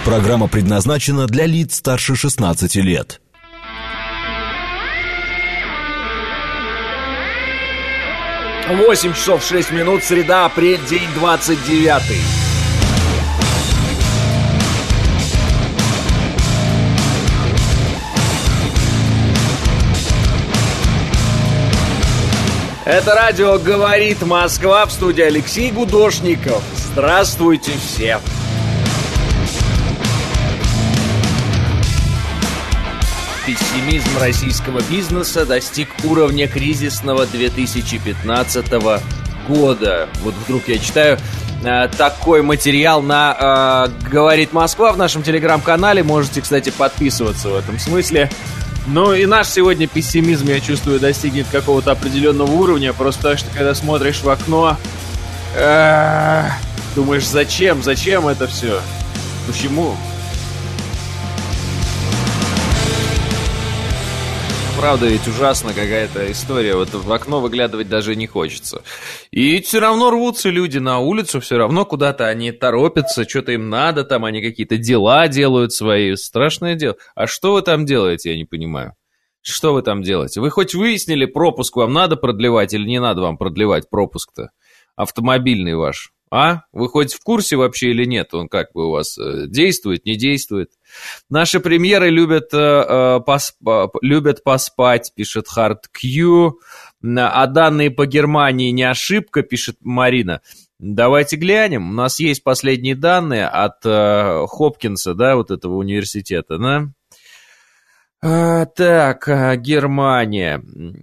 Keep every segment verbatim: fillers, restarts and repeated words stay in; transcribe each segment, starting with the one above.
Программа предназначена для лиц старше шестнадцати лет. восемь часов шесть минут, среда, апрель, день двадцать девятый. Это радио «Говорит Москва», в студии Алексей Гудошников. Здравствуйте все! Пессимизм российского бизнеса достиг уровня кризисного две тысячи пятнадцатого года. Вот вдруг я читаю э, такой материал на э, «Говорит Москва» в нашем телеграм-канале. Можете, кстати, подписываться в этом смысле. Ну и наш сегодня пессимизм, я чувствую, достигнет какого-то определенного уровня. Просто потому что, когда смотришь в окно, э, думаешь, зачем, зачем это все? Почему? Правда, ведь ужасно какая-то история. Вот в окно выглядывать даже не хочется. И все равно рвутся люди на улицу, все равно куда-то они торопятся, что-то им надо, там они какие-то дела делают свои. Страшное дело. А что вы там делаете, я не понимаю. Что вы там делаете? Вы хоть выяснили, пропуск вам надо продлевать или не надо вам продлевать пропуск-то? Автомобильный ваш. А? Вы хоть в курсе вообще или нет? Он как бы у вас э, действует, не действует? Наши премьеры любят, э, пос, э, любят поспать, пишет Hard Q. А данные по Германии не ошибка, пишет Марина. Давайте глянем. У нас есть последние данные от э, Хопкинса, да, вот этого университета, да? А, так, Германия.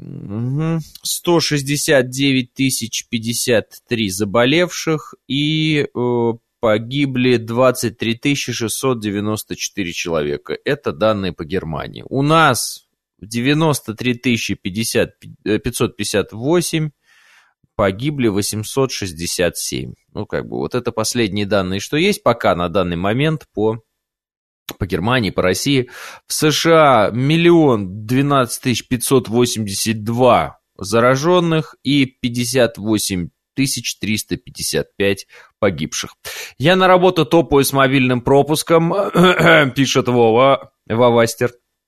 сто шестьдесят девять тысяч пятьдесят три заболевших и э, погибли двадцать три тысячи шестьсот девяносто четыре человека. Это данные по Германии. У нас девяносто три тысячи пятьсот пятьдесят восемь, погибли восемьсот шестьдесят семь. Ну, как бы, вот это последние данные, что есть пока на данный момент по... По Германии, по России. В США миллион двенадцать тысяч пятьсот восемьдесят два зараженных и пятьдесят восемь тысяч триста пятьдесят пять погибших. Я на работу топаю с мобильным пропуском, пишет Вова, Вовастер.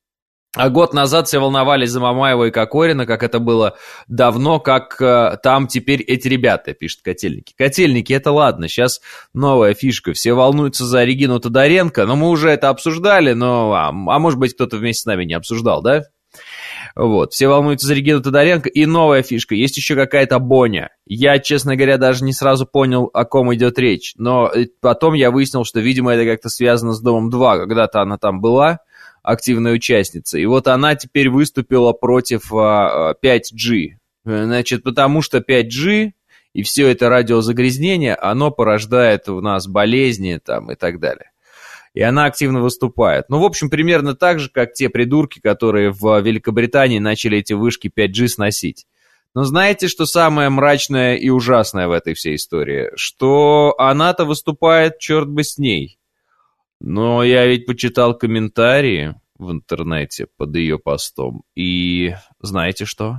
А год назад все волновались за Мамаева и Кокорина, как это было давно, как э, там теперь эти ребята, пишет Котельники. Котельники, это ладно, сейчас новая фишка, все волнуются за Регину Тодоренко, но мы уже это обсуждали, но, а, а может быть кто-то вместе с нами не обсуждал, да? Вот, все волнуются за Регину Тодоренко, и новая фишка, есть еще какая-то Боня. Я, честно говоря, даже не сразу понял, о ком идет речь, но потом я выяснил, что, видимо, это как-то связано с Домом два, когда-то она там была, активная участница. И вот она теперь выступила против а, пять джи. Значит, потому что пять джи и все это радиозагрязнение, оно порождает у нас болезни там, и так далее. И она активно выступает. Ну, в общем, примерно так же, как те придурки, которые в Великобритании начали эти вышки пять джи сносить. Но знаете, что самое мрачное и ужасное в этой всей истории? Что она-то выступает, черт бы с ней. Но я ведь почитал комментарии в интернете под ее постом. И знаете что?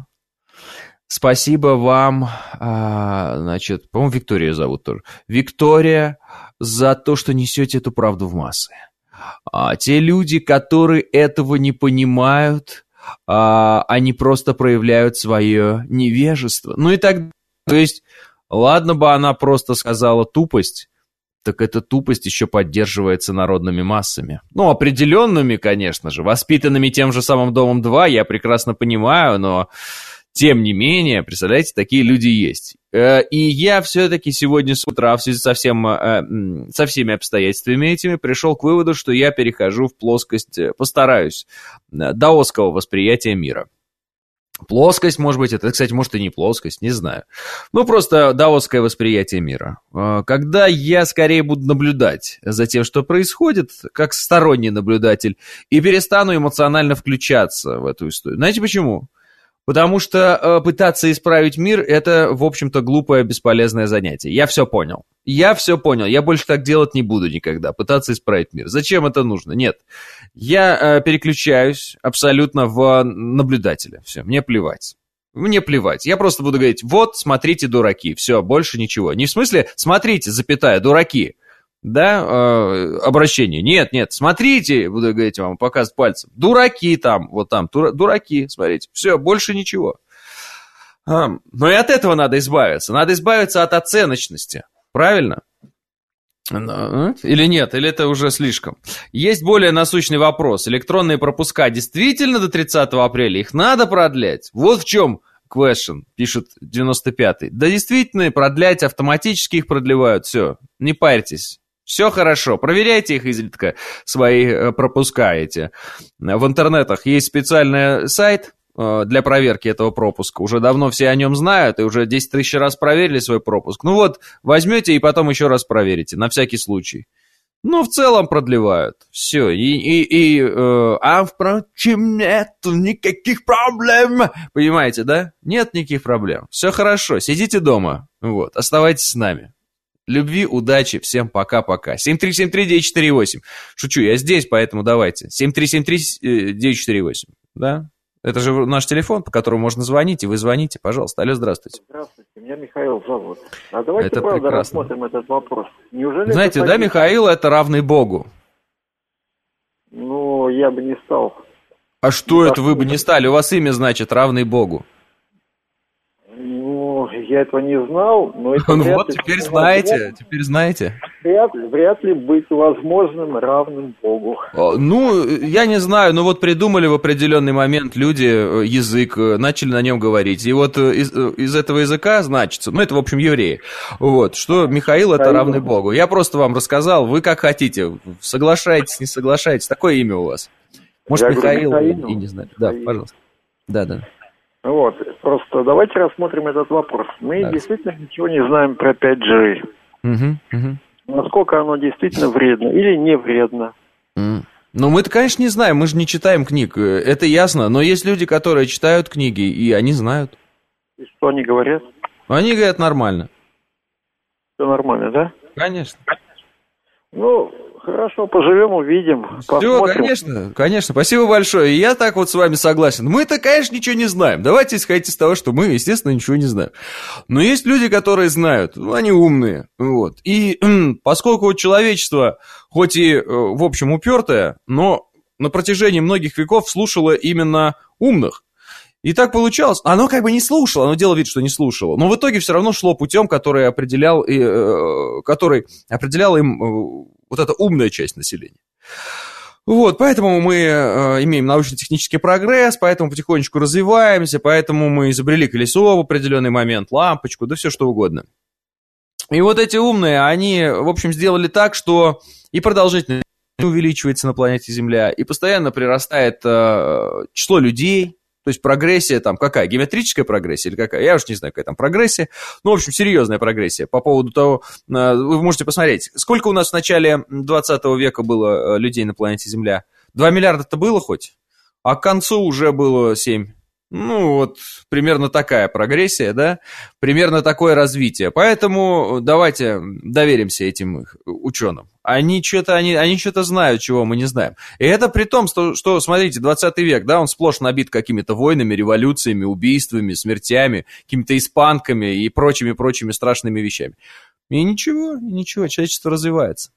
Спасибо вам, а, значит, по-моему, Виктория зовут тоже. Виктория, за то, что несете эту правду в массы. А, те люди, которые этого не понимают, а, они просто проявляют свое невежество. Ну и так, то есть, ладно бы она просто сказала тупость, так эта тупость еще поддерживается народными массами. Ну, определенными, конечно же, воспитанными тем же самым Домом два, я прекрасно понимаю, но тем не менее, представляете, такие люди есть. И я все-таки сегодня с утра в связи со, всем, со всеми обстоятельствами этими пришел к выводу, что я перехожу в плоскость, постараюсь, даосского восприятия мира. Плоскость, может быть, это, кстати, может и не плоскость, не знаю. Ну, просто даосское восприятие мира. Когда я скорее буду наблюдать за тем, что происходит, как сторонний наблюдатель, и перестану эмоционально включаться в эту историю. Знаете почему? Потому что э, пытаться исправить мир – это, в общем-то, глупое, бесполезное занятие. Я все понял. Я все понял. Я больше так делать не буду никогда. Пытаться исправить мир. Зачем это нужно? Нет. Я э, переключаюсь абсолютно в наблюдателя. Все, мне плевать. Мне плевать. Я просто буду говорить, вот, смотрите, дураки. Все, больше ничего. Не в смысле, смотрите, запятая, дураки. да, э, обращение. Нет, нет, смотрите, буду говорить вам, показывать пальцем. Дураки там, вот там, дура, дураки, смотрите. Все, больше ничего. А, но и от этого надо избавиться. Надо избавиться от оценочности. Правильно? Или нет, или это уже слишком. Есть более насущный вопрос. Электронные пропуска действительно до тридцатого апреля? Их надо продлять? Вот в чем question, пишет девяносто пятый. Да действительно, продлять автоматически их продлевают. Все, не парьтесь. Все хорошо, проверяйте их изредка, свои пропуска эти. В интернетах есть специальный сайт для проверки этого пропуска. Уже давно все о нем знают и уже десять тысяч раз проверили свой пропуск. Ну вот, возьмете и потом еще раз проверите, на всякий случай. Ну, в целом продлевают. Все. И, и, и, э, а впрочем, нету никаких проблем. Понимаете, да? Нет никаких проблем. Все хорошо, сидите дома. Вот, оставайтесь с нами. Любви, удачи, всем пока-пока. семь три семь три девять четыре восемь. Шучу, я здесь, поэтому давайте. семь три семь три девять четыре восемь. Да? Это же наш телефон, по которому можно звонить, и вы звоните, пожалуйста. Алло, здравствуйте. Здравствуйте, меня Михаил зовут. А давайте, это правда, прекрасно. рассмотрим этот вопрос. Неужели Знаете, это да, Михаил, это равный Богу. Ну, я бы не стал. А что это вы бы не стали? У вас имя, значит, равный Богу. Ну, я этого не знал, но это вряд Вот, ли... теперь знаете, теперь знаете. Вряд ли, вряд ли быть возможным равным Богу. Ну, я не знаю, но вот придумали в определенный момент люди язык, начали на нем говорить. И вот из, из этого языка значится, ну, это, в общем, евреи, вот, что Михаил это равный Богу. Я просто вам рассказал, вы как хотите, соглашаетесь, не соглашаетесь, такое имя у вас. Может, я Михаил, говорю, и не знаю. Да, пожалуйста. Да, да. Вот, просто давайте рассмотрим этот вопрос. Мы да. действительно ничего не знаем про пять джи. Угу, угу. Насколько оно действительно вредно или не вредно. Mm. Ну, мы-то, конечно, не знаем, мы же не читаем книг, это ясно, но есть люди, которые читают книги, и они знают. И что они говорят? Они говорят нормально. Все нормально, да? Конечно. Ну, хорошо, поживем, увидим, посмотрим. Все, конечно, конечно, спасибо большое. И я так вот с вами согласен. Мы-то, конечно, ничего не знаем. Давайте исходить из того, что мы, естественно, ничего не знаем. Но есть люди, которые знают, ну, они умные. Вот. И поскольку человечество, хоть и, в общем, упертое, но на протяжении многих веков слушало именно умных. И так получалось, оно как бы не слушало, оно делало вид, что не слушало, но в итоге все равно шло путем, который определял, э, который определял им э, вот эта умная часть населения. Вот, поэтому мы э, имеем научно-технический прогресс, поэтому потихонечку развиваемся, поэтому мы изобрели колесо в определенный момент, лампочку, да все что угодно. И вот эти умные, они, в общем, сделали так, что и продолжительность увеличивается на планете Земля, и постоянно прирастает э, число людей. То есть прогрессия там какая? Геометрическая прогрессия или какая? Я уж не знаю, какая там прогрессия. Ну, в общем, серьезная прогрессия по поводу того... Вы можете посмотреть, сколько у нас в начале двадцатого века было людей на планете Земля? два миллиарда-то было хоть? А к концу уже было семь. Ну, вот примерно такая прогрессия, да? Примерно такое развитие. Поэтому давайте доверимся этим ученым. Они что-то, они, они что-то знают, чего мы не знаем. И это при том, что, что, смотрите, двадцатый век, да, он сплошь набит какими-то войнами, революциями, убийствами, смертями, какими-то испанками и прочими-прочими страшными вещами. И ничего, ничего, человечество развивается.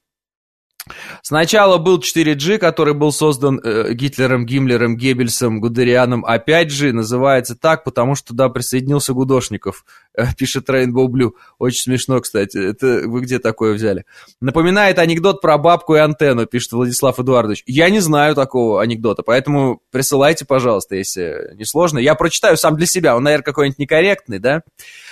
Сначала был четыре джи, который был создан э, Гитлером, Гиммлером, Геббельсом, Гудерианом, а пять джи называется так, потому что туда присоединился Гудошников, э, пишет Rainbow Blue. Очень смешно, кстати. Это вы где такое взяли? Напоминает анекдот про бабку и антенну, пишет Владислав Эдуардович. Я не знаю такого анекдота, поэтому присылайте, пожалуйста, если не сложно. Я прочитаю сам для себя, он, наверное, какой-нибудь некорректный, да?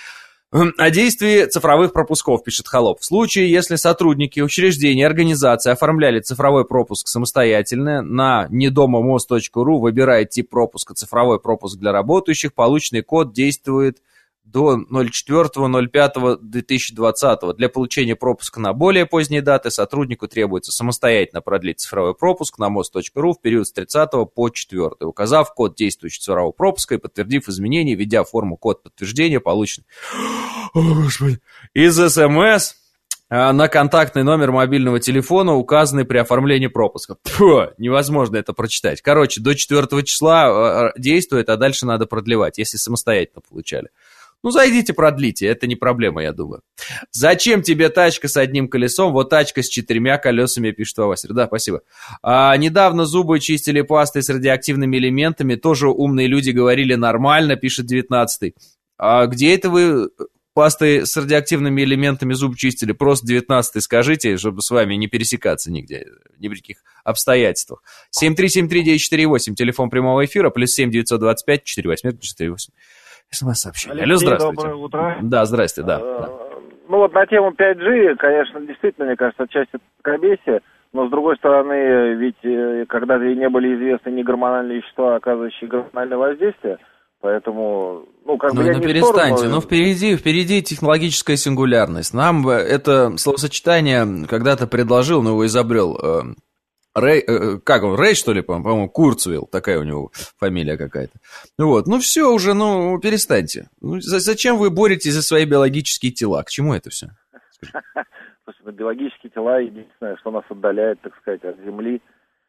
О действии цифровых пропусков, пишет Холоп. В случае, если сотрудники учреждений, организации оформляли цифровой пропуск самостоятельно, на недомамоз точка ру, выбирая тип пропуска цифровой пропуск для работающих, полученный код действует до ноль четвёртого ноль пятого две тысячи двадцатого. Для получения пропуска на более поздние даты сотруднику требуется самостоятельно продлить цифровой пропуск на моз точка ру в период с тридцатого по четвёртое, указав код действующего цифрового пропуска и подтвердив изменения, введя форму код подтверждения, полученный О, Господи. из СМС на контактный номер мобильного телефона, указанный при оформлении пропуска. Фу, невозможно это прочитать. Короче, до четвёртого числа действует, а дальше надо продлевать, если самостоятельно получали. Ну, зайдите, продлите, это не проблема, я думаю. Зачем тебе тачка с одним колесом? Вот тачка с четырьмя колесами, пишет Вавасер. Да, спасибо. А, недавно зубы чистили пастой с радиоактивными элементами. Тоже умные люди говорили нормально, пишет девятнадцатый. А где это вы пастой с радиоактивными элементами зуб чистили? Просто девятнадцатый скажите, чтобы с вами не пересекаться нигде, ни при каких обстоятельствах. семь три семь три девять четыре восемь, телефон прямого эфира, плюс семь девятьсот двадцать пять четыре восемь четыре восемь. СМС-сообщение. Алло, здравствуйте. Доброе утро. Да, здрасте, да. да. Ну вот на тему пять джи, конечно, действительно, мне кажется, отчасти мракобесие, но с другой стороны, ведь когда-то не были известны ни гормональные вещества, оказывающие гормональное воздействие, поэтому, ну, как бы ну, я ну, не перестаньте, сторону... ну, впереди, впереди технологическая сингулярность. Нам это словосочетание когда-то предложил, но его изобрел... Э, Рэй, э, как он, Рэй, что ли, по-моему, Курцвейл, такая у него фамилия какая-то. Вот, ну все уже, ну, перестаньте. Ну, за, зачем вы боретесь за свои биологические тела? К чему это все? Слушай, биологические тела, единственное, что нас отдаляет, так сказать, от Земли.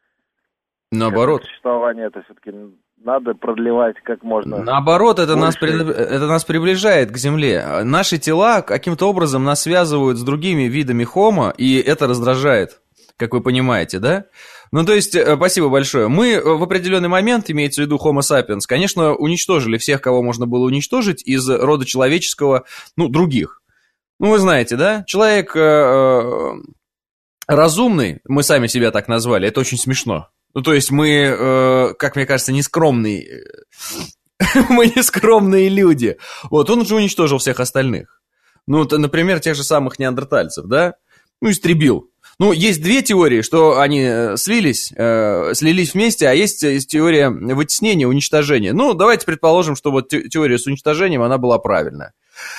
Наоборот. Это существование, это все-таки надо продлевать как можно. Наоборот, это нас, это нас приближает к Земле. Наши тела каким-то образом нас связывают с другими видами хомо, и это раздражает. Как вы понимаете, да? Ну, то есть, спасибо большое. Мы в определенный момент, имеется в виду Homo sapiens, конечно, уничтожили всех, кого можно было уничтожить из рода человеческого, ну, других. Ну, вы знаете, да? Человек э, разумный, мы сами себя так назвали, это очень смешно. Ну, то есть, мы, э, как мне кажется, нескромные, мы нескромные люди. Вот, он уже уничтожил всех остальных. Ну, например, тех же самых неандертальцев, да? Ну, истребил. Ну, есть две теории, что они слились, э, слились вместе, а есть, есть теория вытеснения, уничтожения. Ну, давайте предположим, что вот теория с уничтожением, она была правильная.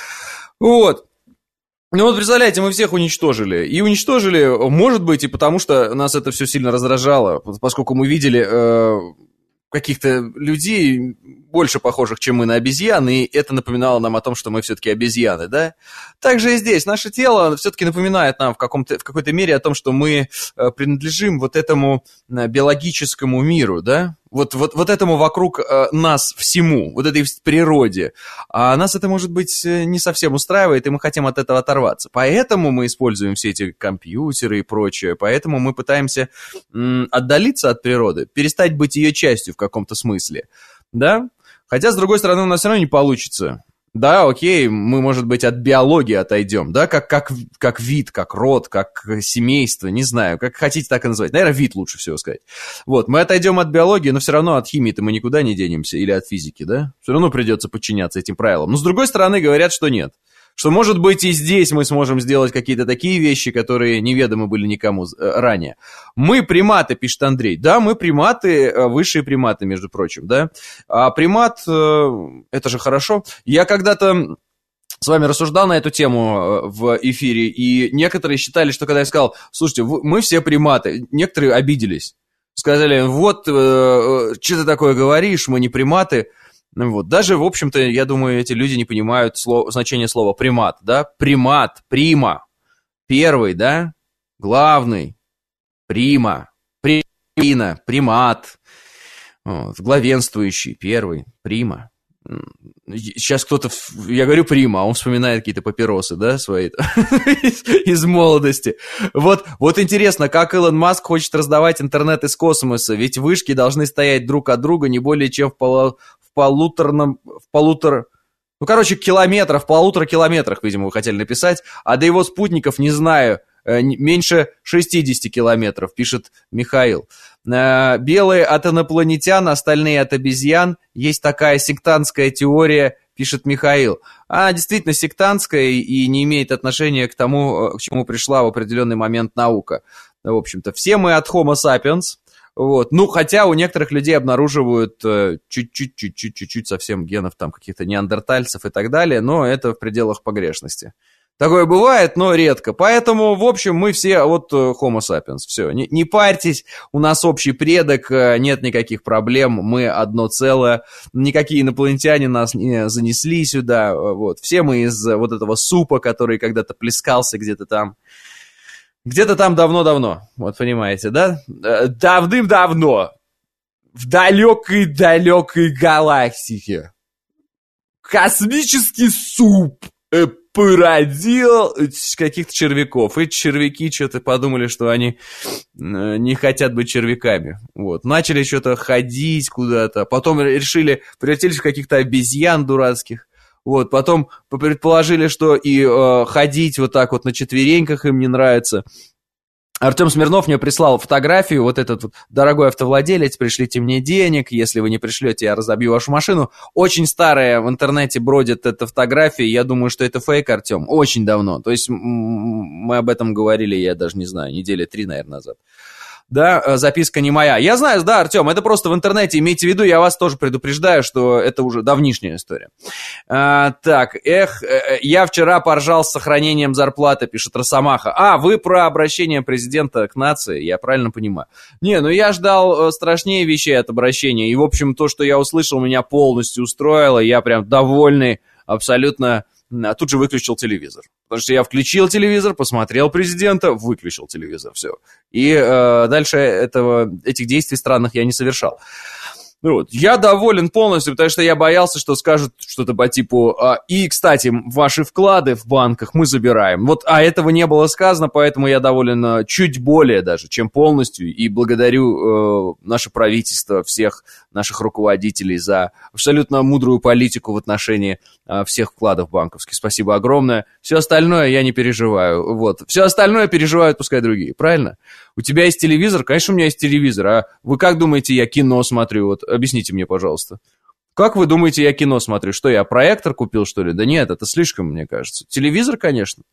Вот. Ну вот, представляете, мы всех уничтожили. И уничтожили, может быть, и потому что нас это все сильно раздражало, поскольку мы видели э, каких-то людей, больше похожих, чем мы, на обезьян, и это напоминало нам о том, что мы все-таки обезьяны, да? Также и здесь. Наше тело все-таки напоминает нам в, каком-то, в какой-то мере о том, что мы принадлежим вот этому биологическому миру, да? Вот, вот, вот этому вокруг э, нас всему, вот этой природе. А нас это, может быть, не совсем устраивает, и мы хотим от этого оторваться. Поэтому мы используем все эти компьютеры и прочее, поэтому мы пытаемся м, отдалиться от природы, перестать быть ее частью в каком-то смысле, да? Хотя, с другой стороны, у нас все равно не получится. Да, окей, мы, может быть, от биологии отойдем, да, как, как, как вид, как род, как семейство, не знаю, как хотите так и называть. Наверное, вид лучше всего сказать. Вот, мы отойдем от биологии, но все равно от химии-то мы никуда не денемся, или от физики, да? Все равно придется подчиняться этим правилам. Но, с другой стороны, говорят, что нет. Что, может быть, и здесь мы сможем сделать какие-то такие вещи, которые неведомы были никому ранее. Мы приматы, пишет Андрей. Да, мы приматы, высшие приматы, между прочим, да. А примат, это же хорошо. Я когда-то с вами рассуждал на эту тему в эфире, и некоторые считали, что когда я сказал, слушайте, мы все приматы, некоторые обиделись. Сказали, вот, что ты такое говоришь, мы не приматы. Вот. Даже, в общем-то, я думаю, эти люди не понимают слово, значение слова примат, да? Примат, прима, первый, да? Главный, прима, прина, примат, вот. Главенствующий, первый, прима. Сейчас кто-то, я говорю прима, а он вспоминает какие-то папиросы, да, свои из, из молодости. Вот, вот интересно, как Илон Маск хочет раздавать интернет из космоса, ведь вышки должны стоять друг от друга не более чем в, полу, в полуторном, в полутора, ну, короче, километрах, в полутора километрах, видимо, вы хотели написать, а до его спутников, не знаю, меньше шестидесяти километров, пишет Михаил. Белые от инопланетян, остальные от обезьян. Есть такая сектантская теория, пишет Михаил. Она действительно сектантская и не имеет отношения к тому, к чему пришла в определенный момент наука. В общем-то, все мы от Homo sapiens. Вот. Ну, хотя у некоторых людей обнаруживают чуть-чуть, чуть-чуть, чуть-чуть совсем генов там каких-то неандертальцев и так далее, но это в пределах погрешности. Такое бывает, но редко. Поэтому, в общем, мы все вот Homo sapiens. Все, не, не парьтесь, у нас общий предок, нет никаких проблем, мы одно целое. Никакие инопланетяне нас не занесли сюда. Вот. Все мы из вот этого супа, который когда-то плескался где-то там. Где-то там давно-давно. Вот понимаете, да? Давным-давно. В далекой-далекой галактике. космический суп породил каких-то червяков. Эти червяки что-то подумали, что они не хотят быть червяками. Вот. Начали что-то ходить куда-то. Потом решили, превратились в каких-то обезьян дурацких. Вот. Потом предположили, что и э, ходить вот так вот на четвереньках им не нравится. Артем Смирнов мне прислал фотографию, вот этот вот: дорогой автовладелец, пришлите мне денег, если вы не пришлете, я разобью вашу машину. Очень старая, в интернете бродит эта фотография, я думаю, что это фейк, Артем, очень давно. То есть мы об этом говорили, я даже не знаю, недели три, наверное, назад. Да, записка не моя. Я знаю, да, Артем, это просто в интернете, имейте в виду, я вас тоже предупреждаю, что это уже давнишняя история. А, так, эх, я вчера поржал с сохранением зарплаты, пишет Росомаха. А, вы про обращение президента к нации, я правильно понимаю. Не, ну я ждал страшнее вещей от обращения, и, в общем, то, что я услышал, меня полностью устроило, я прям довольный, абсолютно... А тут же выключил телевизор. Потому что я включил телевизор, посмотрел президента, выключил телевизор, все. И э, дальше этого, этих действий странных я не совершал. Вот. Я доволен полностью, потому что я боялся, что скажут что-то по типу а, и, кстати, ваши вклады в банках мы забираем. Вот, а этого не было сказано, поэтому я доволен чуть более даже, чем полностью. И благодарю э, наше правительство, всех наших руководителей за абсолютно мудрую политику в отношении э, всех вкладов банковских. Спасибо огромное. Все остальное я не переживаю. Вот. Все остальное переживают пускай другие, правильно? У тебя есть телевизор? Конечно, у меня есть телевизор. А вы как думаете, я кино смотрю? Вот объясните мне, пожалуйста. Как вы думаете, я кино смотрю? Что, я проектор купил, что ли? Да нет, это слишком, мне кажется. Телевизор, конечно.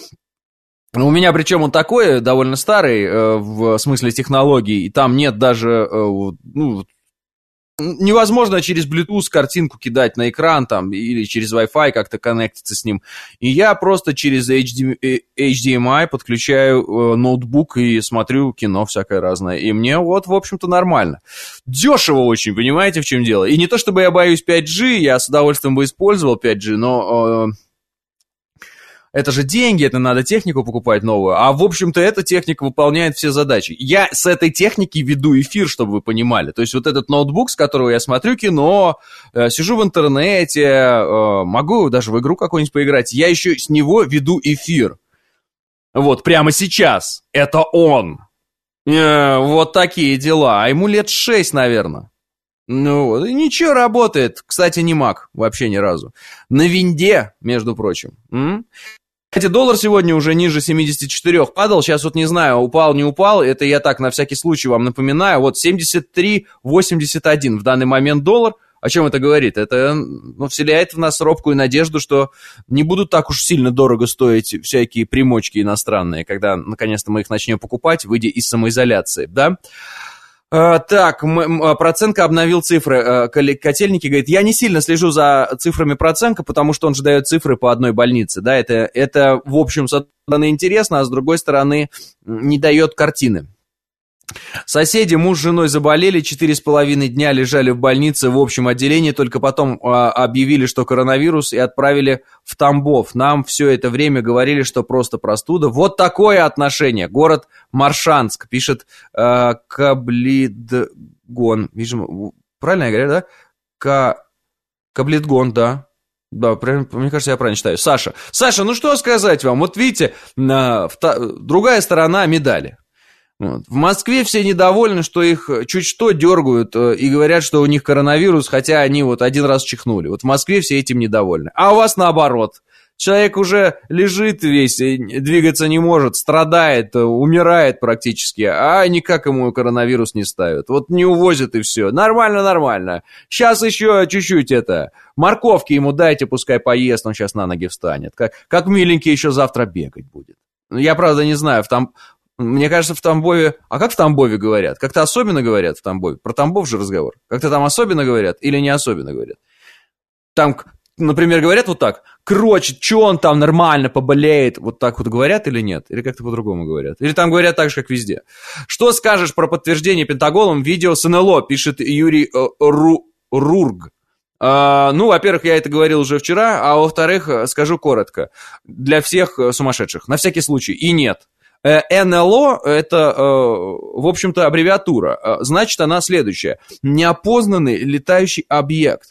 У меня, причем, он такой, довольно старый, э, в смысле технологий, и там нет даже, э, ну, невозможно через Bluetooth картинку кидать на экран там, или через Wi-Fi как-то коннектиться с ним. И я просто через эйч ди эм ай подключаю э, ноутбук и смотрю кино всякое разное. И мне вот, в общем-то, нормально. Дешево очень, понимаете, в чем дело? И не то, чтобы я боюсь пять джи, я с удовольствием бы использовал пять джи, но... Э, это же деньги, это надо технику покупать новую. А, в общем-то, эта техника выполняет все задачи. Я с этой техники веду эфир, чтобы вы понимали. То есть вот этот ноутбук, с которого я смотрю кино, э, сижу в интернете, э, могу даже в игру какую-нибудь поиграть, я еще с него веду эфир. Вот, прямо сейчас. Это он. Э, вот такие дела. А ему лет шесть, наверное. Ну вот, и ничего, работает. Кстати, не Mac, вообще ни разу. На винде, между прочим. М? Кстати, доллар сегодня уже ниже семьдесят четыре падал, сейчас вот не знаю, упал, не упал, это я так на всякий случай вам напоминаю, вот семьдесят три восемьдесят один в данный момент доллар. О чем это говорит? Это, ну, вселяет в нас робкую надежду, что не будут так уж сильно дорого стоить всякие примочки иностранные, когда наконец-то мы их начнем покупать, выйдя из самоизоляции, да? Uh, так, м- Проценко обновил цифры. Uh, Котельники говорит, я не сильно слежу за цифрами Проценко, потому что он же дает цифры по одной больнице, да, это, это в общем, с одной стороны интересно, а с другой стороны не дает картины. Соседи, муж с женой заболели, четыре с половиной дня лежали в больнице в общем отделении, только потом а, объявили, что коронавирус, и отправили в Тамбов. Нам все это время говорили, что просто простуда. Вот такое отношение. Город Моршанск, пишет а, Каблидгон. Видимо, правильно я говорю, да? К... Каблидгон, да. Да, мне кажется, я правильно читаю. Саша. Саша, ну что сказать вам? Вот видите, а, вта... другая сторона медали. Вот. В Москве все недовольны, что их чуть что дергают э, и говорят, что у них коронавирус, хотя они вот один раз чихнули. Вот в Москве все этим недовольны. А у вас наоборот. Человек уже лежит весь, двигаться не может, страдает, умирает практически, а никак ему коронавирус не ставят. Вот не увозят и все. Нормально, нормально. Сейчас еще чуть-чуть это, морковки ему дайте, пускай поест, он сейчас на ноги встанет. Как, как миленький еще завтра бегать будет. Я, правда, не знаю, в там... Мне кажется, в Тамбове... А как в Тамбове говорят? Как-то особенно говорят в Тамбове? Про Тамбов же разговор. Как-то там особенно говорят или не особенно говорят? Там, например, говорят вот так. Короче, что он там нормально поболеет? Вот так вот говорят или нет? Или как-то по-другому говорят? Или там говорят так же, как везде? Что скажешь про подтверждение Пентагоном видео с эн эл о? Пишет Юрий э, Ру, Рург. Uh, ну, во-первых, я это говорил уже вчера, а во-вторых, скажу коротко. Для всех сумасшедших. На всякий случай. И нет. эн эл о – это, в общем-то, аббревиатура. Значит, она следующая. Неопознанный летающий объект.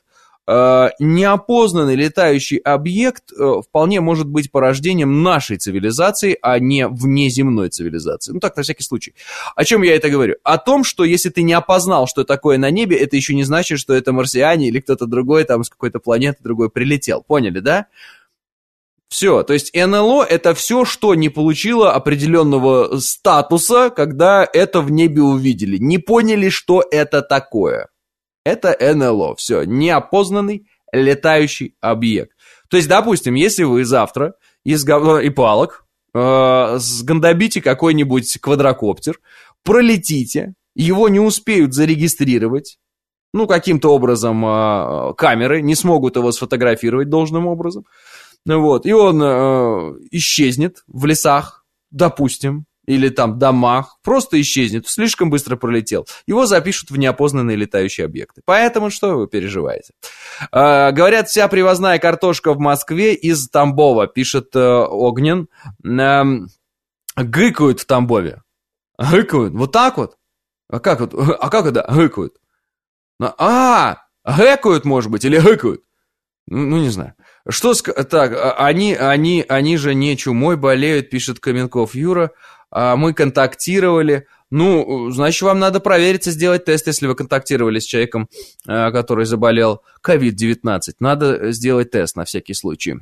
э, неопознанный летающий объект э, вполне может быть порождением нашей цивилизации, а не внеземной цивилизации. Ну так, на всякий случай. О чем я это говорю? О том, что если ты не опознал, что такое на небе, это еще не значит, что это марсиане или кто-то другой там с какой-то планеты другой прилетел. Поняли, да? Все, то есть эн эл о это все, что не получило определенного статуса, когда это в небе увидели. Не поняли, что это такое. Это эн эл о, все, неопознанный летающий объект. То есть, допустим, если вы завтра из говна и палок э, сгандобите какой-нибудь квадрокоптер, пролетите, его не успеют зарегистрировать, ну, каким-то образом э, камеры не смогут его сфотографировать должным образом, вот, и он э, исчезнет в лесах, допустим, или там домах, просто исчезнет, слишком быстро пролетел. Его запишут в неопознанные летающие объекты. Поэтому что вы переживаете? Э, говорят, вся привозная картошка в Москве из Тамбова, пишет э, Огнен. Э, гыкают в Тамбове. Гыкают, вот так вот? А как вот? А как это гыкают? А, гэкают, может быть, или гыкают? Ну, ну не знаю. Что ск... так, они, они, они же не чумой болеют, пишет Каменков Юра. А мы контактировали. Ну, значит, вам надо провериться, сделать тест, если вы контактировали с человеком, который заболел ковид девятнадцать. Надо сделать тест на всякий случай.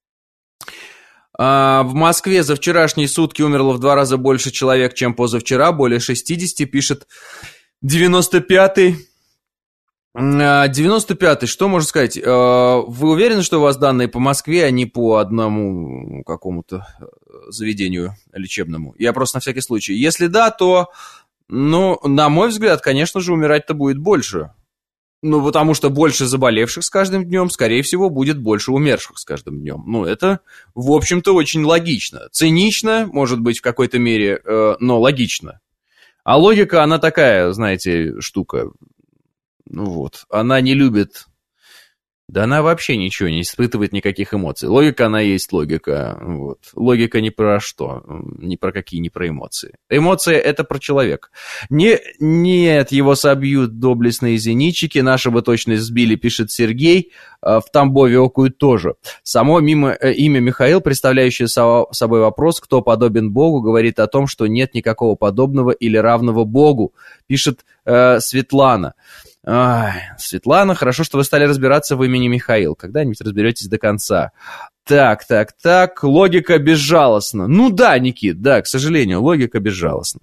А в Москве за вчерашние сутки умерло в два раза больше человек, чем позавчера, более шестьдесят, пишет девяносто пятый. девяносто пятый, что можно сказать? Вы уверены, что у вас данные по Москве, а не по одному какому-то заведению лечебному? Я просто на всякий случай. Если да, то, ну, на мой взгляд, конечно же, умирать-то будет больше. Ну, потому что больше заболевших с каждым днем, скорее всего, будет больше умерших с каждым днем. Ну, это, в общем-то, очень логично. Цинично, может быть, в какой-то мере, но логично. А логика, она такая, знаете, штука. Ну вот, она не любит, да она вообще ничего не испытывает, никаких эмоций. Логика, она есть логика, вот. Логика не про что, ни про какие, не про эмоции. Эмоции — это про человека. Не, нет, его собьют доблестные зенитчики, наши бы точно сбили, пишет Сергей, в Тамбове окуют тоже. Само мимо, имя Михаил, представляющее собой вопрос, кто подобен Богу, говорит о том, что нет никакого подобного или равного Богу, пишет э, Светлана. Ай, Светлана, хорошо, что вы стали разбираться в имени Михаил. Когда-нибудь разберетесь до конца. Так, так, так, логика безжалостна. Ну да, Никит, да, к сожалению, логика безжалостна.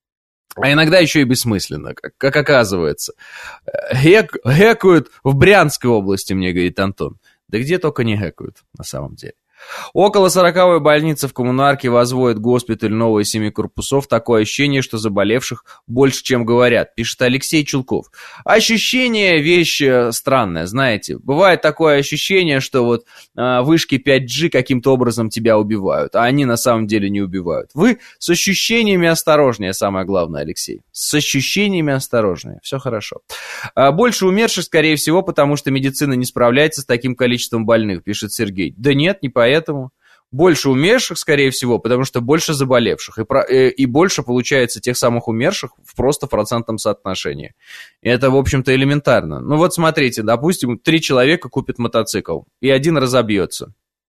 А иногда еще и бессмысленно, как, как оказывается. Гек, гекают в Брянской области, мне говорит Антон. Да где только не гекают, на самом деле. Около сороковой больницы в Коммунарке возводят госпиталь новые семи корпусов. Такое ощущение, что заболевших больше, чем говорят, пишет Алексей Чулков. Ощущение — вещь странная, знаете. Бывает такое ощущение, что вот э, вышки пять джи каким-то образом тебя убивают, а они на самом деле не убивают. Вы с ощущениями осторожнее, самое главное, Алексей. С ощущениями осторожнее, все хорошо. А больше умерших, скорее всего, потому что медицина не справляется с таким количеством больных, пишет Сергей. Да нет, не поэтому. Поэтому больше умерших, скорее всего, потому что больше заболевших. И, про, и, и больше получается тех самых умерших в просто процентном соотношении. И это, в общем-то, элементарно. Ну вот смотрите, допустим, три человека купят мотоцикл, и один разобьется.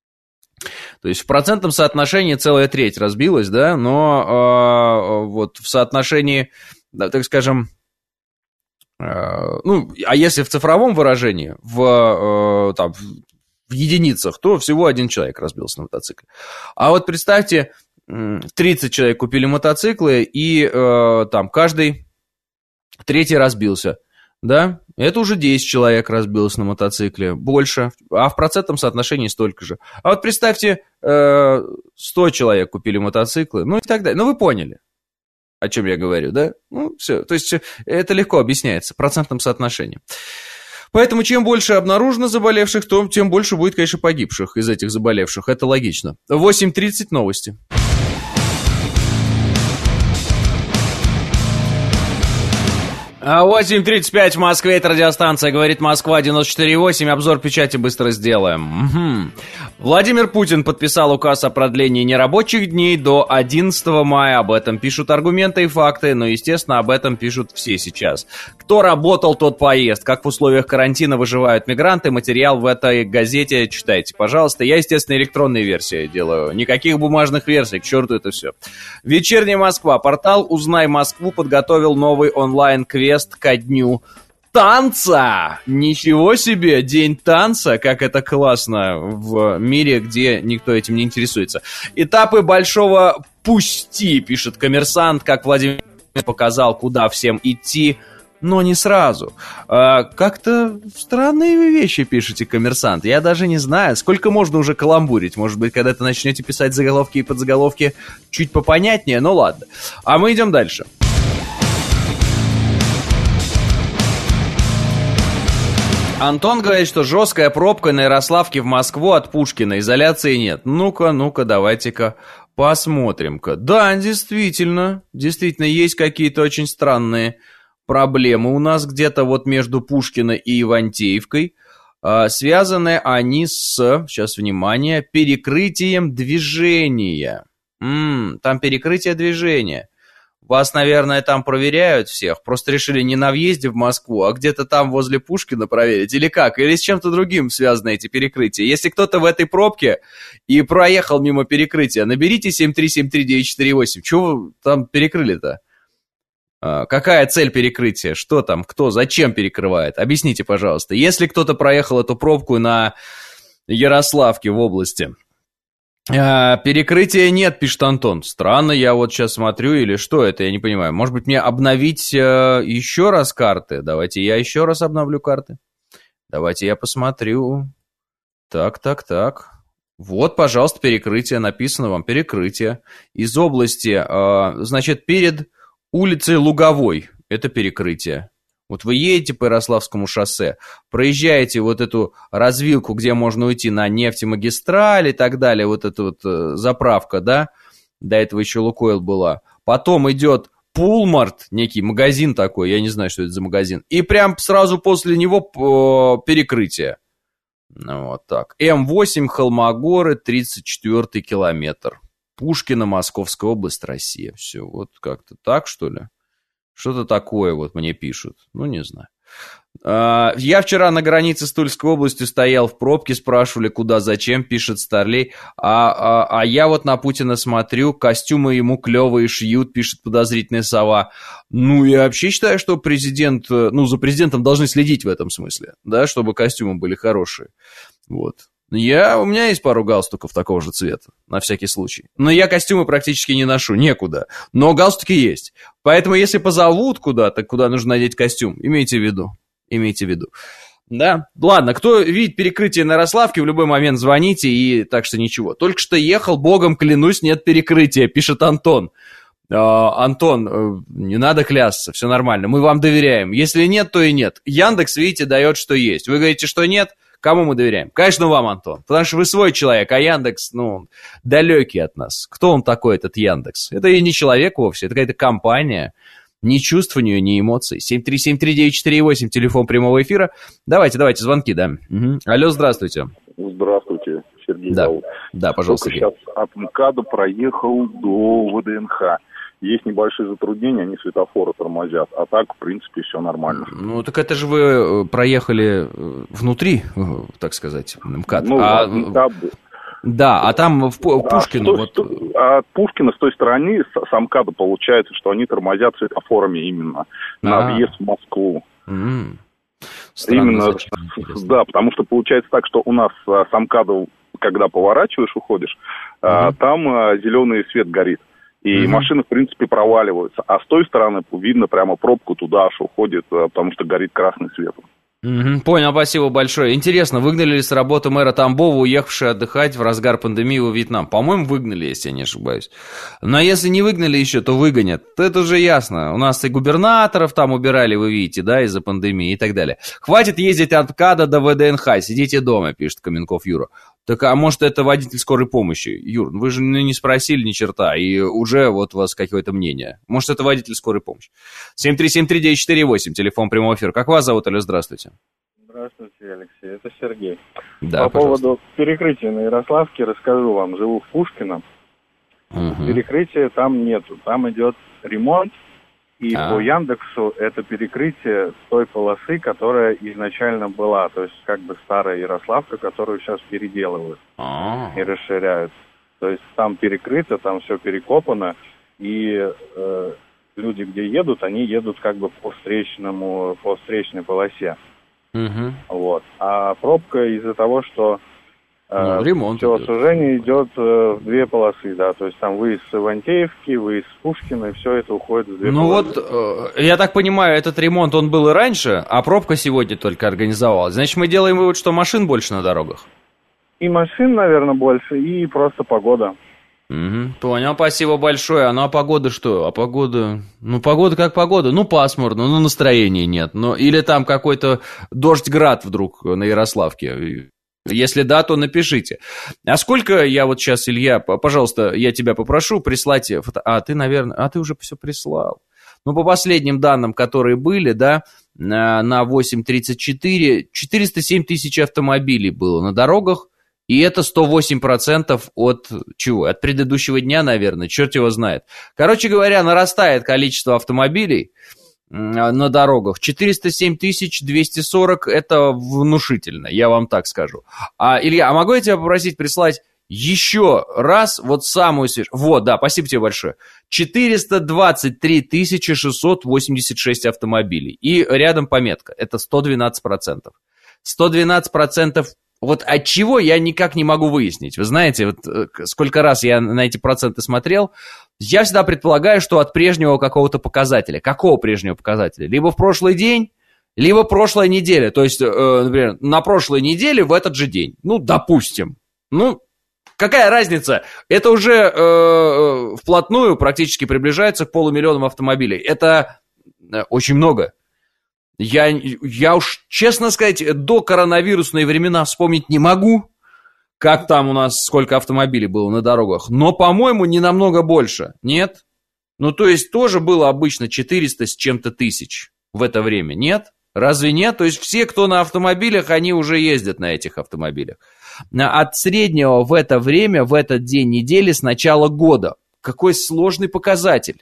То есть в процентном соотношении целая треть разбилась, да, но э, вот в соотношении, да, так скажем, э, ну, а если в цифровом выражении, в, э, там, в единицах, то всего один человек разбился на мотоцикле. А вот представьте, тридцать человек купили мотоциклы, и э, там каждый третий разбился, да? Это уже десять человек разбилось на мотоцикле, больше, а в процентном соотношении столько же. А вот представьте, э, сто человек купили мотоциклы, ну и так далее. Ну вы поняли, о чем я говорю, да? Ну все, то есть это легко объясняется процентным соотношением. Поэтому чем больше обнаружено заболевших, то тем больше будет, конечно, погибших из этих заболевших. Это логично. восемь тридцать новости. восемь тридцать пять в Москве, это радиостанция «Говорит Москва», девяносто четыре восемь. Обзор печати быстро сделаем. Угу. Владимир Путин подписал указ о продлении нерабочих дней до одиннадцатого мая. Об этом пишут аргументы и факты, но, естественно, об этом пишут все сейчас. Кто работал, тот поест. Как в условиях карантина выживают мигранты, материал в этой газете читайте, пожалуйста. Я, естественно, электронные версии делаю. Никаких бумажных версий, к черту это все. Вечерняя Москва. Портал «Узнай Москву» подготовил новый онлайн-квест ко дню танца. Ничего себе, день танца, как это классно в мире, где никто этим не интересуется. Этапы большого пусти, пишет «Коммерсант», как Владимир показал, куда всем идти, но не сразу. А, как-то странные вещи пишете, «Коммерсант». Я даже не знаю, сколько можно уже каламбурить. Может быть, когда-то начнете писать заголовки и подзаголовки чуть попонятнее, но ладно. А мы идем дальше. Антон говорит, что жесткая пробка на Ярославке в Москву от Пушкина, изоляции нет. Ну-ка, ну-ка, давайте-ка посмотрим-ка. Да, действительно, действительно, есть какие-то очень странные проблемы у нас где-то вот между Пушкино и Ивантеевкой. А, связаны они с, сейчас, внимание, перекрытием движения. М-м, там перекрытие движения. Вас, наверное, там проверяют всех. Просто решили не на въезде в Москву, а где-то там возле Пушкина проверить. Или как? Или с чем-то другим связаны эти перекрытия. Если кто-то в этой пробке и проехал мимо перекрытия, наберите семь три семь три девять четыре восемь. Чего вы там перекрыли-то? А, какая цель перекрытия? Что там? Кто? Зачем перекрывает? Объясните, пожалуйста. Если кто-то проехал эту пробку на Ярославке в области... А, перекрытия нет, пишет Антон. Странно, я вот сейчас смотрю, или что это, я не понимаю. Может быть, мне обновить э, еще раз карты? Давайте я еще раз обновлю карты. Давайте я посмотрю. Так, так, так. Вот, пожалуйста, перекрытие. Написано вам перекрытие. Из области, э, значит, перед улицей Луговой. Это перекрытие. Вот вы едете по Ярославскому шоссе, проезжаете вот эту развилку, где можно уйти на нефтемагистраль и так далее, вот эта вот э, заправка, да, до этого еще Лукойл была. Потом идет Пулмарт, некий магазин такой, я не знаю, что это за магазин, и прям сразу после него э, перекрытие. Ну, вот так. эм восемь, Холмогоры, тридцать четвёртый километр. Пушкино, Московская область, Россия. Все, вот как-то так, что ли? Что-то такое вот мне пишут. Ну, не знаю. Я вчера на границе с Тульской областью стоял в пробке, спрашивали, куда, зачем, пишет Старлей. А, а, а я вот на Путина смотрю, костюмы ему клевые шьют, пишет подозрительная сова. Ну, я вообще считаю, что президент, ну, за президентом должны следить в этом смысле, да, чтобы костюмы были хорошие. Вот. Я, у меня есть пару галстуков такого же цвета, на всякий случай. Но я костюмы практически не ношу, некуда. Но галстуки есть. Поэтому если позовут куда-то, куда нужно надеть костюм, имейте в виду. Имейте в виду. Да, ладно, кто видит перекрытие на Ярославке, в любой момент звоните, и так что ничего. Только что ехал, богом клянусь, нет перекрытия, пишет Антон. А, Антон, не надо клясться, все нормально, мы вам доверяем. Если нет, то и нет. Яндекс, видите, дает, что есть. Вы говорите, что нет? Кому мы доверяем? Конечно, вам, Антон. Потому что вы свой человек, а Яндекс, ну, далекий от нас. Кто он такой, этот Яндекс? Это и не человек вовсе, это какая-то компания. Ни чувств у нее, ни эмоций. семь три семь три девять четыре восемь, телефон прямого эфира. Давайте, давайте, звонки, да. Угу. Алло, здравствуйте. Здравствуйте, Сергей да. зовут. Да, пожалуйста. Только сейчас от МКАДа проехал до ВДНХ. Есть небольшие затруднения, они светофоры тормозят, а так, в принципе, все нормально. Ну, так это же вы проехали внутри, так сказать, МКАД. Ну, а, МКАД... Да, а там в Пушкино... А, вот... сто, а от Пушкина с той стороны, с, с МКАДа, получается, что они тормозят светофорами именно на А-а-а. въезд в Москву. Mm-hmm. Странно, именно, да, потому что получается так, что у нас с МКАДа, когда поворачиваешь, уходишь, mm-hmm. там зеленый свет горит. И угу. машины, в принципе, проваливаются. А с той стороны видно прямо пробку туда аж уходит, потому что горит красный свет. Угу, понял, спасибо большое. Интересно, выгнали ли с работы мэра Тамбова, уехавший отдыхать в разгар пандемии во Вьетнам? По-моему, выгнали, если я не ошибаюсь. Но если не выгнали еще, то выгонят. Это уже ясно. У нас и губернаторов там убирали, вы видите, да, из-за пандемии и так далее. Хватит ездить от КАДа до ВДНХ, сидите дома, пишет Каменков Юра. Так, а может, это водитель скорой помощи? Юр, вы же не спросили ни черта, и уже вот у вас какое-то мнение. Может, это водитель скорой помощи? семь три семь три девять четыре восемь, телефон прямого эфира. Как вас зовут, алло, здравствуйте. Здравствуйте, Алексей, это Сергей. Да, По пожалуйста. поводу перекрытия на Ярославке расскажу вам. Живу в Пушкино. Угу. Перекрытия там нету. Там идет ремонт. И А. по Яндексу это перекрытие той полосы, которая изначально была. То есть как бы старая Ярославка, которую сейчас переделывают А. и расширяют. То есть там перекрыто, там все перекопано. И э, люди, где едут, они едут как бы по встречному, по встречной полосе. Угу. Вот. А пробка из-за того, что Ну, ремонт все идет. сужение идет э, в две полосы, да, то есть там выезд с Ивантеевки, выезд с Пушкина, и все это уходит в две Ну полосы. вот, э, я так понимаю, этот ремонт, он был и раньше, а пробка сегодня только организовалась. Значит, мы делаем вывод, что машин больше на дорогах. И машин, наверное, больше, и просто погода. Угу, понял, спасибо большое. А ну а погода что? А погода... Ну, погода как погода. Ну, пасмурно, ну, настроения нет. Ну, или там какой-то дождь-град вдруг на Ярославке. Если да, то напишите. А сколько я вот сейчас, Илья, пожалуйста, я тебя попрошу прислать фото... А, ты, наверное... А, ты уже все прислал. Ну, по последним данным, которые были, да, на восемь тридцать четыре, четыреста семь тысяч автомобилей было на дорогах. И это сто восемь процентов от чего? От предыдущего дня, наверное, черт его знает. Короче говоря, нарастает количество автомобилей на дорогах. четыреста семь тысяч двести сорок, это внушительно, я вам так скажу. А, Илья, а могу я тебя попросить прислать еще раз вот самую свежую? Вот, да, спасибо тебе большое. четыреста двадцать три тысячи шестьсот восемьдесят шесть автомобилей. И рядом пометка, это сто двенадцать процентов. сто двенадцать процентов. Вот от чего я никак не могу выяснить. Вы знаете, вот сколько раз я на эти проценты смотрел, я всегда предполагаю, что от прежнего какого-то показателя. Какого прежнего показателя? Либо в прошлый день, либо прошлая неделя. То есть, э, например, на прошлой неделе в этот же день. Ну, допустим. Ну, какая разница? Это уже э, вплотную практически приближается к полумиллионам автомобилей. Это очень много. Я, я уж, честно сказать, до коронавирусные времена вспомнить не могу, как там у нас, сколько автомобилей было на дорогах. Но, по-моему, не намного больше. Нет? Ну, то есть, тоже было обычно четыреста с чем-то тысяч в это время. Нет? Разве нет? То есть, все, кто на автомобилях, они уже ездят на этих автомобилях. От среднего в это время, в этот день недели с начала года. Какой сложный показатель.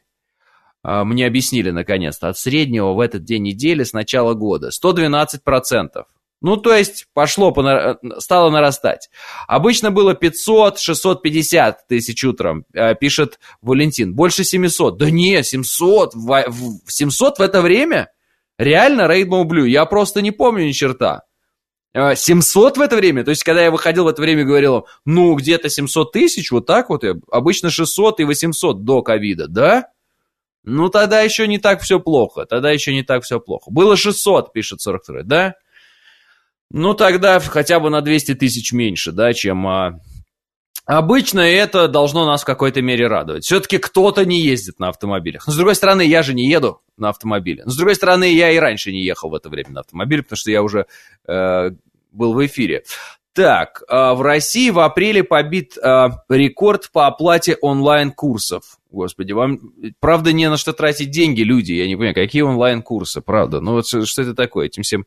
Мне объяснили наконец-то, от среднего в этот день недели с начала года. сто двенадцать процентов. Ну, то есть, пошло, стало нарастать. Обычно было пятьсот шестьсот пятьдесят тысяч утром, пишет Валентин. Больше семисот. Да не, семьсот. семьсот в это время? Реально, Rainbow Blue? Я просто не помню ни черта. семьсот в это время? То есть, когда я выходил в это время, говорил, ну, где-то семьсот тысяч, вот так вот. Обычно шестьсот и восемьсот до ковида, да? Ну, тогда еще не так все плохо. Тогда еще не так все плохо. Было шестьсот, пишет сорок второй, да? Ну, тогда хотя бы на двести тысяч меньше, да, чем... А... Обычно это должно нас в какой-то мере радовать. Все-таки кто-то не ездит на автомобилях. Но, с другой стороны, я же не еду на автомобиле. Но, с другой стороны, я и раньше не ехал в это время на автомобиле, потому что я уже э, был в эфире. Так, в России в апреле побит рекорд по оплате онлайн-курсов. Господи, вам, правда, не на что тратить деньги, люди. Я не понимаю, какие онлайн-курсы, правда. Ну вот что, что это такое? Этим всем...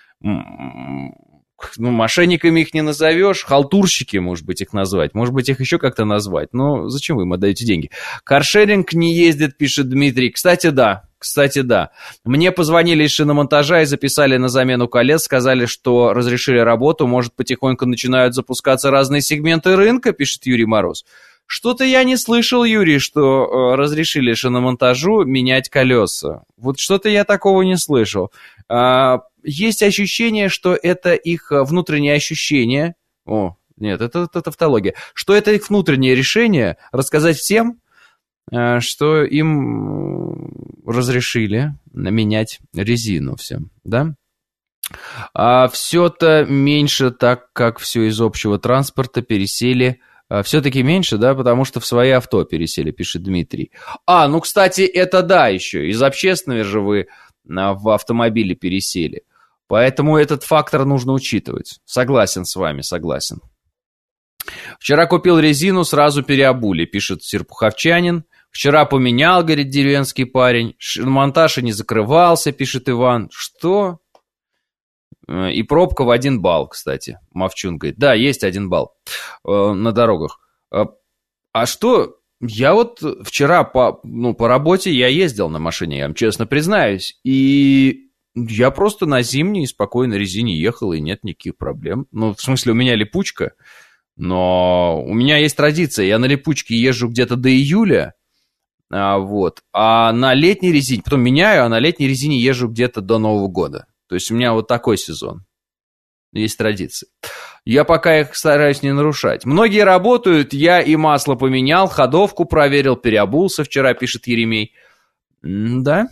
Ну, мошенниками их не назовешь, халтурщики, может быть, их назвать, может быть, их еще как-то назвать. Но зачем вы им отдаете деньги? Каршеринг не ездит, пишет Дмитрий. Кстати, да, кстати, да. Мне позвонили из шиномонтажа и записали на замену колес, сказали, что разрешили работу, может, потихоньку начинают запускаться разные сегменты рынка, пишет Юрий Мороз. Что-то я не слышал, Юрий, что э, разрешили шиномонтажу менять колеса. Вот что-то я такого не слышал. А, есть ощущение, что это их внутреннее ощущение. О, нет, это, это тавтология. Что это их внутреннее решение рассказать всем, э, что им разрешили менять резину всем, да? А все-то меньше, так как все из общего транспорта пересели. А все-таки меньше, да, потому что в свои авто пересели, пишет Дмитрий. А, ну, кстати, это да еще. Из общественного же вы в автомобиле пересели. Поэтому этот фактор нужно учитывать. Согласен с вами, согласен. Вчера купил резину, сразу переобули, пишет Серпуховчанин. Вчера поменял, говорит деревенский парень. Шиномонтаж и не закрывался, пишет Иван. Что? И пробка в один балл, кстати. Мовчун говорит. Да, есть один балл э, на дорогах. А, а что? Я вот вчера по, ну, по работе я ездил на машине, я вам честно признаюсь. И я просто на зимней спокойно резине ехал, и нет никаких проблем. Ну, в смысле, у меня липучка. Но у меня есть традиция. Я на липучке езжу где-то до июля. А, вот. А на летней резине, потом меняю, а на летней резине езжу где-то до Нового года. То есть у меня вот такой сезон. Есть традиции. Я пока их стараюсь не нарушать. Многие работают, я и масло поменял, ходовку проверил, переобулся вчера, пишет Еремей. Да.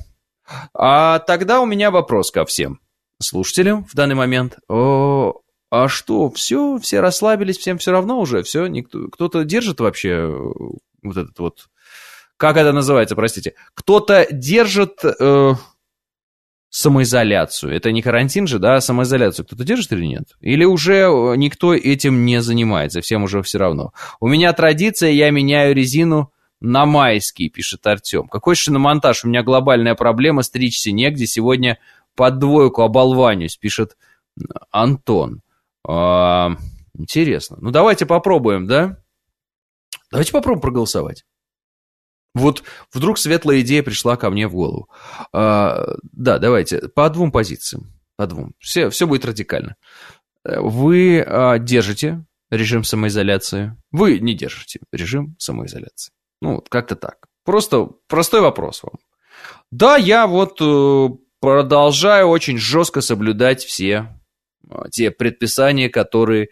А тогда у меня вопрос ко всем слушателям в данный момент. О, а что, все, все расслабились, всем все равно уже? Все, никто, кто-то держит вообще вот этот вот... Как это называется, простите? Кто-то держит... Э, самоизоляцию. Это не карантин же, да, а самоизоляцию кто-то держит или нет? Или уже никто этим не занимается, всем уже все равно? У меня традиция, я меняю резину на майский, пишет Артем. Какой шиномонтаж? У меня глобальная проблема, стричься негде, сегодня под двойку оболванюсь, пишет Антон. А, интересно. Ну, давайте попробуем, да? Давайте попробуем проголосовать. Вот вдруг светлая идея пришла ко мне в голову. А, да, давайте, по двум позициям. По двум. Все, все будет радикально. Вы а, держите режим самоизоляции. Вы не держите режим самоизоляции. Ну, вот как-то так. Просто простой вопрос вам. Да, я вот э, продолжаю очень жестко соблюдать все э, те предписания, которые...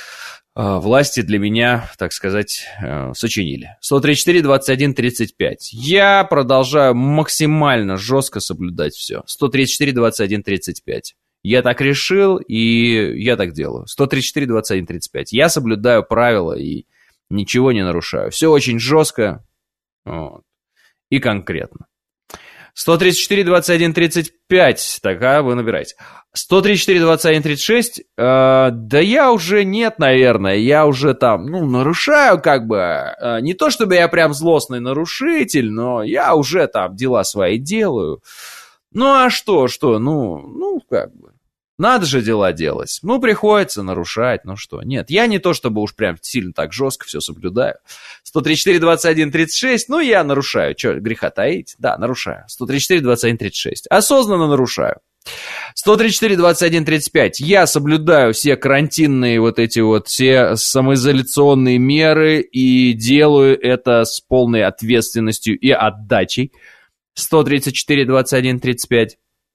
власти для меня, так сказать, сочинили. сто тридцать четыре двадцать один тридцать пять. Я продолжаю максимально жестко соблюдать все. сто тридцать четыре двадцать один тридцать пять. Я так решил, и я так делаю. сто тридцать четыре двадцать один тридцать пять. Я соблюдаю правила и ничего не нарушаю. Все очень жестко вот, и конкретно. сто тридцать четыре двадцать один тридцать пять. Так, а вы набираете. сто тридцать четыре двадцать один тридцать шесть. Э, да я уже нет, наверное. Я уже там, ну, нарушаю как бы. Э, не то, чтобы я прям злостный нарушитель, но я уже там дела свои делаю. Ну, а что, что? Ну, ну, как бы. Надо же дела делать. Ну, приходится нарушать, ну что. Нет, я не то, чтобы уж прям сильно так жестко все соблюдаю. сто тридцать четыре двадцать один тридцать шесть, ну, я нарушаю. Че, греха таить? Да, нарушаю. сто тридцать четыре двадцать один тридцать шесть. Осознанно нарушаю. сто тридцать четыре двадцать один тридцать пять. Я соблюдаю все карантинные вот эти вот, все самоизоляционные меры и делаю это с полной ответственностью и отдачей. сто тридцать четыре двадцать один тридцать пять.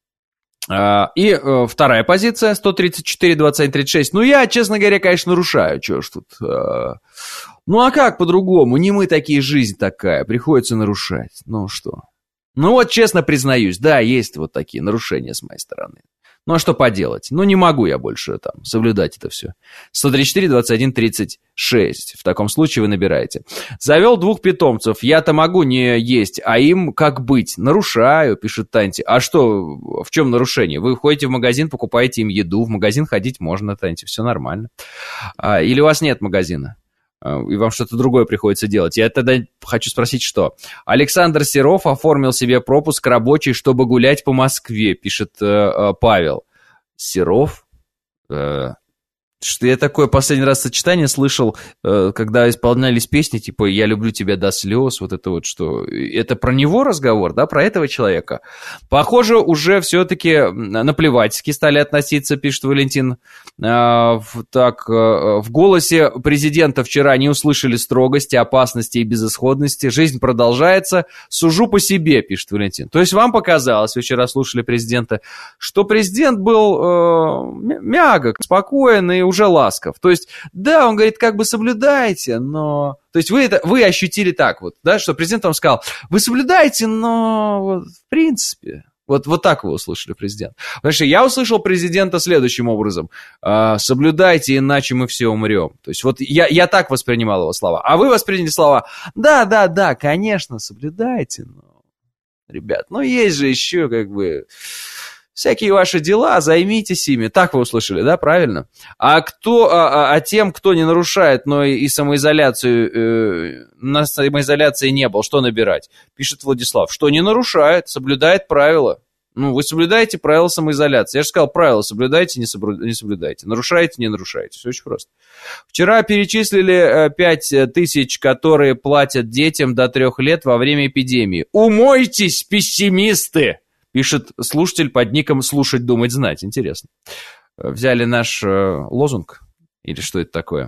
И э, вторая позиция, сто тридцать четыре двадцать один тридцать шесть. Ну, я, честно говоря, конечно, нарушаю. Чё ж тут... Э... Ну, а как по-другому? Не мы такие, жизнь такая. Приходится нарушать. Ну, что? Ну, вот, честно признаюсь, да, есть вот такие нарушения с моей стороны. Ну, а что поделать? Ну, не могу я больше там соблюдать это все. сто тридцать четыре двадцать один тридцать шесть. В таком случае вы набираете. Завел двух питомцев. Я-то могу не есть, а им как быть? Нарушаю, пишет Танти. А что, в чем нарушение? Вы ходите в магазин, покупаете им еду. В магазин ходить можно, Танти, все нормально. А, или у вас нет магазина? И вам что-то другое приходится делать. Я тогда хочу спросить, что? Александр Серов оформил себе пропуск рабочий, чтобы гулять по Москве, пишет э, э, Павел. Серов? Э, что я такое последний раз сочетание слышал, э, когда исполнялись песни, типа «Я люблю тебя до слез», вот это вот что. Это про него разговор, да, про этого человека? Похоже, уже все-таки наплевательски стали относиться, пишет Валентин. Э, так, э, в голосе президента вчера не услышали строгости, опасности и безысходности. Жизнь продолжается. Сужу по себе, пишет Валентин. То есть вам показалось, вы вчера слушали президента, что президент был э, мягок, спокоен и уже ласков. То есть, да, он говорит, как бы соблюдайте, но... То есть вы, это, вы ощутили так вот, да, что президент вам сказал, вы соблюдаете, но вот, в принципе, Вот, вот так вы услышали президента. Потому что я услышал президента следующим образом. Соблюдайте, иначе мы все умрем. То есть вот я, я так воспринимал его слова. А вы восприняли слова: да, да, да, конечно, соблюдайте. Но, ребят, ну есть же еще как бы всякие ваши дела, займитесь ими. Так вы услышали, да, правильно? А кто, а, а тем, кто не нарушает, но и самоизоляцию, э, на самоизоляции не был, что набирать? Пишет Владислав, что не нарушает, соблюдает правила. Ну, вы соблюдаете правила самоизоляции. Я же сказал, правила соблюдайте, не, соблю... не соблюдайте. Нарушаете, не нарушаете. Все очень просто. Вчера перечислили пять тысяч, которые платят детям до трех лет во время эпидемии. Умойтесь, пессимисты! Пишет слушатель под ником «Слушать, думать, знать». Интересно. Взяли наш э, лозунг? Или что это такое?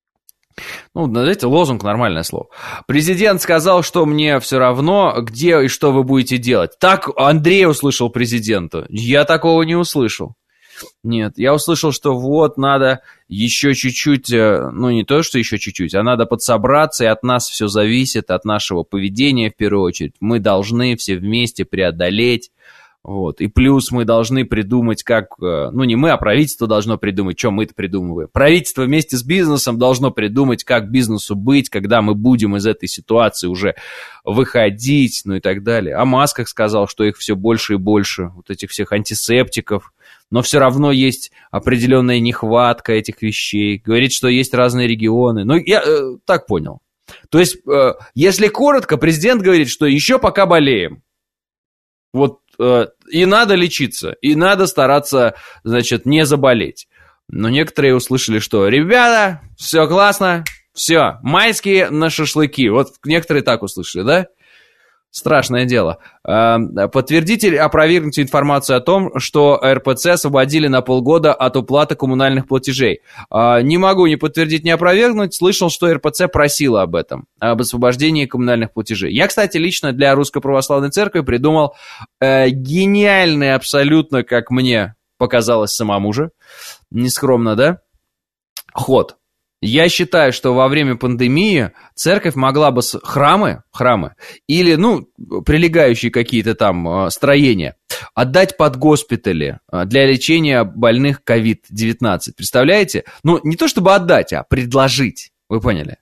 Ну, знаете, лозунг — нормальное слово. Президент сказал, что мне все равно, где и что вы будете делать. Так Андрей услышал президента. Я такого не услышал. Нет, я услышал, что вот надо еще чуть-чуть, ну не то, что еще чуть-чуть, а надо подсобраться, и от нас все зависит, от нашего поведения в первую очередь. Мы должны все вместе преодолеть. Вот. И плюс мы должны придумать, как... Ну, не мы, а правительство должно придумать, что мы-то придумываем. Правительство вместе с бизнесом должно придумать, как бизнесу быть, когда мы будем из этой ситуации уже выходить, ну и так далее. О масках сказал, что их все больше и больше, вот этих всех антисептиков. Но все равно есть определенная нехватка этих вещей. Говорит, что есть разные регионы. Ну, я э, так понял. То есть, э, если коротко, президент говорит, что еще пока болеем. Вот, э, и надо лечиться, и надо стараться, значит, не заболеть. Но некоторые услышали, что, ребята, все классно, все, майские на шашлыки. Вот некоторые так услышали, да? Страшное дело. Подтвердите или опровергните информацию о том, что эр пэ цэ освободили на полгода от уплаты коммунальных платежей. Не могу ни подтвердить, ни опровергнуть. Слышал, что эр пэ цэ просила об этом, об освобождении коммунальных платежей. Я, кстати, лично для Русской Православной Церкви придумал э, гениальный абсолютно, как мне показалось самому же, нескромно, да, ход. Я считаю, что во время пандемии церковь могла бы храмы, храмы или, ну, прилегающие какие-то там строения отдать под госпитали для лечения больных ковид девятнадцать. Представляете? Ну, не то чтобы отдать, а предложить. Вы поняли?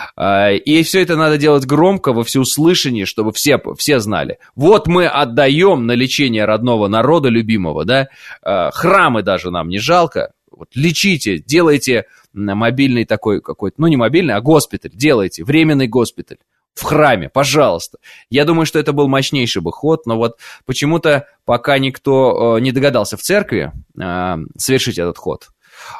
И все это надо делать громко, во всеуслышание, чтобы все, все знали. Вот мы отдаем на лечение родного народа, любимого, да? Храмы даже нам не жалко. Вот, лечите, делайте мобильный такой какой-то, ну не мобильный, а госпиталь, делайте, временный госпиталь в храме, пожалуйста. Я думаю, что это был мощнейший бы ход, но вот почему-то пока никто э, не догадался в церкви э, совершить этот ход.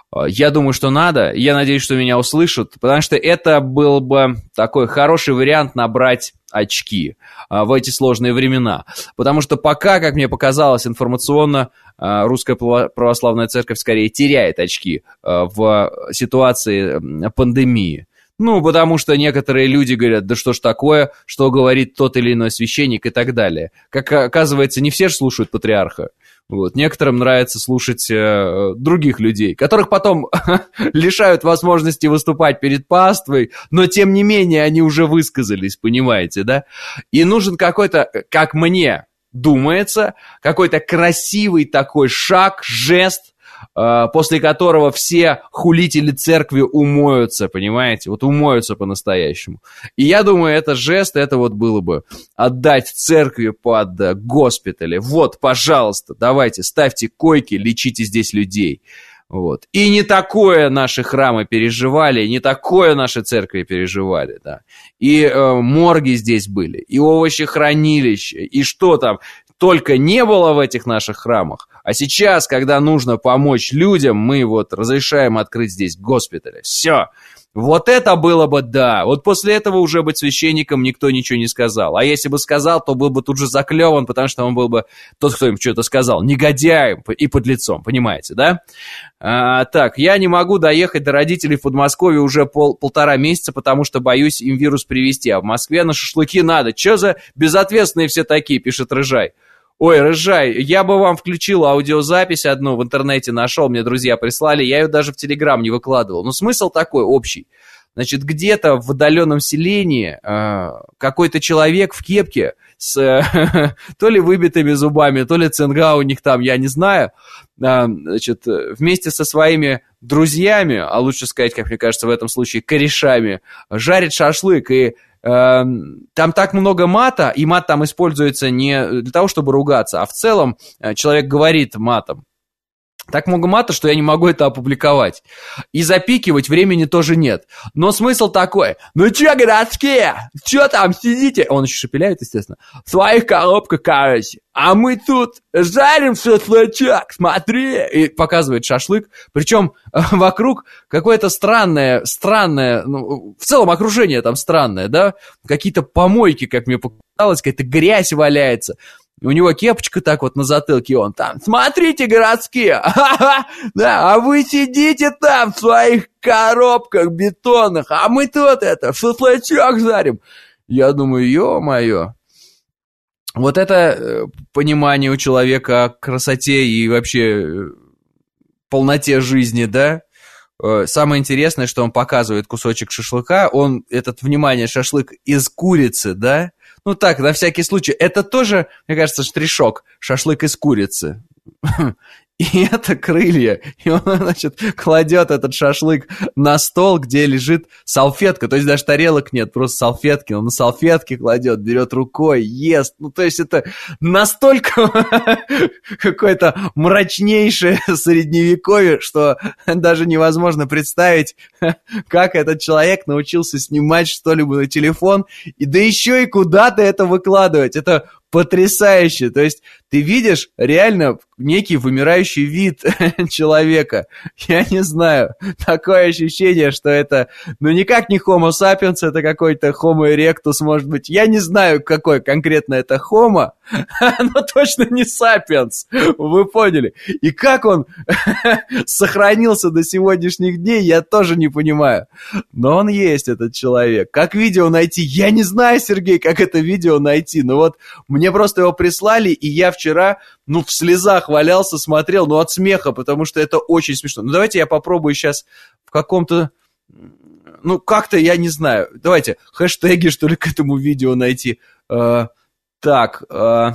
Я думаю, что надо, я надеюсь, что меня услышат, потому что это был бы такой хороший вариант набрать очки а, в эти сложные времена. Потому что пока, как мне показалось, информационно а, Русская Православная Церковь скорее теряет очки а, в ситуации пандемии. Ну, потому что некоторые люди говорят, да что ж такое, что говорит тот или иной священник и так далее. Как оказывается, не все же слушают патриарха. Вот. Некоторым нравится слушать э, других людей, которых потом лишают возможности выступать перед паствой, но тем не менее они уже высказались, понимаете, да? И нужен какой-то, как мне думается, какой-то красивый такой шаг, жест, э, после которого все хулители церкви умоются, понимаете? Вот умоются по-настоящему. И я думаю, это жест, это вот было бы отдать церкви под э, госпитали. Вот, пожалуйста, давайте, ставьте койки, лечите здесь людей. Вот. И не такое наши храмы переживали, не такое наши церкви переживали, да. И э, морги здесь были, и овощехранилища, и что там только не было в этих наших храмах. А сейчас, когда нужно помочь людям, мы вот разрешаем открыть здесь госпитали. Все. Вот это было бы да. Вот после этого уже быть священником никто ничего не сказал. А если бы сказал, то был бы тут же заклеван, потому что он был бы тот, кто им что-то сказал, негодяем и подлецом, понимаете, да? А, так, я не могу доехать до родителей в Подмосковье уже пол, полтора месяца, потому что боюсь им вирус привезти. А в Москве на шашлыки надо. Че за безответственные все такие, пишет Рыжай. Ой, Рыжай, я бы вам включил аудиозапись одну, в интернете нашел, мне друзья прислали, я ее даже в Телеграм не выкладывал. Но смысл такой, общий. Значит, где-то в отдаленном селении э, какой-то человек в кепке с э, то ли выбитыми зубами, то ли цинга у них там, я не знаю, э, значит, вместе со своими друзьями, а лучше сказать, как мне кажется, в этом случае корешами, жарит шашлык, и э, там так много мата, и мат там используется не для того, чтобы ругаться, а в целом э, человек говорит матом. Так много мата, что я не могу это опубликовать. И запикивать времени тоже нет. Но смысл такой: ну чё, городские, чё там сидите? Он еще шепеляет, естественно. В своих коробках, короче. А мы тут жарим шашлычок, смотри. И показывает шашлык. Причем вокруг какое-то странное, странное, ну, в целом окружение там странное, да? Какие-то помойки, как мне показалось, какая-то грязь валяется. У него кепочка так вот на затылке, и он там: смотрите, городские, да, а вы сидите там в своих коробках бетонных, а мы тут это, шашлычок жарим. Я думаю, ё-моё. Вот это понимание у человека о красоте и вообще полноте жизни, да? Самое интересное, что он показывает кусочек шашлыка, он, этот, внимание, шашлык из курицы, да? Ну так, на всякий случай. Это тоже, мне кажется, штришок. Шашлык из курицы. И это крылья. И он, значит, кладет этот шашлык на стол, где лежит салфетка. То есть даже тарелок нет, просто салфетки. Он на салфетке кладет, берет рукой, ест. Ну, то есть это настолько какое-то мрачнейшее средневековье, что даже невозможно представить, как этот человек научился снимать что-либо на телефон, и да еще и куда-то это выкладывать. Это потрясающе. То есть ты видишь реально некий вымирающий вид человека. Я не знаю. Такое ощущение, что это, ну, никак не Homo sapiens, это какой-то Homo erectus, может быть. Я не знаю, какой конкретно это Homo, но точно не sapiens. Вы поняли. И как он сохранился до сегодняшних дней, я тоже не понимаю. Но он есть, этот человек. Как видео найти? Я не знаю, Сергей, как это видео найти. Но вот мне просто его прислали, и я вчера, ну, в слезах валялся, смотрел, ну, от смеха, потому что это очень смешно. Ну, давайте я попробую сейчас в каком-то, ну, как-то, я не знаю, давайте хэштеги, что ли, к этому видео найти. А, так, а,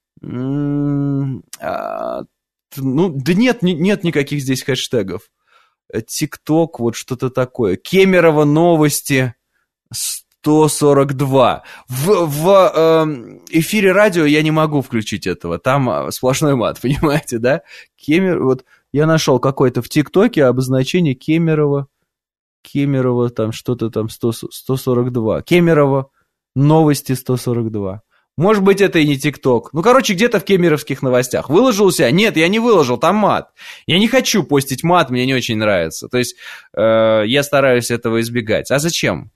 а, ну, да нет, нет никаких здесь хэштегов. ТикТок, вот что-то такое. Кемерово новости сто сорок два. В, в э, эфире радио я не могу включить этого. Там сплошной мат, понимаете, да? Кемер, вот я нашел какое-то в ТикТоке обозначение Кемерово. Кемерово, там что-то там сто сорок два. Кемерово новости сто сорок два. Может быть, это и не ТикТок. Ну, короче, где-то в кемеровских новостях. Выложил себя? Нет, я не выложил, там мат. Я не хочу постить мат, мне не очень нравится. То есть э, я стараюсь этого избегать. А зачем?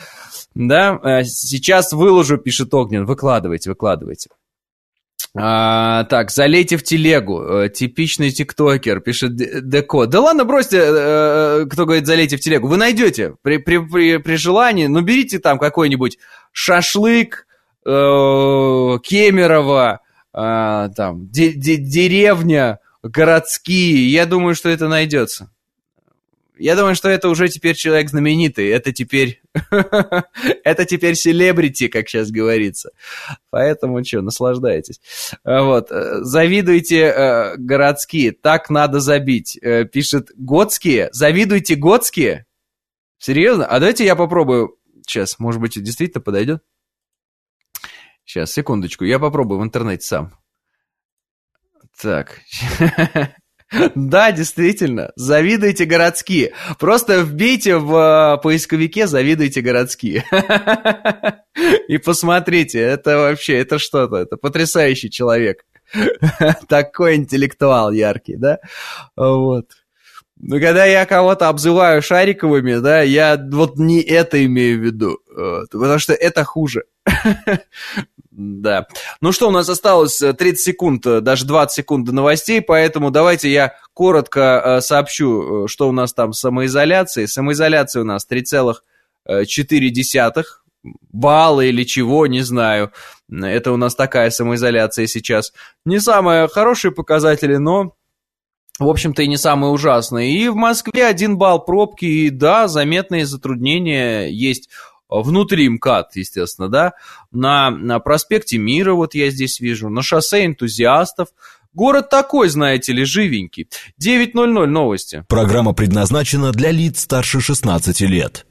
Да, сейчас выложу, пишет Огнен. Выкладывайте, выкладывайте. А, так, залейте в телегу. Типичный тиктокер, пишет Деко. Да ладно, бросьте, кто говорит залейте в телегу. Вы найдете при, при, при, при желании. Ну, берите там какой-нибудь шашлык, э, Кемерово, э, там, де, де, деревня, городские. Я думаю, что это найдется. Я думаю, что это уже теперь человек знаменитый. Это теперь... это теперь селебрити, как сейчас говорится. Поэтому что, наслаждайтесь. Вот. Завидуйте э, городские. Так надо забить. Э, пишет Готские. Завидуйте Готские? Серьезно? А давайте я попробую. Сейчас, может быть, действительно подойдет? Сейчас, секундочку. Я попробую в интернете сам. Так... Да, действительно, завидуйте городские. Просто вбейте в поисковике «завидуйте городские». И посмотрите, это вообще, это что-то, это потрясающий человек. Такой интеллектуал яркий, да? Вот. Но когда я кого-то обзываю шариковыми, да, я вот не это имею в виду, потому что это хуже. Да. Ну что, у нас осталось тридцать секунд, даже двадцать секунд до новостей, поэтому давайте я коротко сообщу, что у нас там с самоизоляцией. Самоизоляция у нас три целых четыре десятых балла или чего, не знаю. Это у нас такая самоизоляция сейчас. Не самые хорошие показатели, но в общем-то, и не самые ужасные. И в Москве один балл пробки, и да, заметные затруднения есть внутри МКАД, естественно, да, на, на проспекте Мира, вот я здесь вижу, на шоссе Энтузиастов. Город такой, знаете ли, живенький. девять ноль ноль новости. Программа предназначена для лиц старше шестнадцати лет.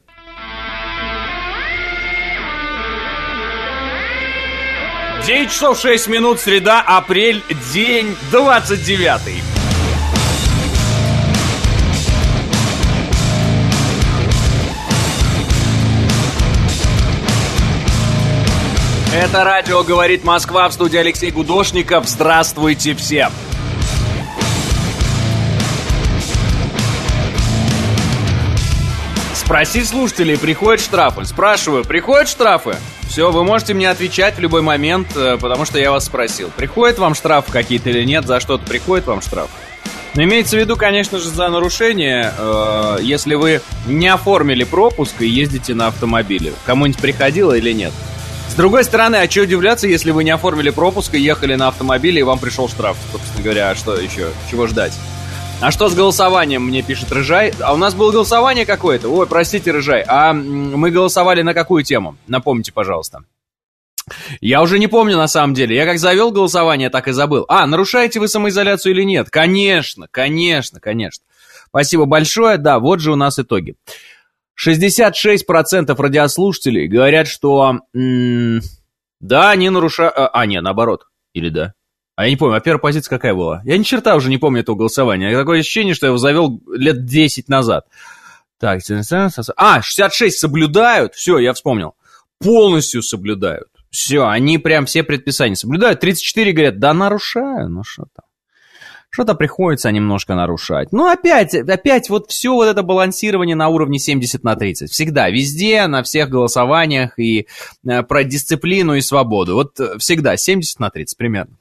девять часов шесть минут, среда, апрель, день двадцать девятый. Это радио «Говорит Москва», в студии Алексей Гудошников. Здравствуйте всем! Спроси слушателей, приходят штрафы? Спрашиваю, приходят штрафы? Все, вы можете мне отвечать в любой момент, потому что я вас спросил. Приходят вам штрафы какие-то или нет? За что-то приходит вам штраф? Но имеется в виду, конечно же, за нарушение, э, если вы не оформили пропуск и ездите на автомобиле. Кому-нибудь приходило или нет? С другой стороны, а что удивляться, если вы не оформили пропуск и ехали на автомобиле, и вам пришел штраф? Собственно говоря, а что еще? Чего ждать? А что с голосованием, мне пишет Рыжай? А у нас было голосование какое-то? Ой, простите, Рыжай. А мы голосовали на какую тему? Напомните, пожалуйста. Я уже не помню, на самом деле. Я как завел голосование, так и забыл. А, нарушаете вы самоизоляцию или нет? Конечно, конечно, конечно. Спасибо большое. Да, вот же у нас итоги. шестьдесят шесть процентов радиослушателей говорят, что м- да, они нарушают... А, нет, наоборот. Или да? А я не помню, а первая позиция какая была? Я ни черта уже не помню этого голосования. Такое ощущение, что я его завел лет десять назад. Так, а, шестьдесят шесть соблюдают. Все, я вспомнил. Полностью соблюдают. Все, они прям все предписания соблюдают. тридцать четыре говорят, да нарушаю, ну что там. Что-то приходится немножко нарушать. Ну, опять, опять вот все вот это балансирование на уровне семьдесят на тридцать. Всегда, везде, на всех голосованиях и э, про дисциплину и свободу. Вот э, всегда семьдесят на тридцать примерно.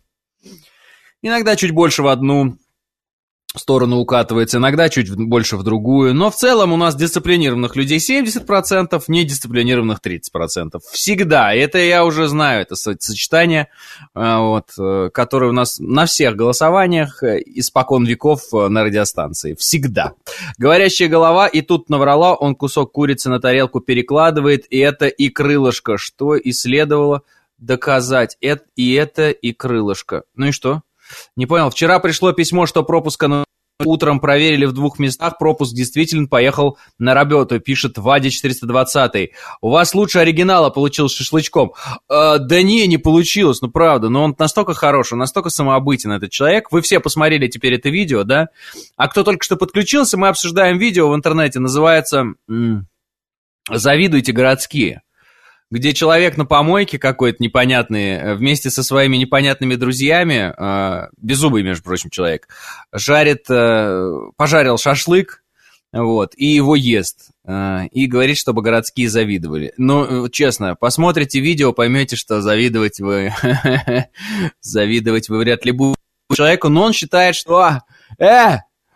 Иногда чуть больше в одну сторону укатывается, иногда чуть больше в другую. Но в целом у нас дисциплинированных людей семьдесят процентов, недисциплинированных тридцать процентов. Всегда. Это я уже знаю, это сочетание, вот, которое у нас на всех голосованиях испокон веков на радиостанции. Всегда. Говорящая голова, и тут наврала, он кусок курицы на тарелку перекладывает, и это и крылышко, что и следовало доказать. Это, и это и крылышко. Ну и что? Не понял. Вчера пришло письмо, что пропуска на... утром проверили в двух местах. Пропуск действительно поехал на работу, пишет Вадя четыреста двадцать. У вас лучше оригинала получилось шашлычком. Э, да не, не получилось, ну правда. Но он настолько хороший, настолько самообытен этот человек. Вы все посмотрели теперь это видео, да? А кто только что подключился, мы обсуждаем видео в интернете. Называется м- «Завидуйте городские». Где человек на помойке какой-то непонятный, вместе со своими непонятными друзьями, э, беззубый, между прочим, человек, жарит, э, пожарил шашлык, вот, и его ест, э, и говорит, чтобы городские завидовали. Ну, честно, посмотрите видео, поймете, что завидовать вы, завидовать вы вряд ли будете человеку, но он считает, что, э,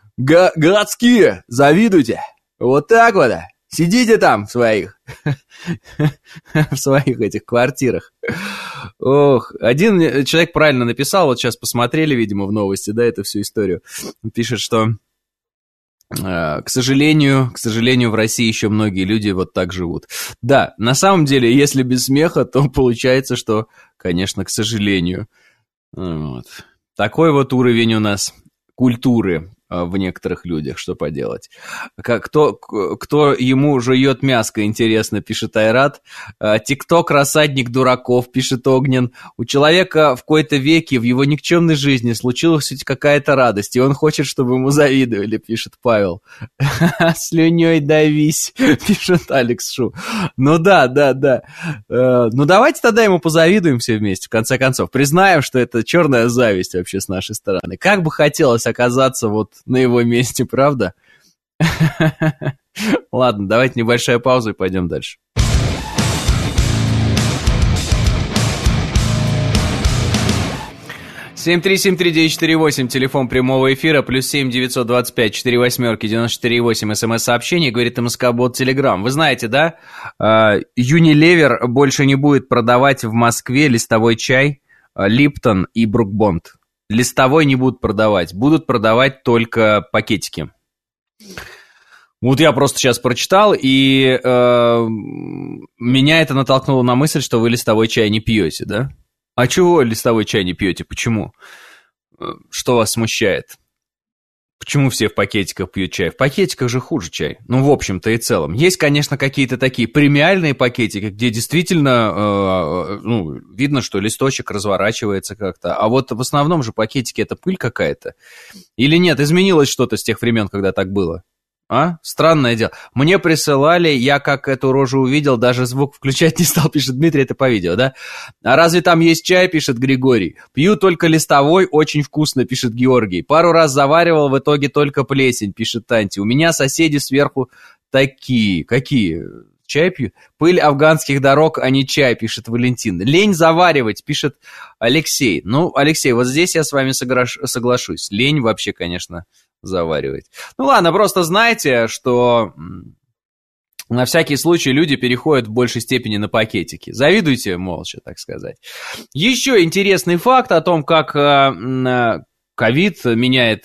городские, завидуйте, вот так вот. Сидите там в своих, в своих этих квартирах. Ох, один человек правильно написал, вот сейчас посмотрели, видимо, в новости, да, эту всю историю. Он пишет, что, к сожалению, к сожалению, в России еще многие люди вот так живут. Да, на самом деле, если без смеха, то получается, что, конечно, к сожалению. Вот. Такой вот уровень у нас культуры в некоторых людях, что поделать. Кто, кто ему жует мяско, интересно, пишет Айрат. ТикТок рассадник дураков, пишет Огнен. У человека в кои-то веке в его никчемной жизни случилась хоть какая-то радость, и он хочет, чтобы ему завидовали, пишет Павел. Слюней давись, пишет Алекс Шу. Ну да, да, да. Ну давайте тогда ему позавидуем все вместе, в конце концов. Признаем, что это черная зависть вообще с нашей стороны. Как бы хотелось оказаться вот на его месте, правда? Ладно, давайте небольшая пауза и пойдем дальше. семь три семь три девять четыре восемь, телефон прямого эфира, плюс семь девятьсот двадцать пять четыре восьмерки девяносто четыре восемь, смс-сообщение, говорит МСК-бот Телеграм. Вы знаете, да, Unilever больше не будет продавать в Москве листовой чай Липтон и Брук Бонд. листовой не будут продавать, будут продавать только пакетики. Вот я просто сейчас прочитал, и э, меня это натолкнуло на мысль, что вы листовой чай не пьете, да? А чего листовой чай не пьете? Почему? Что вас смущает? Почему все в пакетиках пьют чай? В пакетиках же хуже чай. Ну, в общем-то и целом. Есть, конечно, какие-то такие премиальные пакетики, где действительно, э, ну, видно, что листочек разворачивается как-то. А вот в основном же пакетики это пыль какая-то. Или нет, изменилось что-то с тех времен, когда так было? А? Странное дело. Мне присылали, я как эту рожу увидел, даже звук включать не стал, пишет Дмитрий, это по видео, да? А разве там есть чай, пишет Григорий. Пью только листовой, очень вкусно, пишет Георгий. Пару раз заваривал, в итоге только плесень, пишет Танти. У меня соседи сверху такие. Какие? Чай пью? Пыль афганских дорог, а не чай, пишет Валентин. Лень заваривать, пишет Алексей. Ну, Алексей, вот здесь я с вами соглашусь. Лень вообще, конечно, заваривать. Ну ладно, просто знайте, что на всякий случай люди переходят в большей степени на пакетики. Завидуйте молча, так сказать. Еще интересный факт о том, как ковид меняет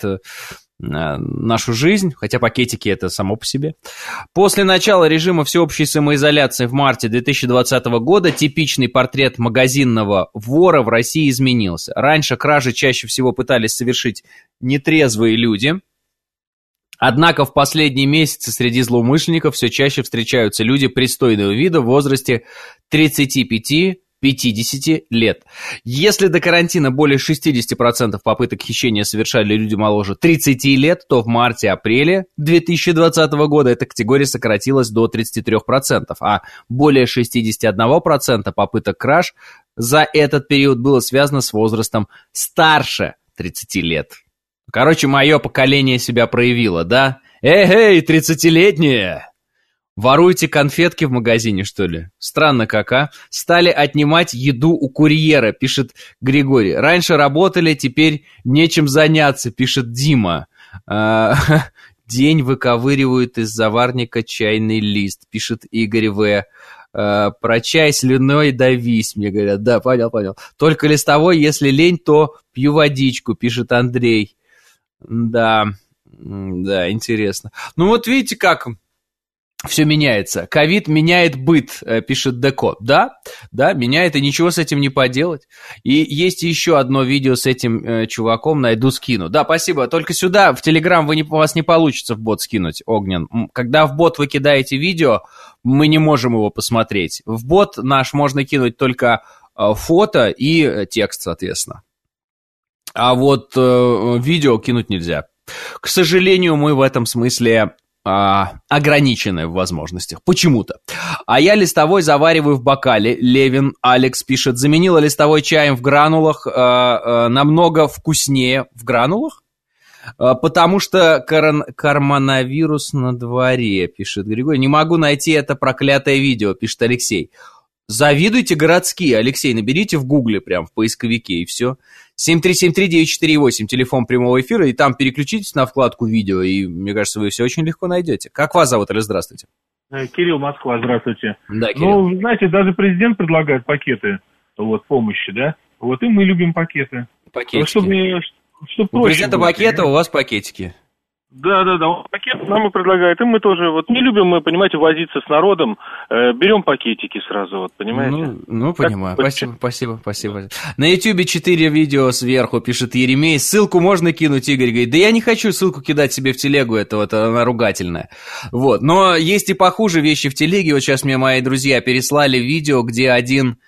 нашу жизнь, хотя пакетики это само по себе. После начала режима всеобщей самоизоляции в марте две тысячи двадцатого года типичный портрет магазинного вора в России изменился. Раньше кражи чаще всего пытались совершить нетрезвые люди. Однако в последние месяцы среди злоумышленников все чаще встречаются люди пристойного вида в возрасте тридцати пяти — пятидесяти лет. Если до карантина более шестьдесят процентов попыток хищения совершали люди моложе тридцати лет, то в марте-апреле две тысячи двадцатого года эта категория сократилась до тридцати трёх процентов, а более шестьдесят один процент попыток краж за этот период было связано с возрастом старше тридцати лет. Короче, мое поколение себя проявило, да? Эй-эй, тридцатилетние! Воруете конфетки в магазине, что ли? Странно как, а? Стали отнимать еду у курьера, пишет Григорий. Раньше работали, теперь нечем заняться, пишет Дима. День выковыривают из заварника чайный лист, пишет Игорь В. Про чай слюной давись, мне говорят. Да, понял, понял. Только листовой, если лень, то пью водичку, пишет Андрей. Да, да, интересно. Ну вот видите, как все меняется. Ковид меняет быт, пишет Декот. Да, да, меняет, и ничего с этим не поделать. И есть еще одно видео с этим э, чуваком, найду, скину. Да, спасибо. Только сюда, в Телеграм, вы не, у вас не получится в бот скинуть, Огнен. Когда в бот вы кидаете видео, мы не можем его посмотреть. В бот наш можно кинуть только э, фото и э, текст, соответственно. А вот э, видео кинуть нельзя. К сожалению, мы в этом смысле э, ограничены в возможностях. Почему-то. А я листовой завариваю в бокале. Левин Алекс пишет. Заменила листовой чаем в гранулах. Э, э, намного вкуснее. В гранулах? Э, потому что корон, коронавирус на дворе, пишет Григорий. Не могу найти это проклятое видео, пишет Алексей. Завидуйте городские, Алексей, наберите в гугле прям в поисковике и все. семь три семь три девять четыре восемь, телефон прямого эфира, и там переключитесь на вкладку видео, и, мне кажется, вы все очень легко найдете. Как вас зовут, или здравствуйте? Кирилл, Москва, здравствуйте. Да, Кирилл. Ну, знаете, даже президент предлагает пакеты вот, помощи, да? Вот и мы любим пакеты. Пакетики. Чтобы, чтобы у президента пакеты, у вас пакетики. Да, да, да, он пакет нам и предлагает, и мы тоже, вот не любим мы, понимаете, возиться с народом, э, берем пакетики сразу, вот, понимаете? Ну, ну понимаю, так, спасибо, спасибо, спасибо. На ютубе четыре видео сверху, пишет Еремей, ссылку можно кинуть, Игорь говорит, да я не хочу ссылку кидать себе в телегу, это вот она ругательная, вот, но есть и похуже вещи в телеге, вот сейчас мне мои друзья переслали видео, где один,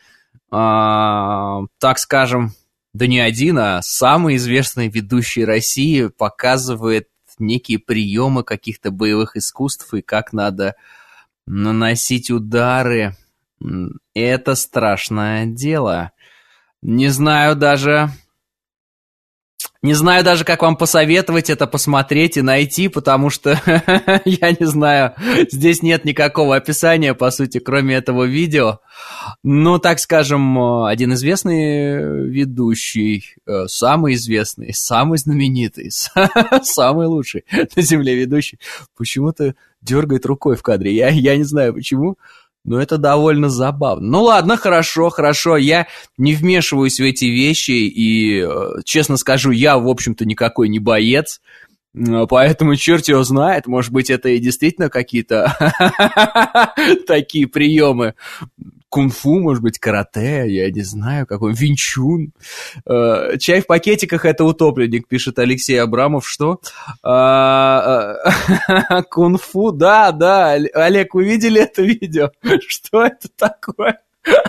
а, так скажем, да не один, а самый известный ведущий России показывает некие приемы каких-то боевых искусств и как надо наносить удары. Это страшное дело. Не знаю даже... Не знаю даже, как вам посоветовать это посмотреть и найти, потому что, я не знаю, здесь нет никакого описания, по сути, кроме этого видео. Ну, так скажем, один известный ведущий, самый известный, самый знаменитый, самый лучший на земле ведущий, почему-то дергает рукой в кадре. Я, я не знаю, почему. Ну, это довольно забавно. Ну, ладно, хорошо, хорошо. Я не вмешиваюсь в эти вещи. И, честно скажу, я, в общем-то, никакой не боец. Поэтому черт его знает. Может быть, это и действительно какие-то такие приемы. Кунг-фу, может быть, карате, я не знаю, какой винчун. Э, чай в пакетиках – это утопленник, пишет Алексей Абрамов. Что? Э, э, кунг-фу, да, да. Олег, вы видели это видео? Что это такое?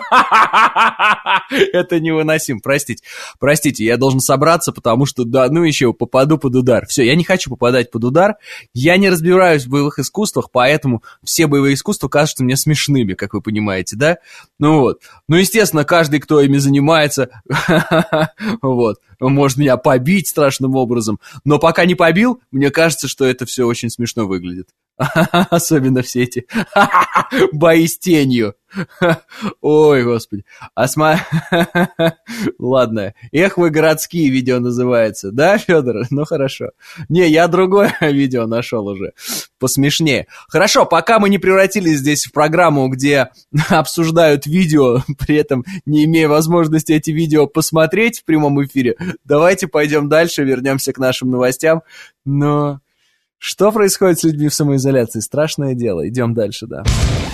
Это невыносимо, простите. Простите, я должен собраться, потому что, да, ну еще попаду под удар. Все, я не хочу попадать под удар. Я не разбираюсь в боевых искусствах, поэтому все боевые искусства кажутся мне смешными, как вы понимаете, да? Ну вот. Ну, естественно, каждый, кто ими занимается, вот, может меня побить страшным образом. Но пока не побил, мне кажется, что это все очень смешно выглядит. Особенно все эти бои с тенью. Ой, господи. А сма... Ладно. Эх, вы городские видео называется. Да, Федор? Ну, хорошо. Не, я другое видео нашел уже. Посмешнее. Хорошо, пока мы не превратились здесь в программу, где обсуждают видео, при этом не имея возможности эти видео посмотреть в прямом эфире, давайте пойдем дальше, вернемся к нашим новостям. Но... Что происходит с людьми в самоизоляции? Страшное дело. Идем дальше, да.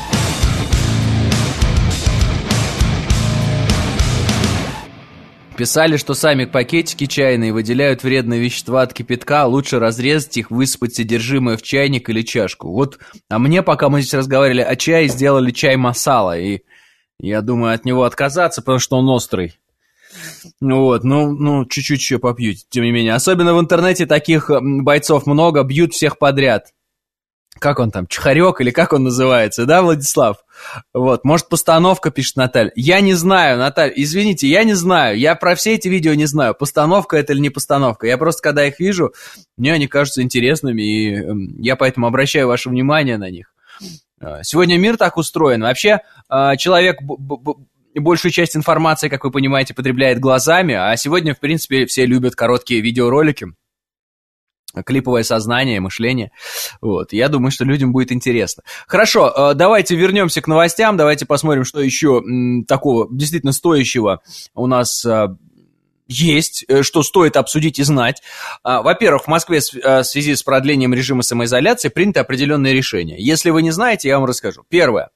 Писали, что сами пакетики чайные выделяют вредные вещества от кипятка, лучше разрезать их, высыпать содержимое в чайник или чашку. Вот, а мне, пока мы здесь разговаривали о чае, сделали чай масала, и я думаю от него отказаться, потому что он острый. Вот, ну, ну, чуть-чуть еще попью, тем не менее. Особенно в интернете таких бойцов много, бьют всех подряд. Как он там, Чхарек или как он называется, да, Владислав? Вот, может, постановка, пишет Наталья. Я не знаю, Наталья, извините, я не знаю. Я про все эти видео не знаю, постановка это или не постановка. Я просто, когда их вижу, мне они кажутся интересными, и я поэтому обращаю ваше внимание на них. Сегодня мир так устроен. Вообще, человек... большую часть информации, как вы понимаете, потребляет глазами, а сегодня, в принципе, все любят короткие видеоролики, клиповое сознание, мышление. Вот. Я думаю, что людям будет интересно. Хорошо, давайте вернемся к новостям, давайте посмотрим, что еще такого действительно стоящего у нас есть, что стоит обсудить и знать. Во-первых, в Москве в связи с продлением режима самоизоляции приняты определенные решения. Если вы не знаете, я вам расскажу. Первое.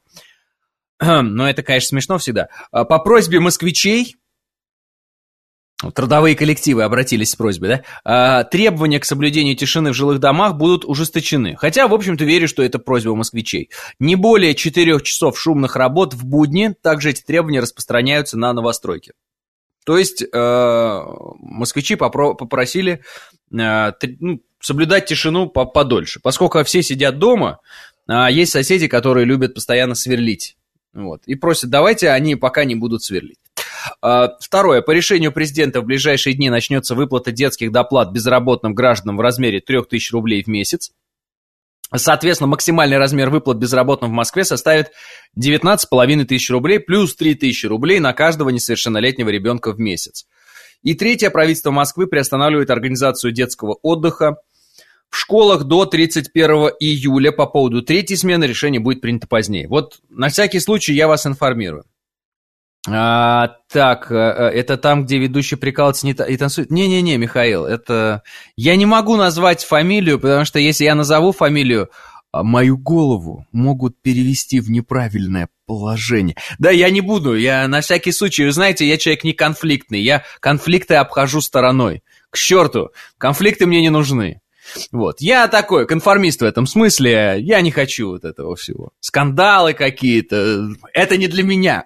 Но это, конечно, смешно всегда. По просьбе москвичей, трудовые коллективы обратились с просьбой, да, требования к соблюдению тишины в жилых домах будут ужесточены. Хотя, в общем-то, верю, что это просьба москвичей. Не более четырех часов шумных работ в будни, также эти требования распространяются на новостройки. То есть москвичи попросили ну, соблюдать тишину подольше. Поскольку все сидят дома, есть соседи, которые любят постоянно сверлить. Вот, и просят, давайте они пока не будут сверлить. Второе. По решению президента в ближайшие дни начнется выплата детских доплат безработным гражданам в размере три тысячи рублей в месяц. Соответственно, максимальный размер выплат безработным в Москве составит девятнадцать с половиной тысяч рублей плюс три тысячи рублей на каждого несовершеннолетнего ребенка в месяц. И третье. Правительство Москвы приостанавливает организацию детского отдыха в школах до тридцать первого июля. По поводу третьей смены решение будет принято позднее. Вот на всякий случай я вас информирую. А, так, это там, где ведущий прикалывается не та- и танцует? Не-не-не, Михаил, это... Я не могу назвать фамилию, потому что если я назову фамилию, мою голову могут перевести в неправильное положение. Да, я не буду, я на всякий случай, вы знаете, я человек не конфликтный, я конфликты обхожу стороной. К черту, конфликты мне не нужны. Вот, я такой конформист в этом смысле, я не хочу вот этого всего. Скандалы какие-то, это не для меня.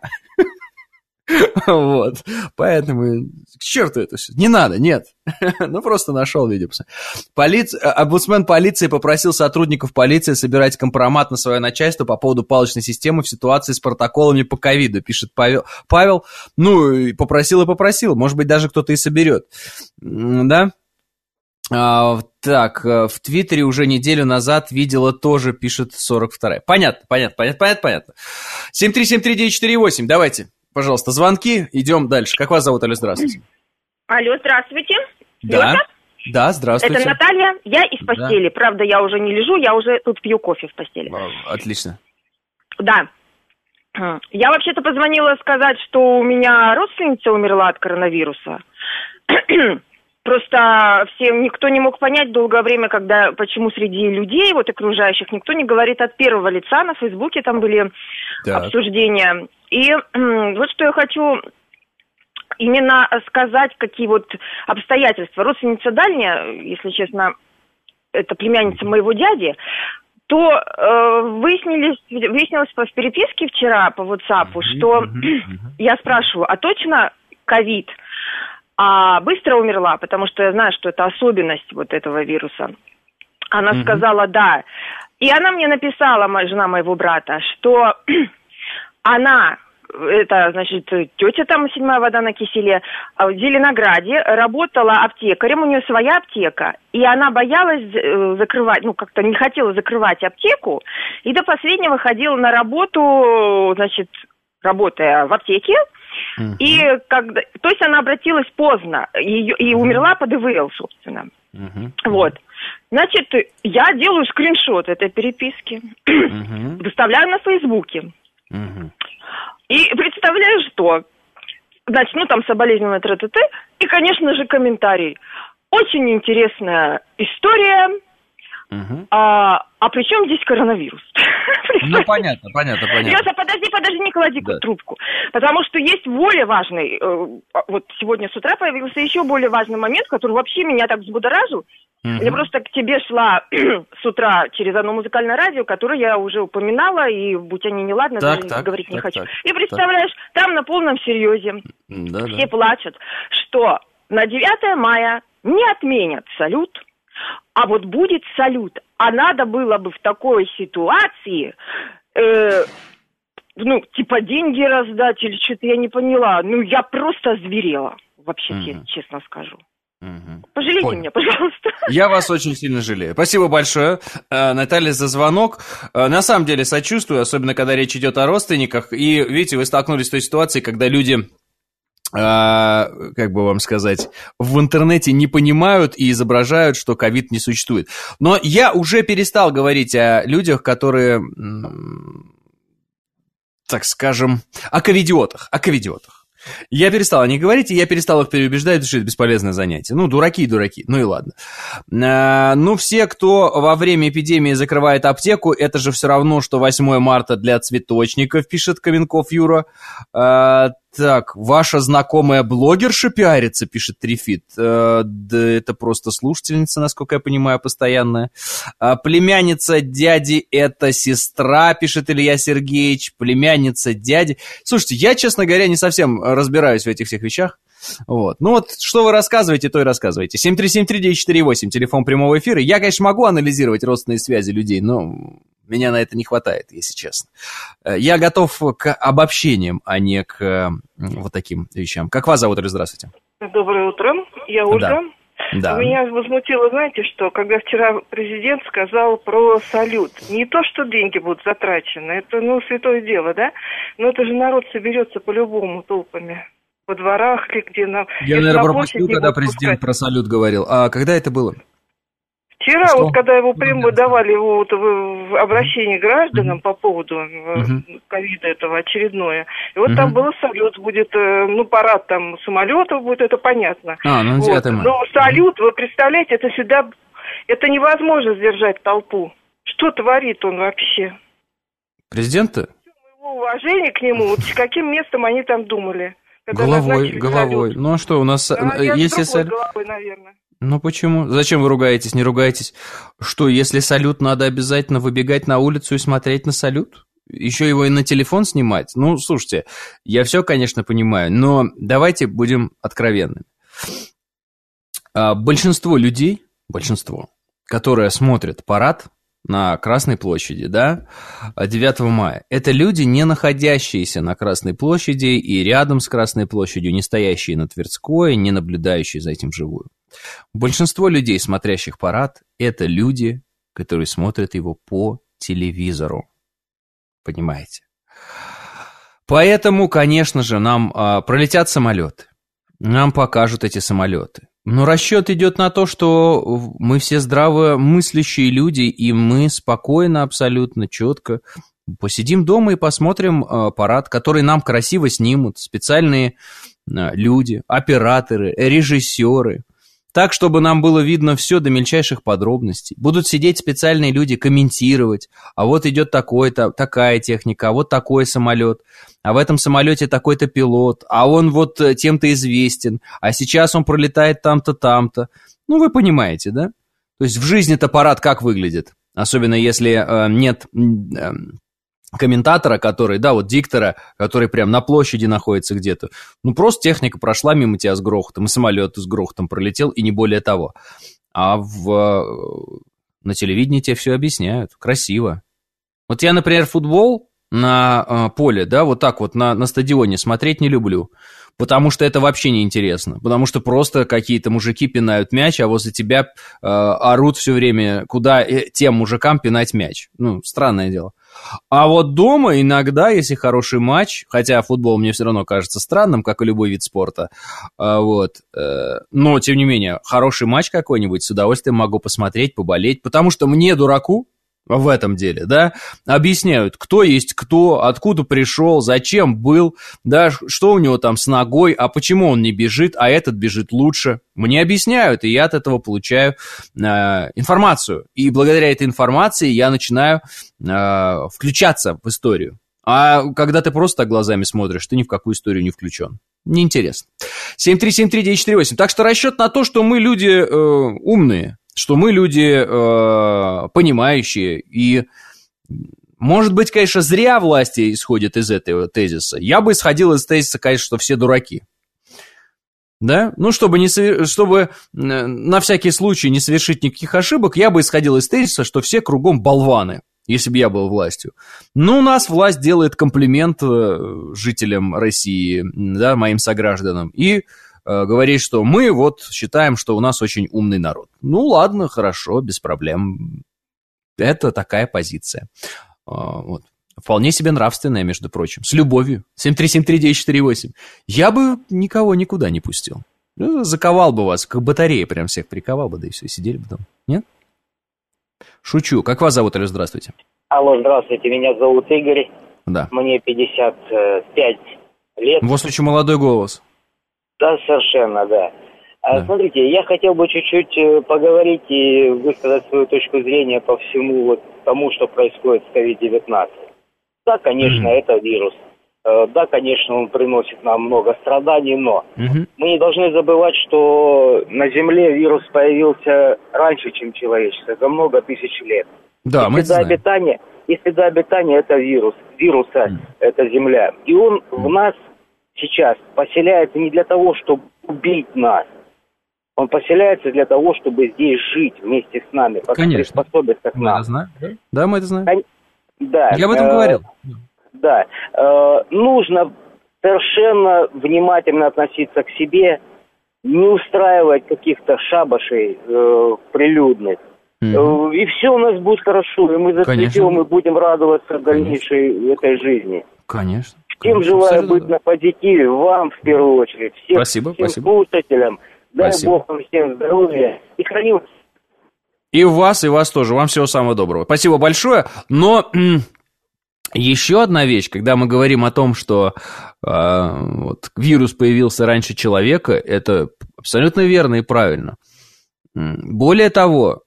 Вот, поэтому к черту это все. Не надо, нет. Ну, просто нашел видео. Полиция, омбудсмен полиции попросил сотрудников полиции собирать компромат на свое начальство по поводу палочной системы в ситуации с протоколами по ковиду, пишет Павел. Павел, ну, и попросил и попросил. Может быть, даже кто-то и соберет. Да? А, так, в Твиттере уже неделю назад видела тоже, пишет сорок вторая. Понятно, понятно, понятно, понятно, понятно. семь три семь три девять четыре восемь, давайте. Пожалуйста, звонки, идем дальше. Как вас зовут, Алло, здравствуйте. Алло, здравствуйте. Да, Лёша? да, здравствуйте. Это Наталья, я из постели. Да. Правда, я уже не лежу, я уже тут пью кофе в постели. Отлично. Да. Я вообще-то позвонила сказать, что у меня родственница умерла от коронавируса. Просто всем никто не мог понять долгое время, когда, почему среди людей, вот окружающих, никто не говорит от первого лица. На Фейсбуке там были так. обсуждения. И вот что я хочу именно сказать, какие вот обстоятельства. Родственница дальняя, если честно, это племянница моего дяди, то э, выяснились, выяснилось в переписке вчера по WhatsApp, mm-hmm, что mm-hmm. я спрашиваю, а точно ковид? А быстро умерла, потому что я знаю, что это особенность вот этого вируса. Она mm-hmm. сказала «да». И она мне написала, моя жена моего брата, что она, это, значит, тетя там, седьмая вода на киселе, в Зеленограде работала аптекарем, у нее своя аптека, и она боялась закрывать, ну, как-то не хотела закрывать аптеку, и до последнего ходила на работу, значит, работая в аптеке, uh-huh. и когда, то есть она обратилась поздно, и, и умерла под ИВЛ, собственно. Uh-huh. Вот. Значит, я делаю скриншот этой переписки, uh-huh. выставляю на Фейсбуке. Uh-huh. И представляю, что, значит, ну там соболезнования т-т-т, и, конечно же, комментарий. Очень интересная история. Uh-huh. А, а при чем здесь коронавирус? Ну, понятно, понятно, понятно. Леша, подожди, подожди, не клади да. трубку. Потому что есть более важный, э, вот сегодня с утра появился еще более важный момент, который вообще меня так взбудоражил. Uh-huh. Я просто к тебе шла с утра через одно музыкальное радио, которое я уже упоминала, и будь они неладны, так, даже так, говорить так, не хочу. Так, и представляешь, так. там на полном серьезе да, все да. плачут, что на девятое мая не отменят салют, а вот будет салют. А надо было бы в такой ситуации, э, ну, типа деньги раздать или что-то, я не поняла. Ну, я просто озверела, вообще, mm-hmm. честно скажу. Mm-hmm. Пожалейте Понял. меня, пожалуйста. Я вас очень сильно жалею. Спасибо большое, Наталья, за звонок. На самом деле сочувствую, особенно когда речь идет о родственниках. И, видите, вы столкнулись с той ситуацией, когда люди... А, как бы вам сказать, в интернете не понимают и изображают, что ковид не существует. Но я уже перестал говорить о людях, которые, так скажем, о ковидиотах, о ковидиотах. Я перестал о них говорить, и я перестал их переубеждать, что это бесполезное занятие. Ну, дураки и дураки, ну и ладно. А, ну, все, кто во время эпидемии закрывает аптеку, это же все равно, что восьмое марта для цветочников, пишет Каменков Юра. А, так, ваша знакомая блогерша пиарится, пишет Трифит. А, да это просто слушательница, насколько я понимаю, постоянная. А, племянница дяди — это сестра, пишет Илья Сергеевич. Племянница дяди. Слушайте, я, честно говоря, не совсем разбираюсь в этих всех вещах. Вот. Ну вот, что вы рассказываете, то и рассказываете. семь три семь три девять четыре восемь, телефон прямого эфира. Я, конечно, могу анализировать родственные связи людей, но меня на это не хватает, если честно. Я готов к обобщениям, а не к вот таким вещам. Как вас зовут, Оль? Здравствуйте. Доброе утро, я Ольга. Да. Да. Меня возмутило, знаете что, когда вчера президент сказал про салют. Не то, что деньги будут затрачены, это, ну, святое дело, да? Но это же народ соберется по-любому толпами. Во дворах ли, где нам... Я, наверное, пропустил, когда президент пускать. Про салют говорил. А когда это было? Вчера, что? вот когда его прямо давали его вот в обращении гражданам mm-hmm. по поводу mm-hmm. ковида этого очередное. И вот mm-hmm. там было салют, будет, ну, парад там самолетов будет, это понятно. А, ну, вот. Но салют, вы представляете, это всегда, это невозможно сдержать толпу. Что творит он вообще? Президент-то? Его уважение к нему, вот каким местом они там думали. Головой, головой. Салют. Ну а что, у нас... Да, если салют... головой, наверное. Ну почему? Зачем вы ругаетесь, не ругаетесь? Что, если салют, надо обязательно выбегать на улицу и смотреть на салют? Еще его и на телефон снимать? Ну, слушайте, я все, конечно, понимаю, но давайте будем откровенными. Большинство людей, большинство, которые смотрят парад на Красной площади, да, девятого мая, это люди, не находящиеся на Красной площади и рядом с Красной площадью, не стоящие на Тверской, не наблюдающие за этим вживую. Большинство людей, смотрящих парад, это люди, которые смотрят его по телевизору. Понимаете? Поэтому, конечно же, нам а, пролетят самолеты, нам покажут эти самолеты. Но расчет идет на то, что мы все здравомыслящие люди, и мы спокойно, абсолютно четко Посидим дома и посмотрим э, парад, который нам красиво снимут специальные э, люди, операторы, режиссеры. Так, чтобы нам было видно все до мельчайших подробностей. Будут сидеть специальные люди, комментировать. А вот идет такой-то, такая техника, а вот такой самолет. А в этом самолете такой-то пилот. А он вот тем-то известен. А сейчас он пролетает там-то, там-то. Ну, вы понимаете, да? То есть в жизни-то парад как выглядит? Особенно если э, нет... Э, комментатора, который, да, вот диктора, который прям на площади находится где-то. Ну, просто техника прошла мимо тебя с грохотом, и самолет с грохотом пролетел, и не более того. А в, на телевидении тебе все объясняют. Красиво. Вот я, например, футбол на э, поле, да, вот так вот на, на стадионе смотреть не люблю. Потому что это вообще неинтересно. Потому что просто какие-то мужики пинают мяч, а возле тебя э, орут все время, куда э, тем мужикам пинать мяч. Ну, странное дело. А вот дома иногда, если хороший матч, хотя футбол мне все равно кажется странным, как и любой вид спорта, э, вот, э, но, тем не менее, хороший матч какой-нибудь с удовольствием могу посмотреть, поболеть, потому что мне, дураку, в этом деле, да, объясняют, кто есть кто, откуда пришел, зачем был, да, что у него там с ногой, а почему он не бежит, а этот бежит лучше. Мне объясняют, и я от этого получаю э, информацию. И благодаря этой информации я начинаю э, включаться в историю. А когда ты просто так глазами смотришь, ты ни в какую историю не включен. Неинтересно. семь три семь три девять четыре восемь. Так что расчет на то, что мы люди э, умные, что мы люди э, понимающие, и, может быть, конечно, зря власти исходят из этого тезиса. Я бы исходил из тезиса, конечно, что все дураки. Да? Ну, чтобы, не, чтобы на всякий случай не совершить никаких ошибок, я бы исходил из тезиса, что все кругом болваны, если бы я был властью. Но у нас власть делает комплимент жителям России, да, моим согражданам, и говорит, что мы вот считаем, что у нас очень умный народ. Ну, ладно, хорошо, без проблем. Это такая позиция. Вот. Вполне себе нравственная, между прочим. С любовью. семь три семь три девять четыре восемь. Я бы никого никуда не пустил. Заковал бы вас, как батарея, прям всех приковал бы, да и все, сидели бы там. Нет? Шучу. Как вас зовут, Алло, здравствуйте. Алло, здравствуйте, меня зовут Игорь. Да. Мне пятьдесят пять лет. У вас очень молодой голос. Да, совершенно, да. да. Смотрите, я хотел бы чуть-чуть поговорить и высказать свою точку зрения по всему вот тому, что происходит с ковид девятнадцать. Да, конечно, mm-hmm. это вирус. Да, конечно, он приносит нам много страданий, но mm-hmm. мы не должны забывать, что на Земле вирус появился раньше, чем человечество, за много тысяч лет. Да, и мы это среда знаем. обитания, и среда обитания это вирус, вируса mm-hmm. это Земля. И он mm-hmm. в нас сейчас поселяется не для того, чтобы убить нас. Он поселяется для того, чтобы здесь жить вместе с нами, приспособиться к нам. нам. Мы это знаем. Да, мы это знаем. Да. Я об этом э, говорил. Да. Э, нужно совершенно внимательно относиться к себе, не устраивать каких-то шабашей э, прилюдных. Mm-hmm. Э, и все у нас будет хорошо, и мы зацветем, и будем радоваться дальнейшей Конечно. этой жизни. Конечно. Всем Конечно. желаю Абсолютно. быть на позитиве, вам в первую очередь, всем, спасибо, всем спасибо. слушателям. Дай спасибо. Бог вам всем здоровья и храни вас. И вас, и вас тоже. Вам всего самого доброго. Спасибо большое. Но м- еще одна вещь, когда мы говорим о том, что э, вот, вирус появился раньше человека, это абсолютно верно и правильно. Более того,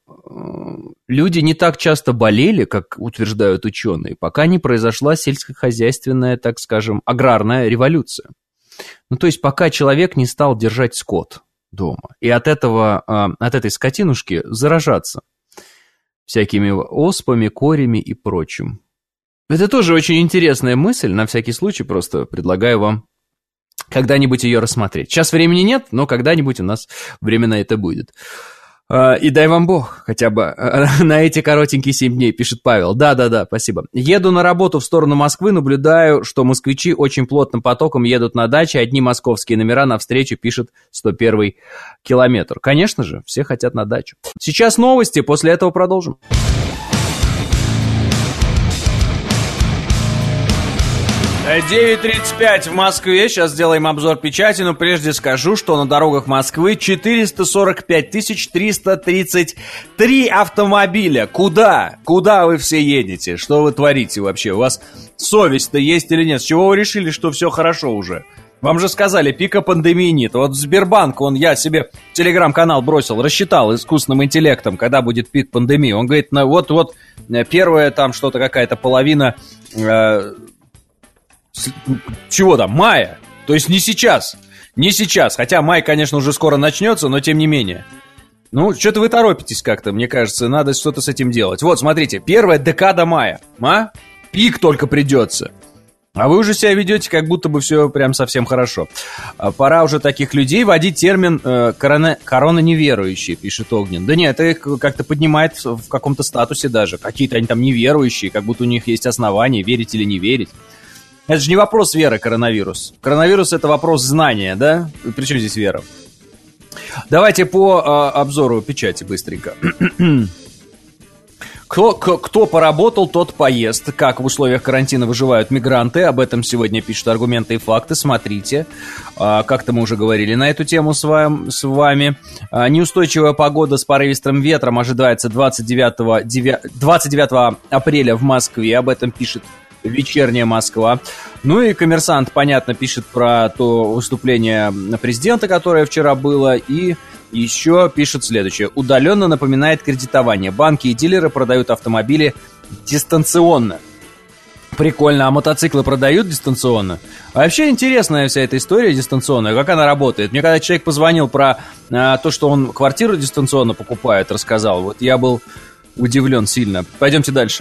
люди не так часто болели, как утверждают ученые, пока не произошла сельскохозяйственная, так скажем, аграрная революция. Ну, то есть, пока человек не стал держать скот дома. И от этого, от этой скотинушки заражаться всякими оспами, корями и прочим. Это тоже очень интересная мысль, на всякий случай просто предлагаю вам когда-нибудь ее рассмотреть. Сейчас времени нет, но когда-нибудь у нас время на это будет. И дай вам Бог хотя бы на эти коротенькие семь дней, пишет Павел. Да-да-да, спасибо. Еду на работу в сторону Москвы, наблюдаю, что москвичи очень плотным потоком едут на дачи, одни московские номера навстречу, пишет сто первый километр. Конечно же, все хотят на дачу. Сейчас новости, после этого продолжим. девять тридцать пять в Москве. Сейчас сделаем обзор печати, но прежде скажу, что на дорогах Москвы четыреста сорок пять тысяч триста тридцать три автомобиля. Куда? Куда вы все едете? Что вы творите вообще? У вас совесть-то есть или нет? С чего вы решили, что все хорошо уже? Вам же сказали, пика пандемии нет. Вот Сбербанк, он, я себе телеграм-канал бросил, рассчитал искусственным интеллектом, когда будет пик пандемии. Он говорит, ну вот-вот, первая там что-то, какая-то половина... Э, чего там, мая? То есть не сейчас, не сейчас. Хотя май, конечно, уже скоро начнется, но тем не менее. Ну, что-то вы торопитесь как-то, мне кажется, надо что-то с этим делать. Вот, смотрите, первая декада мая, а? Пик только придется. А вы уже себя ведете, как будто бы все прям совсем хорошо. Пора уже таких людей вводить термин э, корона, корона неверующие, пишет Огнен. Да нет, это их как-то поднимает в каком-то статусе даже. Какие-то они там неверующие, как будто у них есть основания, верить или не верить. Это же не вопрос веры, коронавирус. Коронавирус — это вопрос знания, да? Причем здесь вера? Давайте по э, обзору печати быстренько. Кто, кто поработал, тот поест. Как в условиях карантина выживают мигранты. Об этом сегодня пишут «Аргументы и факты». Смотрите. Как-то мы уже говорили на эту тему с вами. С вами. Неустойчивая погода с порывистым ветром ожидается двадцать девятого апреля в Москве. Об этом пишет «Вечерняя Москва». Ну и «Коммерсант», понятно, пишет про то выступление президента, которое вчера было. И еще пишет следующее. Удаленно напоминает кредитование. Банки и дилеры продают автомобили дистанционно. Прикольно. А мотоциклы продают дистанционно? А вообще интересная вся эта история дистанционная. Как она работает? Мне когда человек позвонил про а, то, что он квартиру дистанционно покупает, рассказал. Вот я был удивлен сильно. Пойдемте дальше.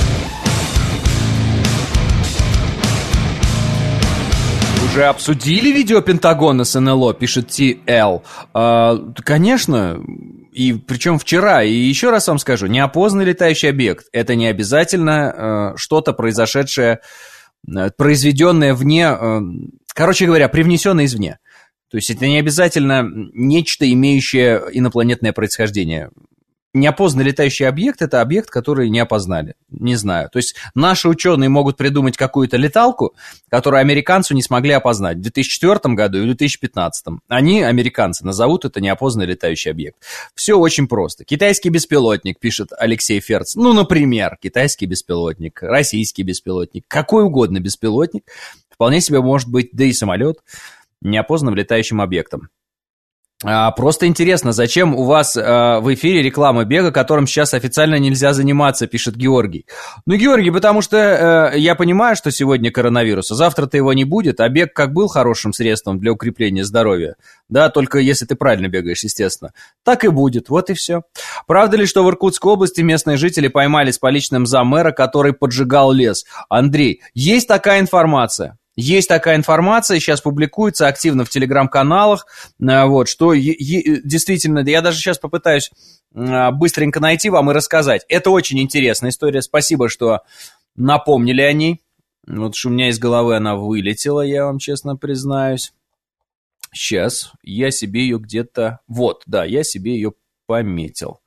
Уже обсудили видео Пентагона с эн эл о, пишет Ти Эл. А, конечно, и причем вчера. И еще раз вам скажу, неопознанный летающий объект — это не обязательно а, что-то произошедшее, а, произведенное вне, а, короче говоря, привнесенное извне. То есть это не обязательно нечто, имеющее инопланетное происхождение. Неопознанный летающий объект — это объект, который не опознали. Не знаю. То есть наши ученые могут придумать какую-то леталку, которую американцы не смогли опознать в две тысячи четвёртом году и в две тысячи пятнадцатом. Они, американцы, назовут это неопознанный летающий объект. Все очень просто. Китайский беспилотник, пишет Алексей Ферц. Ну, например, китайский беспилотник, российский беспилотник, какой угодно беспилотник. Вполне себе может быть, да и самолет, неопознанным летающим объектом. А, просто интересно, зачем у вас а, в эфире реклама бега, которым сейчас официально нельзя заниматься, пишет Георгий. Ну, Георгий, потому что а, я понимаю, что сегодня коронавирус, а завтра-то его не будет, а бег как был хорошим средством для укрепления здоровья, да, только если ты правильно бегаешь, естественно, так и будет, вот и все. Правда ли, что в Иркутской области местные жители поймали с поличным замэра, который поджигал лес? Андрей, есть такая информация. Есть такая информация, сейчас публикуется активно в телеграм-каналах, вот, что е- е- действительно, я даже сейчас попытаюсь быстренько найти вам и рассказать. Это очень интересная история, спасибо, что напомнили о ней. Вот что у меня из головы она вылетела, я вам честно признаюсь. Сейчас я себе ее где-то... Вот, да, я себе ее пометил.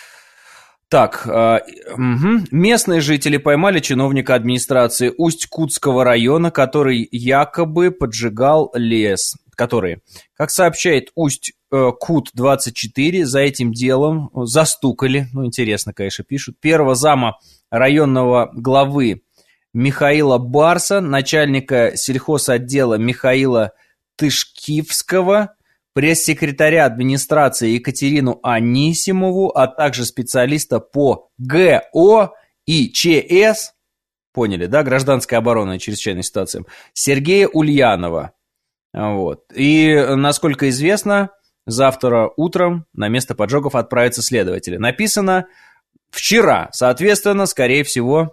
Так, э, угу. Местные жители поймали чиновника администрации Усть-Кутского района, который якобы поджигал лес. Который, как сообщает Усть-Кут двадцать четыре, за этим делом застукали, ну интересно, конечно, пишут, первого зама районного главы Михаила Барса, начальника сельхозотдела Михаила Тышкивского, пресс-секретаря администрации Екатерину Анисимову, а также специалиста по ГО и ЧС, поняли, да, гражданская оборона и чрезвычайным ситуациям, Сергея Ульянова. Вот. И, насколько известно, завтра утром на место поджогов отправятся следователи. Написано вчера, соответственно, скорее всего,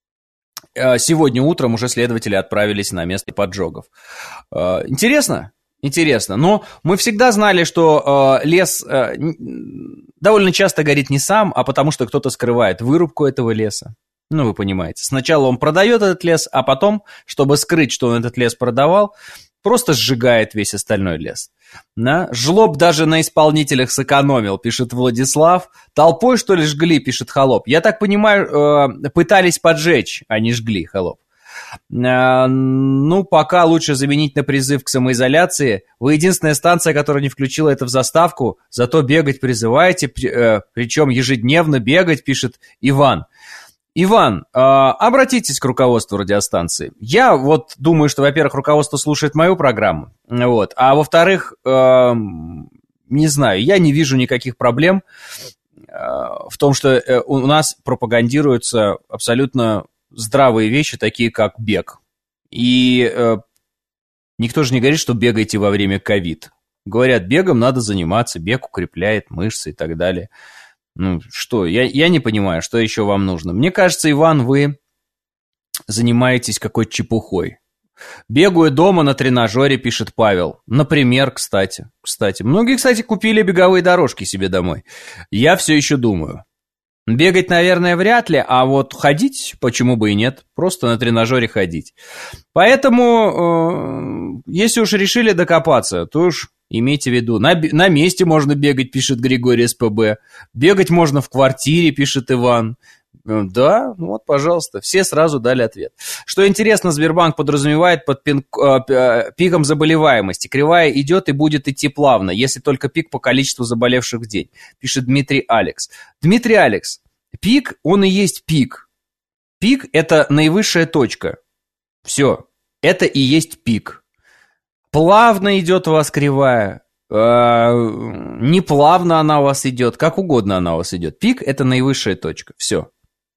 сегодня утром уже следователи отправились на место поджогов. Интересно? Интересно, но мы всегда знали, что э, лес э, довольно часто горит не сам, а потому что кто-то скрывает вырубку этого леса. Ну, вы понимаете. Сначала он продает этот лес, а потом, чтобы скрыть, что он этот лес продавал, просто сжигает весь остальной лес. Да? Жлоб даже на исполнителях сэкономил, пишет Владислав. Толпой, что ли, жгли, пишет Холоп. Я так понимаю, э, пытались поджечь, а не жгли, Холоп. Ну, пока лучше заменить на призыв к самоизоляции. Вы единственная станция, которая не включила это в заставку, зато бегать призываете, причем ежедневно бегать, пишет Иван. Иван, обратитесь к руководству радиостанции. Я вот думаю, что, во-первых, руководство слушает мою программу, вот, а во-вторых, не знаю, я не вижу никаких проблем в том, что у нас пропагандируются абсолютно здравые вещи, такие как бег. И никто же не говорит, что бегайте во время ковид. Говорят, бегом надо заниматься, бег укрепляет мышцы и так далее. Ну, что, я, я не понимаю, что еще вам нужно. Мне кажется, Иван, вы занимаетесь какой-то чепухой. Бегаю дома на тренажере, пишет Павел. Например, кстати, кстати. Многие, кстати, купили беговые дорожки себе домой. Я все еще думаю. Бегать, наверное, вряд ли, а вот ходить, почему бы и нет, просто на тренажере ходить. Поэтому, э, если уж решили докопаться, то уж имейте в виду, на, на месте можно бегать, пишет Григорий СПБ, бегать можно в квартире, пишет Иван. Да, ну вот, пожалуйста, все сразу дали ответ. Что интересно, Сбербанк подразумевает под пин, э, пиком заболеваемости. Кривая идет и будет идти плавно, если только пик по количеству заболевших в день, пишет Дмитрий Алекс. Дмитрий Алекс, пик, он и есть пик. Пик – это наивысшая точка. Все, это и есть пик. Плавно идет у вас кривая, э, неплавно она у вас идет, как угодно она у вас идет. Пик – это наивысшая точка, все.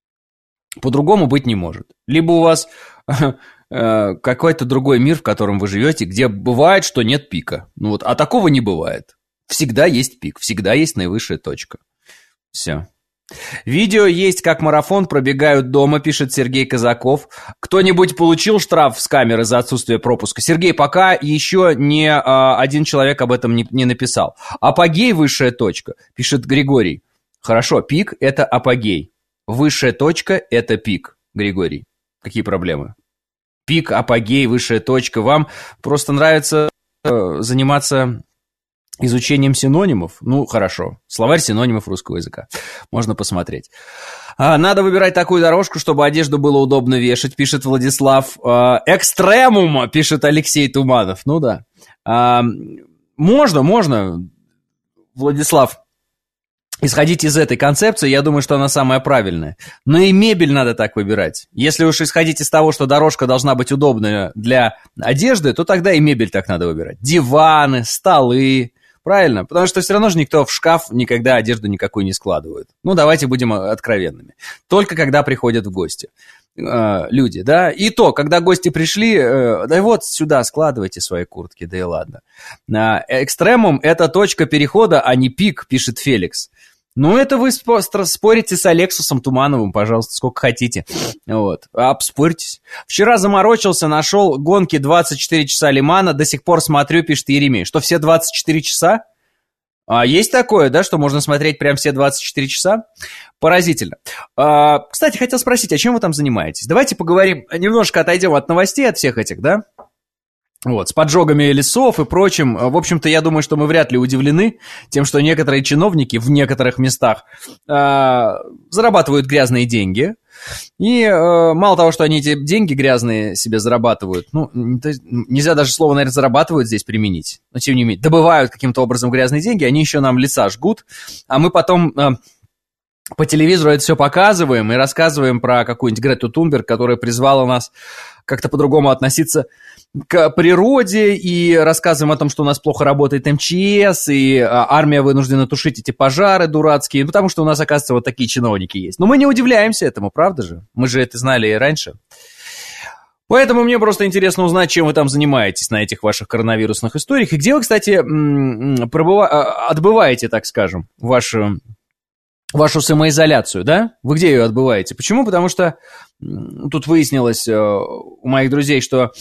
По-другому быть не может. Либо у вас э, какой-то другой мир, в котором вы живете, где бывает, что нет пика. Ну вот, а такого не бывает. Всегда есть пик, всегда есть наивысшая точка. Все. Видео есть, как марафон пробегают дома, пишет Сергей Казаков. Кто-нибудь получил штраф с камеры за отсутствие пропуска? Сергей, пока еще ни а, один человек об этом не, не написал. Апогей – высшая точка, пишет Григорий. Хорошо, пик – это апогей. Высшая точка – это пик, Григорий. Какие проблемы? Пик, апогей, высшая точка. Вам просто нравится э, заниматься изучением синонимов? Ну, хорошо. Словарь синонимов русского языка. Можно посмотреть. А, надо выбирать такую дорожку, чтобы одежду было удобно вешать, пишет Владислав. А, экстремум, пишет Алексей Туманов. Ну да. А, можно, можно, Владислав. Исходить из этой концепции, я думаю, что она самая правильная. Но и мебель надо так выбирать. Если уж исходить из того, что дорожка должна быть удобная для одежды, то тогда и мебель так надо выбирать. Диваны, столы. Правильно? Потому что все равно же никто в шкаф никогда одежду никакую не складывает. Ну, давайте будем откровенными. Только когда приходят в гости э, люди, да? И то, когда гости пришли, э, да вот сюда складывайте свои куртки, да и ладно. Э, экстремум – это точка перехода, а не пик, пишет Феликс. Ну, это вы спорите с Алексусом Тумановым, пожалуйста, сколько хотите. Вот. Обспорьтесь. Вчера заморочился, нашел гонки двадцать четыре часа Лимана, до сих пор смотрю, пишет Еремей. Что, все двадцать четыре часа? А есть такое, да, что можно смотреть прям все двадцать четыре часа? Поразительно. А, кстати, хотел спросить, а чем вы там занимаетесь? Давайте поговорим, немножко отойдем от новостей, от всех этих, да? Вот, с поджогами лесов и прочим. В общем-то, я думаю, что мы вряд ли удивлены тем, что некоторые чиновники в некоторых местах э, зарабатывают грязные деньги. И э, мало того, что они эти деньги грязные себе зарабатывают, ну, нельзя даже слово, наверное, зарабатывают здесь применить, но тем не менее, добывают каким-то образом грязные деньги, они еще нам леса жгут, а мы потом... Э, по телевизору это все показываем и рассказываем про какую-нибудь Грету Тунберг, которая призвала нас как-то по-другому относиться к природе, и рассказываем о том, что у нас плохо работает эм че эс, и армия вынуждена тушить эти пожары дурацкие, потому что у нас, оказывается, вот такие чиновники есть. Но мы не удивляемся этому, правда же? Мы же это знали и раньше. Поэтому мне просто интересно узнать, чем вы там занимаетесь на этих ваших коронавирусных историях, и где вы, кстати, пробыва... отбываете, так скажем, вашу... вашу самоизоляцию, да? Вы где ее отбываете? Почему? Потому что тут выяснилось у моих друзей, что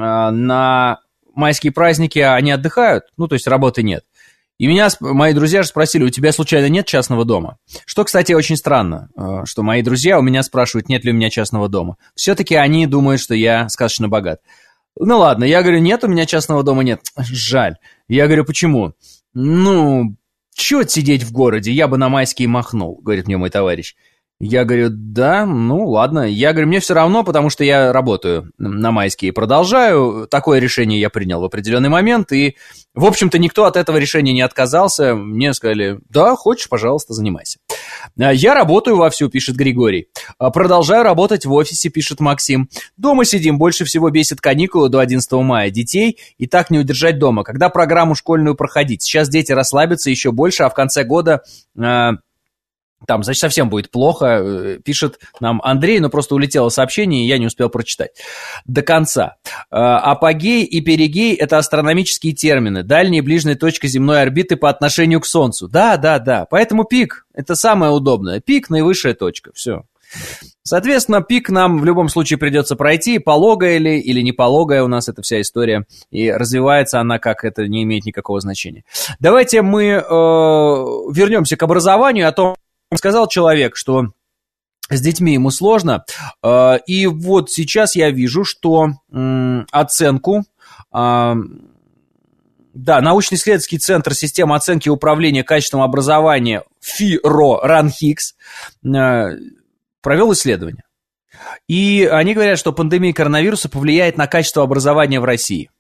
на майские праздники они отдыхают, ну, то есть работы нет. И меня, мои друзья же спросили, у тебя случайно нет частного дома? Что, кстати, очень странно, что мои друзья у меня спрашивают, нет ли у меня частного дома. Все-таки они думают, что я сказочно богат. Ну, ладно, я говорю, нет, у меня частного дома нет. Жаль. Я говорю, почему? Ну... Чего сидеть в городе? Я бы на майские махнул, говорит мне мой товарищ. Я говорю, да, ну ладно. Я говорю, мне все равно, потому что я работаю на майске и продолжаю. Такое решение я принял в определенный момент. И, в общем-то, никто от этого решения не отказался. Мне сказали, да, хочешь, пожалуйста, занимайся. Я работаю вовсю, пишет Григорий. Продолжаю работать в офисе, пишет Максим. Дома сидим, больше всего бесит каникулы до одиннадцатого мая. Детей и так не удержать дома. Когда программу школьную проходить? Сейчас дети расслабятся еще больше, а в конце года... Там, значит, совсем будет плохо, пишет нам Андрей, но просто улетело сообщение, и я не успел прочитать до конца. Апогей и перигей – это астрономические термины, дальняя и ближняя точка земной орбиты по отношению к Солнцу. Да, да, да, поэтому пик – это самое удобное. Пик – наивысшая точка, все. Соответственно, пик нам в любом случае придется пройти, пологая ли или не пологая у нас эта вся история, и развивается она как, это не имеет никакого значения. Давайте мы э, вернемся к образованию, о том, сказал человек, что с детьми ему сложно, и вот сейчас я вижу, что оценку, да, научно-исследовательский центр системы оценки и управления качеством образования ФИРО РАНХИКС провел исследование. И они говорят, что пандемия коронавируса повлияет на качество образования в России.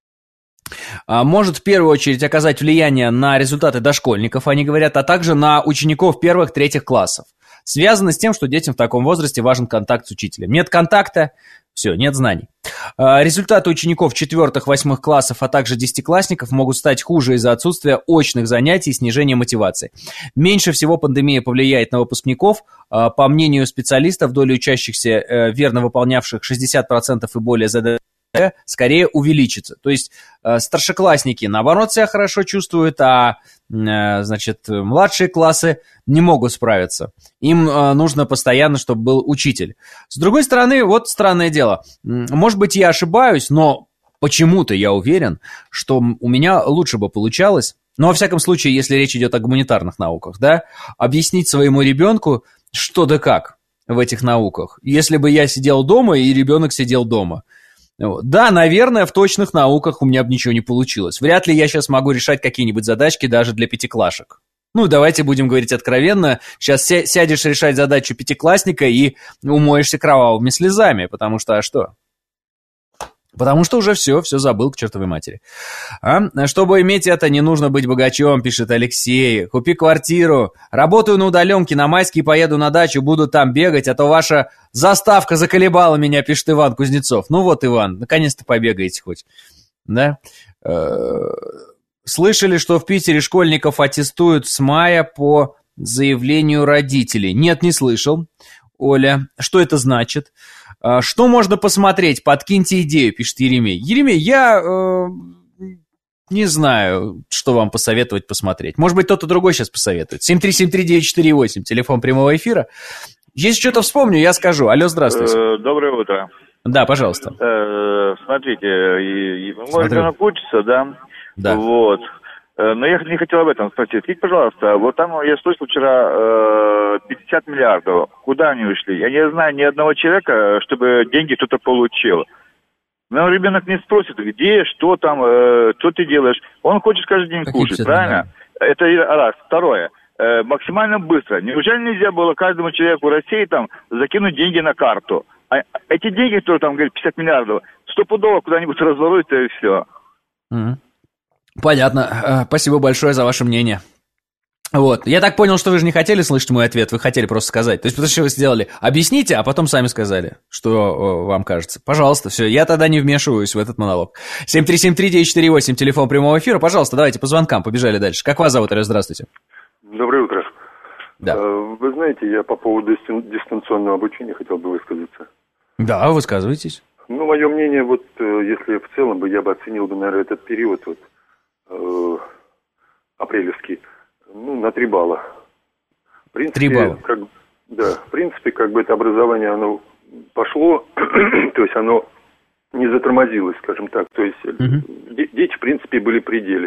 Может в первую очередь оказать влияние на результаты дошкольников, они говорят, а также на учеников первых-третьих классов. Связано с тем, что детям в таком возрасте важен контакт с учителем. Нет контакта, все, нет знаний. Результаты учеников четвертых-восьмых классов, а также десятиклассников могут стать хуже из-за отсутствия очных занятий и снижения мотивации. Меньше всего пандемия повлияет на выпускников. По мнению специалистов, доля учащихся, верно выполнявших шестьдесят процентов и более ЗД, скорее увеличится. То есть э, старшеклассники, наоборот, себя хорошо чувствуют, а э, значит, младшие классы не могут справиться. Им э, нужно постоянно, чтобы был учитель. С другой стороны, вот странное дело. Может быть, я ошибаюсь, но почему-то я уверен, что у меня лучше бы получалось, но во всяком случае, если речь идет о гуманитарных науках, да, объяснить своему ребенку, что да как в этих науках. Если бы я сидел дома, и ребенок сидел дома. Да, наверное, в точных науках у меня бы ничего не получилось. Вряд ли я сейчас могу решать какие-нибудь задачки даже для пятиклашек. Ну, давайте будем говорить откровенно. Сейчас сядешь решать задачу пятиклассника и умоешься кровавыми слезами, потому что, а что? Потому что уже все, все забыл к чертовой матери. А? Чтобы иметь это, не нужно быть богачом, пишет Алексей. Купи квартиру. Работаю на удаленке, на майские поеду на дачу, буду там бегать, а то ваша заставка заколебала меня, пишет Иван Кузнецов. Ну вот, Иван, наконец-то побегаете хоть. Да? Слышали, что в Питере школьников аттестуют с мая по заявлению родителей? Нет, не слышал. Оля, что это значит? Что можно посмотреть? Подкиньте идею, пишет Еремей. Еремей, я э, не знаю, что вам посоветовать посмотреть. Может быть, кто-то другой сейчас посоветует. семь три семь три девять четыре восемь, телефон прямого эфира. Если что-то вспомню, я скажу. Алло, здравствуйте. Доброе утро. Да, пожалуйста. Смотрите, мой ребенок учится, да? Да. Вот. Но я не хотел об этом спросить. Скажите, пожалуйста, вот там я слышал вчера пятьдесят миллиардов. Куда они ушли? Я не знаю ни одного человека, чтобы деньги кто-то получил. Но ребенок не спросит, где, что там, что ты делаешь. Он хочет каждый день Какие кушать, правильно? Да. Это раз. Второе. Максимально быстро. Неужели нельзя было каждому человеку в России там закинуть деньги на карту? А эти деньги, которые там, говорят, пятьдесят миллиардов, стопудово куда-нибудь разворуются и все. Mm-hmm. Понятно. Спасибо большое за ваше мнение. Вот. Я так понял, что вы же не хотели слышать мой ответ, вы хотели просто сказать. То есть, потому что вы сделали? Объясните, а потом сами сказали, что вам кажется. Пожалуйста, все, я тогда не вмешиваюсь в этот монолог. семь три семь три девять четыре восемь, телефон прямого эфира. Пожалуйста, давайте по звонкам, побежали дальше. Как вас зовут, Алло, здравствуйте. Доброе утро. Да. Вы знаете, я по поводу дистанционного обучения хотел бы высказаться. Да, высказывайтесь. Ну, мое мнение, вот, если в целом бы я бы оценил бы, наверное, этот период, вот, э, апрелевский, ну, на три балла. В принципе, три балла. Как, да, в принципе, как бы это образование, оно пошло, то есть оно не затормозилось, скажем так. То есть угу. де- дети, в принципе, были в пределе.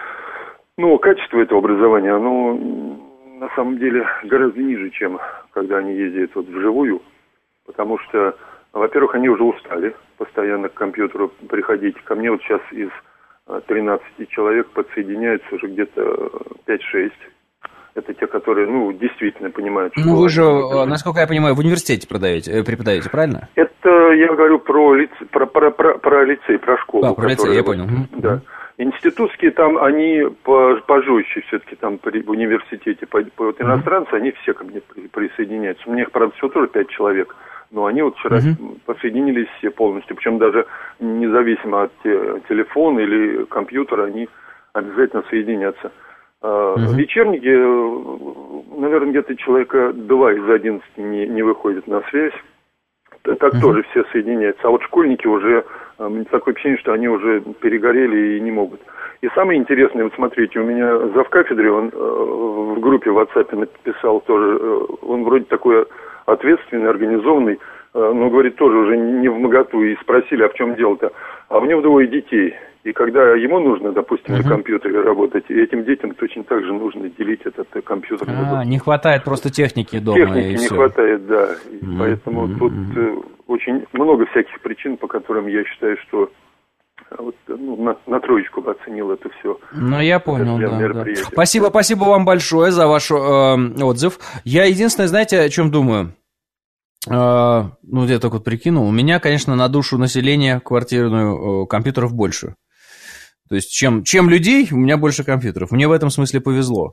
Но качество этого образования, оно на самом деле гораздо ниже, чем когда они ездят вот вживую. Потому что, во-первых, они уже устали постоянно к компьютеру приходить. Ко мне вот сейчас из тринадцати человек подсоединяются уже где-то пять-шесть. Это те, которые, ну, действительно понимают, что... Ну, вы же, насколько я понимаю, в университете продаете, преподаете, правильно? Это я говорю про, лице, про, про, про, про лицей, про школу. А, про лицей, я понял. Да. Институтские там, они пожестче все-таки там при, в университете. По, по, вот иностранцы, mm-hmm. они все ко мне при, присоединяются. У меня, правда, всего тоже пять человек. Но они вот вчера mm-hmm. присоединились все полностью. Причем даже независимо от те, телефона или компьютера, они обязательно соединятся. Mm-hmm. Вечерники, наверное, где-то человека два из одиннадцати не, не выходят на связь. Так mm-hmm. тоже все соединяются. А вот школьники уже, такое ощущение, что они уже перегорели и не могут. И самое интересное, вот смотрите, у меня завкафедры, он в группе в WhatsApp написал тоже, он вроде такой ответственный, организованный, но, говорит, тоже уже не вмоготу, и спросили, а в чем дело-то? А у него двое детей. И когда ему нужно, допустим, uh-huh. на компьютере работать, и этим детям точно так же нужно делить этот компьютер. А, не хватает просто техники дома. Техники не все. хватает, да. И uh-huh. поэтому uh-huh. тут э, очень много всяких причин, по которым я считаю, что вот, ну, на, на троечку бы оценил это все. Ну, я понял, да, да. Спасибо, спасибо вам большое за ваш э, отзыв. Я единственное, знаете, о чем думаю? Э, ну, я так вот прикинул. У меня, конечно, на душу населения квартирную э, компьютеров больше. То есть, чем, чем людей, у меня больше компьютеров. Мне в этом смысле повезло.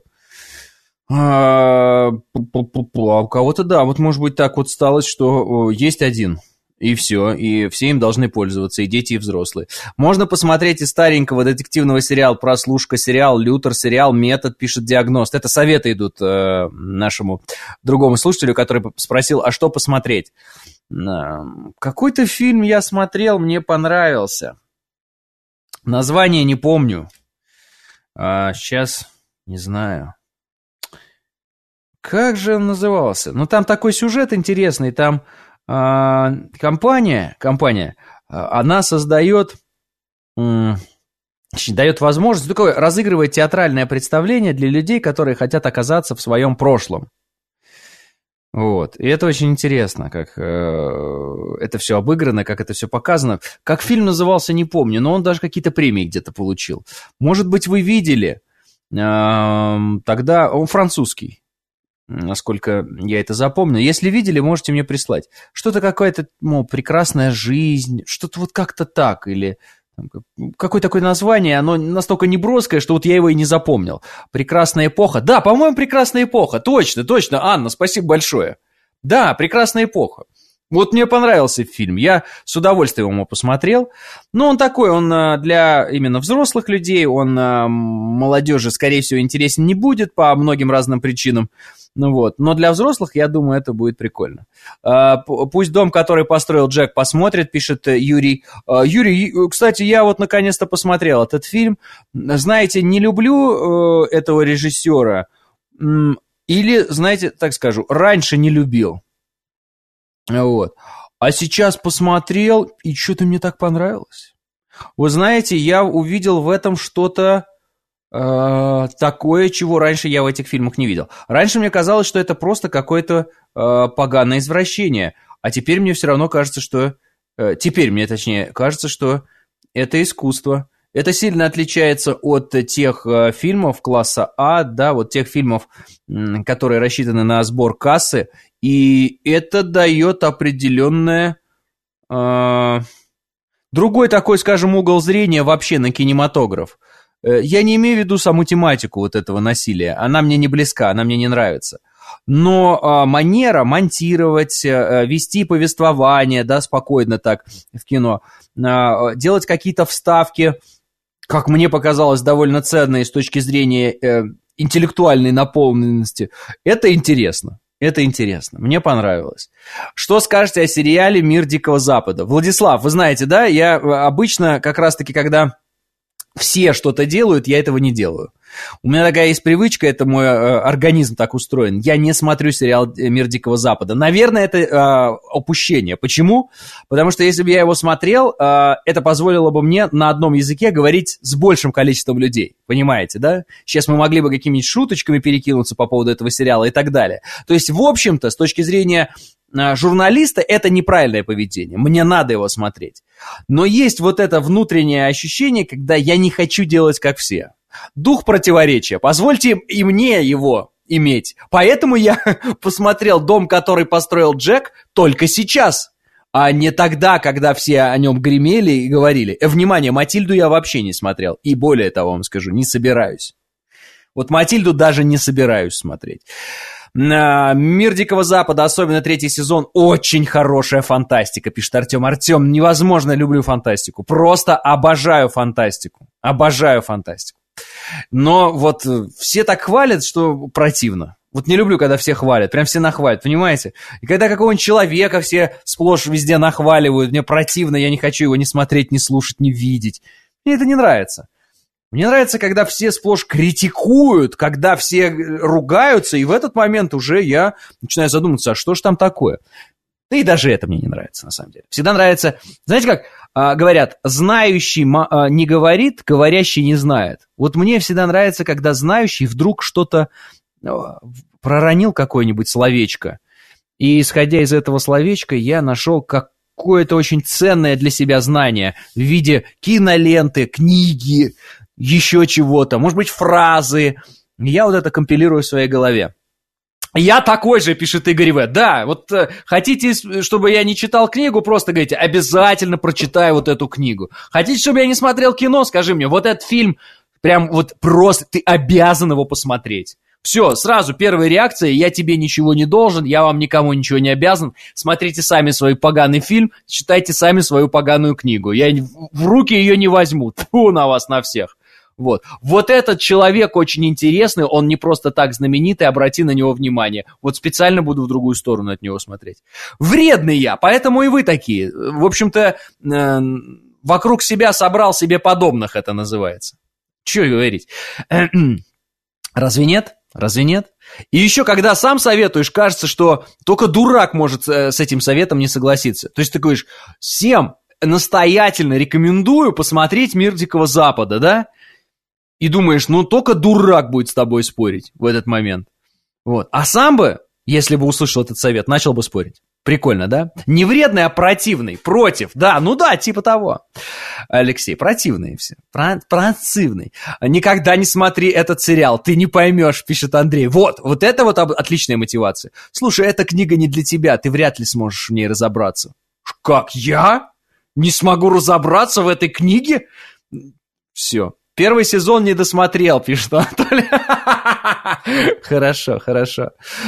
А, а у кого-то, да, вот может быть так вот стало, что есть один, и все, и все им должны пользоваться, и дети, и взрослые. Можно посмотреть из старенького детективного сериала «Прослушка», сериал «Лютер», сериал «Метод», пишет диагност. Это советы идут э, нашему другому слушателю, который спросил, а что посмотреть? Какой-то фильм я смотрел, мне понравился. Название не помню. А, сейчас не знаю. Как же он назывался? Ну, там такой сюжет интересный. Там а, компания, компания, она создает, м- дает возможность, такое разыгрывает театральное представление для людей, которые хотят оказаться в своем прошлом. Вот. И это очень интересно, как э, это все обыграно, как это все показано. Как фильм назывался, не помню, но он даже какие-то премии где-то получил. Может быть, вы видели, э, тогда он французский, насколько я это запомнил. Если видели, можете мне прислать. Что-то какая-то, мол, прекрасная жизнь, что-то вот как-то так, или... Какое такое название, оно настолько неброское, что вот я его и не запомнил. «Прекрасная эпоха». Да, по-моему, «Прекрасная эпоха». Точно, точно, Анна, спасибо большое. Да, «Прекрасная эпоха». Вот мне понравился фильм, я с удовольствием его посмотрел. Но он такой, он для именно взрослых людей, он молодежи, скорее всего, интересен не будет по многим разным причинам. Ну вот, но для взрослых, я думаю, это будет прикольно. Пусть дом, который построил Джек, посмотрит, пишет Юрий. Юрий, кстати, я вот наконец-то посмотрел этот фильм. Знаете, не люблю этого режиссера. Или, знаете, так скажу, раньше не любил. Вот. А сейчас посмотрел, и что-то мне так понравилось. Вы знаете, я увидел в этом что-то э, такое, чего раньше я в этих фильмах не видел. Раньше мне казалось, что это просто какое-то э, поганое извращение. А теперь мне все равно кажется, что... Э, теперь мне, точнее, кажется, что это искусство. Это сильно отличается от тех э, фильмов класса А, да, вот тех фильмов, м, которые рассчитаны на сбор кассы. И это дает определенное... Э, другой такой, скажем, угол зрения вообще на кинематограф. Э, я не имею в виду саму тематику вот этого насилия. Она мне не близка, она мне не нравится. Но э, манера монтировать, э, вести повествование, да, спокойно так в кино, э, делать какие-то вставки, как мне показалось, довольно ценные с точки зрения э, интеллектуальной наполненности, это интересно. Это интересно, мне понравилось. Что скажете о сериале «Мир Дикого Запада»? Владислав, вы знаете, да, я обычно как раз-таки, когда все что-то делают, я этого не делаю. У меня такая есть привычка, это мой э, организм так устроен. Я не смотрю сериал «Мир Дикого Запада». Наверное, это э, опущение. Почему? Потому что если бы я его смотрел, э, это позволило бы мне на одном языке говорить с большим количеством людей. Понимаете, да? Сейчас мы могли бы какими-нибудь шуточками перекинуться по поводу этого сериала и так далее. То есть, в общем-то, с точки зрения э, журналиста, это неправильное поведение. Мне надо его смотреть. Но есть вот это внутреннее ощущение, когда я не хочу делать как все. Дух противоречия. Позвольте и мне его иметь. Поэтому я посмотрел «Дом, который построил Джек» только сейчас, а не тогда, когда все о нем гремели и говорили. Э, внимание, «Матильду» я вообще не смотрел. И более того вам скажу, не собираюсь. Вот «Матильду» даже не собираюсь смотреть. «Мир Дикого Запада», особенно третий сезон, очень хорошая фантастика, пишет Артем. Артем, невозможно люблю фантастику. Просто обожаю фантастику. Обожаю фантастику. Но вот все так хвалят, что противно. Вот не люблю, когда все хвалят, прям все нахвалят, понимаете? И когда какого-нибудь человека все сплошь везде нахваливают, мне противно, я не хочу его ни смотреть, ни слушать, ни видеть. Мне это не нравится. Мне нравится, когда все сплошь критикуют, когда все ругаются, и в этот момент уже я начинаю задумываться, а что ж там такое? Да и даже это мне не нравится, на самом деле. Всегда нравится, знаете как, а, говорят, знающий а, не говорит, говорящий не знает. Вот мне всегда нравится, когда знающий вдруг что-то проронил, какое-нибудь словечко, и, исходя из этого словечка, я нашел какое-то очень ценное для себя знание в виде киноленты, книги, еще чего-то, может быть, фразы. Я вот это компилирую в своей голове. Я такой же, пишет Игорь В. Да, вот э, хотите, чтобы я не читал книгу, просто говорите, обязательно прочитаю вот эту книгу. Хотите, чтобы я не смотрел кино, скажи мне, вот этот фильм, прям вот просто, ты обязан его посмотреть. Все, сразу первая реакция, я тебе ничего не должен, я вам никому ничего не обязан. Смотрите сами свой поганый фильм, читайте сами свою поганую книгу. Я в руки ее не возьму, тьфу на вас на всех. Вот. Вот этот человек очень интересный, он не просто так знаменитый, обрати на него внимание. Вот специально буду в другую сторону от него смотреть. Вредный я, поэтому и вы такие. В общем-то, э, вокруг себя собрал себе подобных, это называется. Чего говорить? Разве нет? Разве нет? И еще, когда сам советуешь, кажется, что только дурак может с этим советом не согласиться. То есть ты говоришь, всем настоятельно рекомендую посмотреть «Мир Дикого Запада», да? И думаешь, ну только дурак будет с тобой спорить в этот момент. Вот. А сам бы, если бы услышал этот совет, начал бы спорить. Прикольно, да? Не вредный, а противный. Против. Да, ну да, типа того. Алексей, противный все. Про- противный. Никогда не смотри этот сериал. Ты не поймешь, пишет Андрей. Вот, вот это вот отличная мотивация. Слушай, эта книга не для тебя. Ты вряд ли сможешь в ней разобраться. Как, я? Не смогу разобраться в этой книге? Все. Первый сезон не досмотрел, пишет Анатолий. Хорошо, хорошо.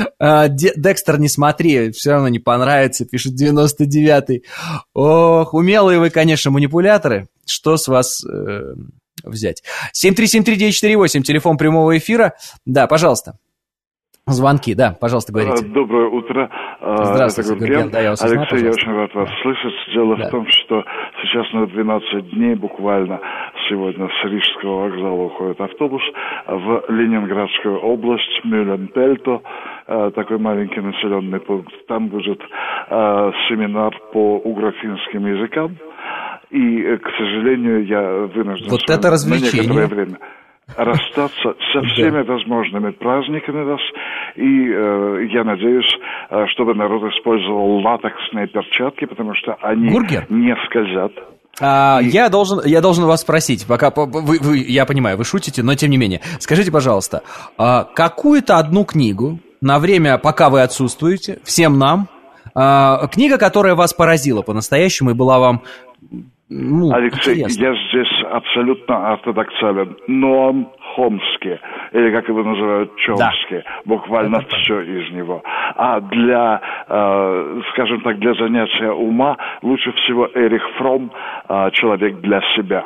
Декстер не смотри, все равно не понравится, пишет девяносто девятый. Ох, умелые вы, конечно, манипуляторы. Что с вас э, взять? семь три семь три девять четыре восемь, телефон прямого эфира. Да, пожалуйста. Звонки, да, пожалуйста, говорите. Доброе утро. Здравствуйте, Гурген. Да, я вас узнал, Алексей, я очень рад вас слышать. Дело да. в том, что сейчас на двенадцать дней буквально сегодня с Рижского вокзала уходит автобус в Ленинградскую область, Мюлленпельто, такой маленький населенный пункт. Там будет семинар по угро-финским языкам. И, к сожалению, я вынужден вот это развлечение. на некоторое время расстаться со всеми возможными праздниками вас. И э, я надеюсь, чтобы народ использовал латексные перчатки, потому что они Бургер. не скользят. А, и... я, должен, я должен вас спросить, пока вы, вы, я понимаю, вы шутите, но тем не менее. Скажите, пожалуйста, а, какую-то одну книгу на время, пока вы отсутствуете, всем нам, а, книга, которая вас поразила по-настоящему и была вам... Ну, Алексей, интересно. Я здесь абсолютно ортодоксален. Ноам Хомский, или как его называют, Чомский. Да. Буквально это все так. из него. А для, э, скажем так, для занятия ума лучше всего Эрих Фром, э, «Человек для себя».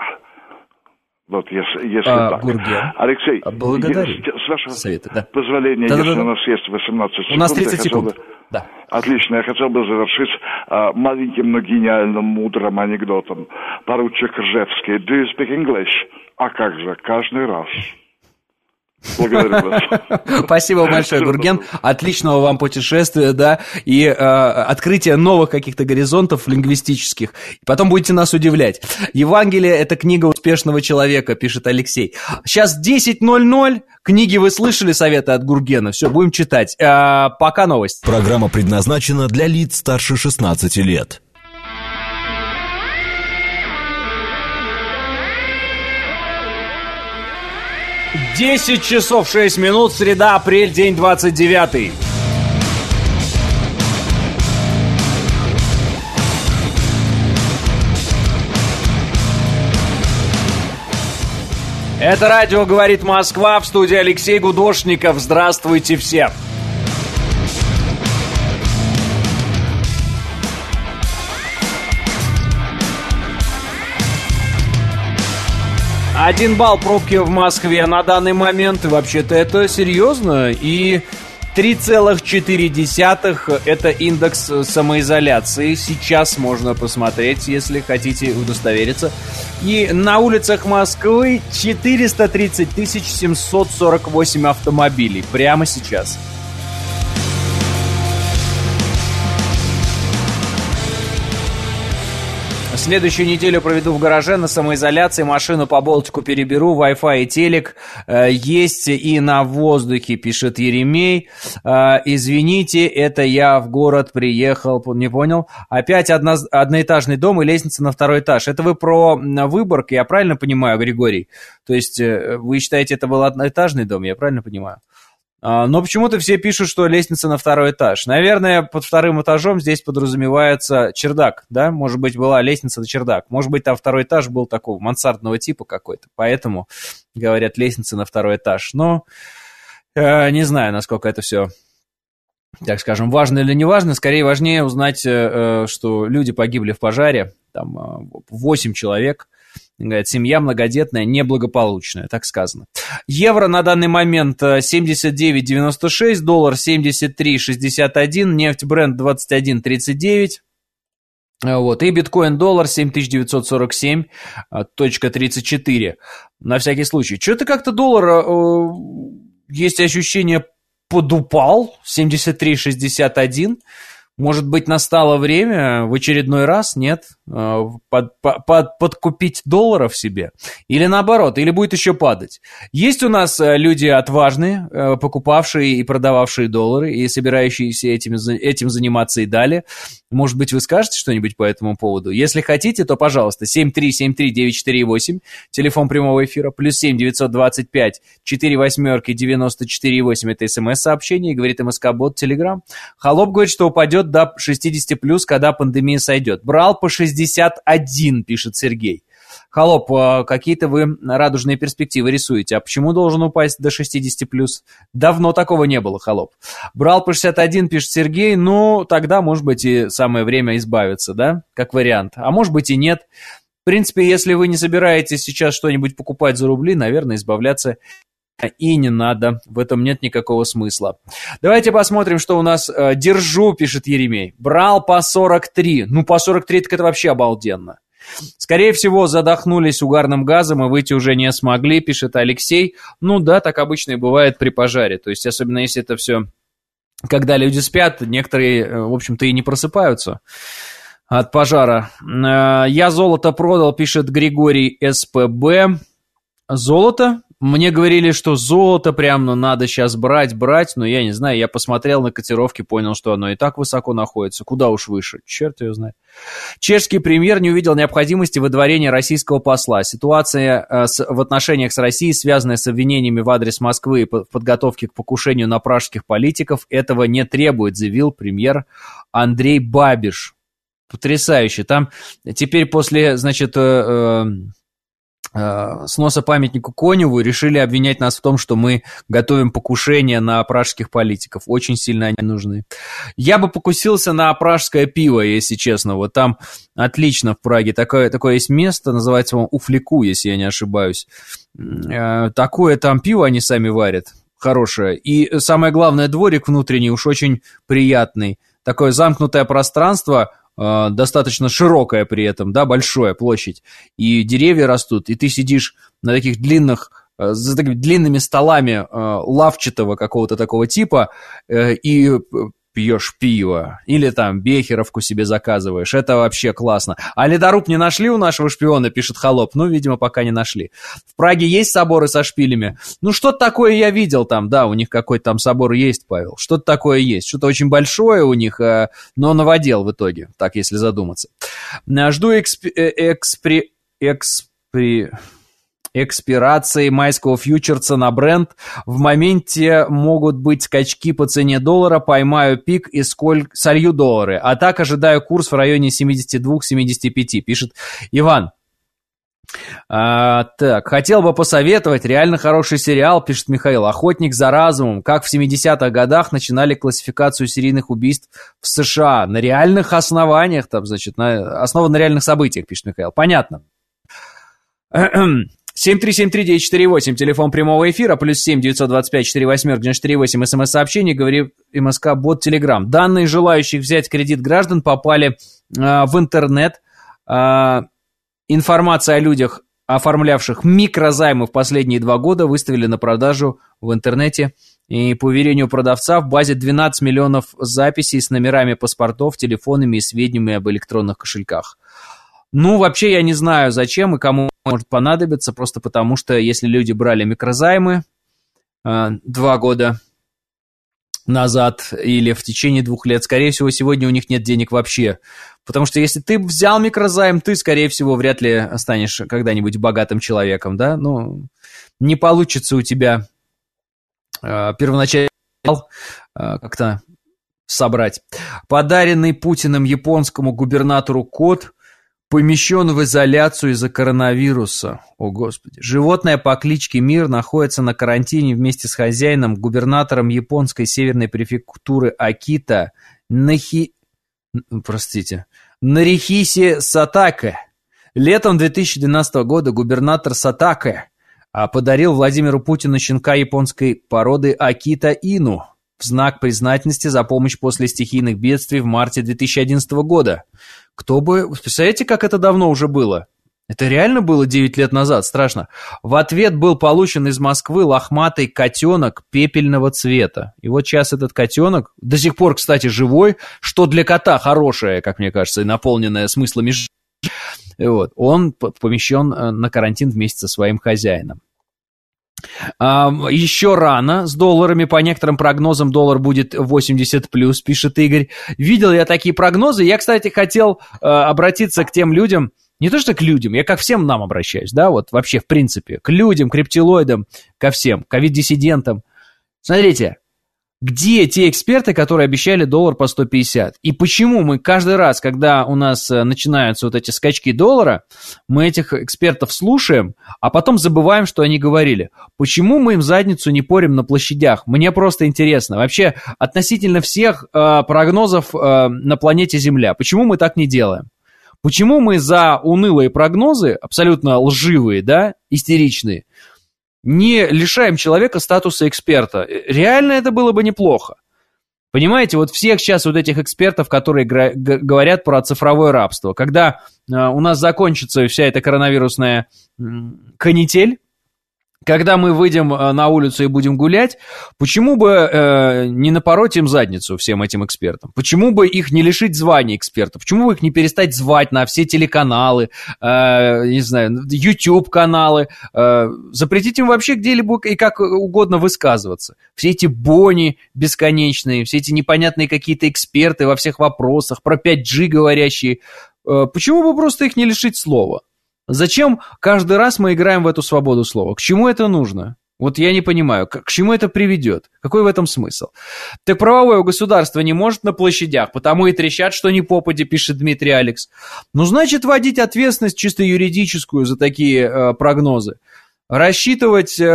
Вот, если, если а, так. Бургер. Алексей, благодарю. Я, с вашего Советы, да. позволения, да, если да, да. у нас есть восемнадцать секунд... У нас тридцать секунд, бы... да. Отлично, я хотел бы завершить а, маленьким, но гениальным, мудрым анекдотом. Поручик Ржевский, do you speak English? А как же, каждый раз. Благодарю вас. Спасибо большое, Гурген. Отличного вам путешествия, да, и э, открытия новых каких-то горизонтов лингвистических. И потом будете нас удивлять. Евангелие – это книга успешного человека, пишет Алексей. Сейчас десять ноль ноль. Книги вы слышали, советы от Гургена. Все, будем читать. Э, пока новость. Программа предназначена для лиц старше шестнадцати лет. десять часов шесть минут, среда, апрель, день двадцать девятый. Это радио «Говорит Москва», в студии Алексей Гудошников. Здравствуйте все. Один балл пробки в Москве на данный момент. И вообще-то это серьезно. И три целых четыре десятых это индекс самоизоляции. Сейчас можно посмотреть, если хотите удостовериться. И на улицах Москвы четыреста тридцать тысяч семьсот сорок восемь автомобилей. Прямо сейчас. Следующую неделю проведу в гараже на самоизоляции, машину по болтику переберу, Wi-Fi и телек э, есть и на воздухе, пишет Еремей. Э, извините, это я в город приехал, не понял. Опять одно, одноэтажный дом и лестница на второй этаж. Это вы про Выборг, я правильно понимаю, Григорий? То есть э, вы считаете, это был одноэтажный дом, я правильно понимаю? Но почему-то все пишут, что лестница на второй этаж. Наверное, под вторым этажом здесь подразумевается чердак, да? Может быть, была лестница на чердак. Может быть, там второй этаж был такого мансардного типа какой-то. Поэтому говорят лестница на второй этаж. Но э, не знаю, насколько это все, так скажем, важно или не важно. Скорее важнее узнать, э, что люди погибли в пожаре. Там восемь человек. Говорят, семья многодетная, неблагополучная, так сказано. Евро на данный момент семьдесят девять девяносто шесть, доллар семьдесят три шестьдесят один, нефть Brent двадцать один тридцать девять. Вот, и биткоин-доллар семь тысяч девятьсот сорок семь тридцать четыре. На всякий случай. Что-то как-то доллар, э, есть ощущение, подупал, семьдесят три шестьдесят один. Может быть, настало время в очередной раз, нет, под, под, подкупить долларов себе? Или наоборот, или будет еще падать? Есть у нас люди отважные, покупавшие и продававшие доллары, и собирающиеся этим, этим заниматься и далее. Может быть, вы скажете что-нибудь по этому поводу? Если хотите, то, пожалуйста, семь три семь три девять четыре восемь, телефон прямого эфира, плюс семь девятьсот двадцать пять четыре восьмерки девяносто четыре восемь, это смс-сообщение, говорит МСК-бот, Телеграм. Холоп говорит, что упадет до шестьдесят плюс, когда пандемия сойдет. Брал по шестьдесят один, пишет Сергей. Холоп, какие-то вы радужные перспективы рисуете. А почему должен упасть до шестьдесят плюс? Давно такого не было, Холоп. Брал по шестьдесят один, пишет Сергей. Ну, тогда, может быть, и самое время избавиться, да? Как вариант. А может быть и нет. В принципе, если вы не собираетесь сейчас что-нибудь покупать за рубли, наверное, избавляться и не надо. В этом нет никакого смысла. Давайте посмотрим, что у нас. Держу, пишет Еремей. Брал по сорок три. Ну, по сорок три, так это вообще обалденно. Скорее всего, задохнулись угарным газом и выйти уже не смогли, пишет Алексей. Ну да, так обычно и бывает при пожаре. То есть, особенно если это все, когда люди спят, некоторые, в общем-то, и не просыпаются от пожара. Я золото продал, пишет Григорий СПБ. Золото? Мне говорили, что золото прям, ну, надо сейчас брать, брать, но я не знаю, я посмотрел на котировки, понял, что оно и так высоко находится, куда уж выше, черт ее знает. Чешский премьер не увидел необходимости выдворения российского посла. Ситуация э, с, в отношениях с Россией, связанная с обвинениями в адрес Москвы и в подготовке к покушению на пражских политиков, этого не требует, заявил премьер Андрей Бабиш. Потрясающе. Там теперь после, значит... Э, э, сноса памятнику Коневу решили обвинять нас в том, что мы готовим покушение на пражских политиков. Очень сильно они нужны. Я бы покусился на пражское пиво, если честно. Вот там отлично в Праге. Такое, такое есть место, называется, по-моему, Уфлеку, если я не ошибаюсь. Такое там пиво они сами варят. Хорошее. И самое главное, дворик внутренний уж очень приятный. Такое замкнутое пространство, достаточно широкая при этом, да, большая площадь, и деревья растут, и ты сидишь на таких длинных, за такими длинными столами лавчатого какого-то такого типа и пьешь пиво, или там бехеровку себе заказываешь, это вообще классно. А ледоруб не нашли у нашего шпиона, пишет Холоп, ну, видимо, пока не нашли. В Праге есть соборы со шпилями? Ну, что-то такое я видел там, да, у них какой-то там собор есть, Павел, что-то такое есть, что-то очень большое у них, но новодел в итоге, так, если задуматься. Жду экспри... экспри... экспри... экспирации майского фьючерса на бренд. В моменте могут быть скачки по цене доллара, поймаю пик и сколь... солью доллары. А так ожидаю курс в районе семьдесят два - семьдесят пять, пишет Иван. А, так, хотел бы посоветовать реально хороший сериал, пишет Михаил, «Охотник за разумом», как в семидесятых годах начинали классификацию серийных убийств в США на реальных основаниях, там, значит, на, основан на реальных событиях, пишет Михаил. Понятно. семь три семь три девять четыре восемь, телефон прямого эфира, плюс семь девятьсот двадцать пять четыре восемь девять четыре восемь, смс-сообщение, говорит МСК бот Телеграм. Данные желающих взять кредит граждан попали э, в интернет. Э, информация о людях, оформлявших микрозаймы в последние два года, выставили на продажу в интернете. И по уверению продавца в базе двенадцать миллионов записей с номерами паспортов, телефонами и сведениями об электронных кошельках. Ну, вообще, я не знаю, зачем и кому может понадобиться, просто потому что если люди брали микрозаймы э, два года назад или в течение двух лет, скорее всего, сегодня у них нет денег вообще. Потому что если ты взял микрозайм, ты, скорее всего, вряд ли станешь когда-нибудь богатым человеком, да? Ну, не получится у тебя э, первоначально э, как-то собрать. Подаренный Путиным японскому губернатору кот помещен в изоляцию из-за коронавируса. О, Господи. Животное по кличке Мир находится на карантине вместе с хозяином, губернатором японской северной префектуры Акита Нахи... Простите. Нарихиси Сатаке. Летом две тысячи двенадцатого года губернатор Сатаке подарил Владимиру Путину щенка японской породы Акита Ину в знак признательности за помощь после стихийных бедствий в марте две тысячи одиннадцатого года. Кто бы... Представляете, как это давно уже было? Это реально было девять лет назад, страшно. В ответ был получен из Москвы лохматый котенок пепельного цвета. И вот сейчас этот котенок, до сих пор, кстати, живой, что для кота хорошее, как мне кажется, и наполненное смыслами. Вот, он помещен на карантин вместе со своим хозяином. Еще рано, с долларами, по некоторым прогнозам доллар будет восемьдесят плюс, пишет Игорь. Видел я такие прогнозы. Я, кстати, хотел э, обратиться к тем людям, не то что к людям, я ко всем нам обращаюсь, да, вот вообще в принципе, к людям, к рептилоидам, ко всем, ковид-диссидентам. Смотрите, где те эксперты, которые обещали доллар по сто пятьдесят? И почему мы каждый раз, когда у нас начинаются вот эти скачки доллара, мы этих экспертов слушаем, а потом забываем, что они говорили? Почему мы им задницу не порим на площадях? Мне просто интересно. Вообще, относительно всех э, прогнозов э, на планете Земля, почему мы так не делаем? Почему мы за унылые прогнозы, абсолютно лживые, да, истеричные, не лишаем человека статуса эксперта? Реально это было бы неплохо. Понимаете, вот всех сейчас вот этих экспертов, которые г- г- говорят про цифровое рабство, когда э, у нас закончится вся эта коронавирусная э, канитель, когда мы выйдем э, на улицу и будем гулять, почему бы э, не напороть им задницу всем этим экспертам? Почему бы их не лишить звания экспертов? Почему бы их не перестать звать на все телеканалы, э, не знаю, YouTube-каналы, э, запретить им вообще где-либо и как угодно высказываться? Все эти бони бесконечные, все эти непонятные какие-то эксперты во всех вопросах, про пять джи говорящие, э, почему бы просто их не лишить слова? Зачем каждый раз мы играем в эту свободу слова? К чему это нужно? Вот я не понимаю, к чему это приведет? Какой в этом смысл? Так правовое государство не может на площадях, потому и трещат, что не попади, пишет Дмитрий Алекс. Ну, значит, вводить ответственность чисто юридическую за такие э, прогнозы. Рассчитывать э,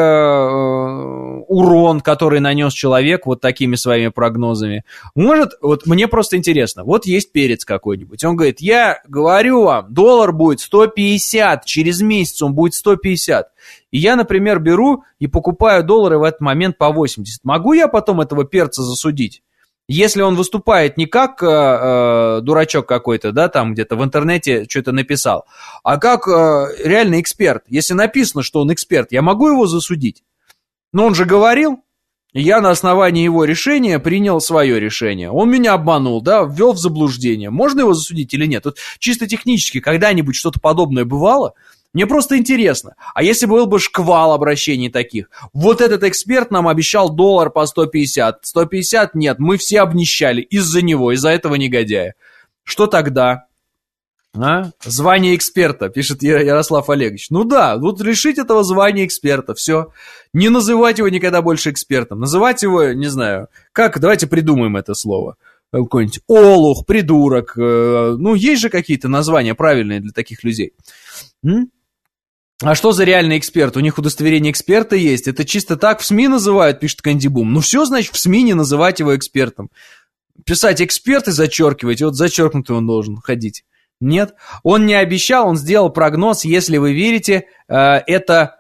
урон, который нанес человек вот такими своими прогнозами. Может, вот мне просто интересно, вот есть перец какой-нибудь, он говорит, я говорю вам, доллар будет сто пятьдесят, через месяц он будет сто пятьдесят. И я, например, беру и покупаю доллары в этот момент по восемьдесят. Могу я потом этого перца засудить? Если он выступает не как э, э, дурачок какой-то, да, там где-то в интернете что-то написал, а как э, реальный эксперт. Если написано, что он эксперт, я могу его засудить? Но он же говорил, и я на основании его решения принял свое решение. Он меня обманул, да, ввел в заблуждение. Можно его засудить или нет? Вот чисто технически когда-нибудь что-то подобное бывало? Мне просто интересно, а если был бы шквал обращений таких? Вот этот эксперт нам обещал доллар по сто пятьдесят. сто пятьдесят нет, мы все обнищали из-за него, из-за этого негодяя. Что тогда? А? Звание эксперта, пишет Ярослав Олегович. Ну да, вот лишить этого звания эксперта, все. Не называть его никогда больше экспертом. Называть его, не знаю, как, давайте придумаем это слово. Какой-нибудь олух, придурок. Ну, есть же какие-то названия правильные для таких людей. М? А что за реальный эксперт? У них удостоверение эксперта есть. Это чисто так в СМИ называют, пишет Кандибум. Ну все, значит, в СМИ не называть его экспертом. Писать эксперт и зачеркивать. И вот зачеркнутый он должен ходить. Нет. Он не обещал, он сделал прогноз. Если вы верите, это,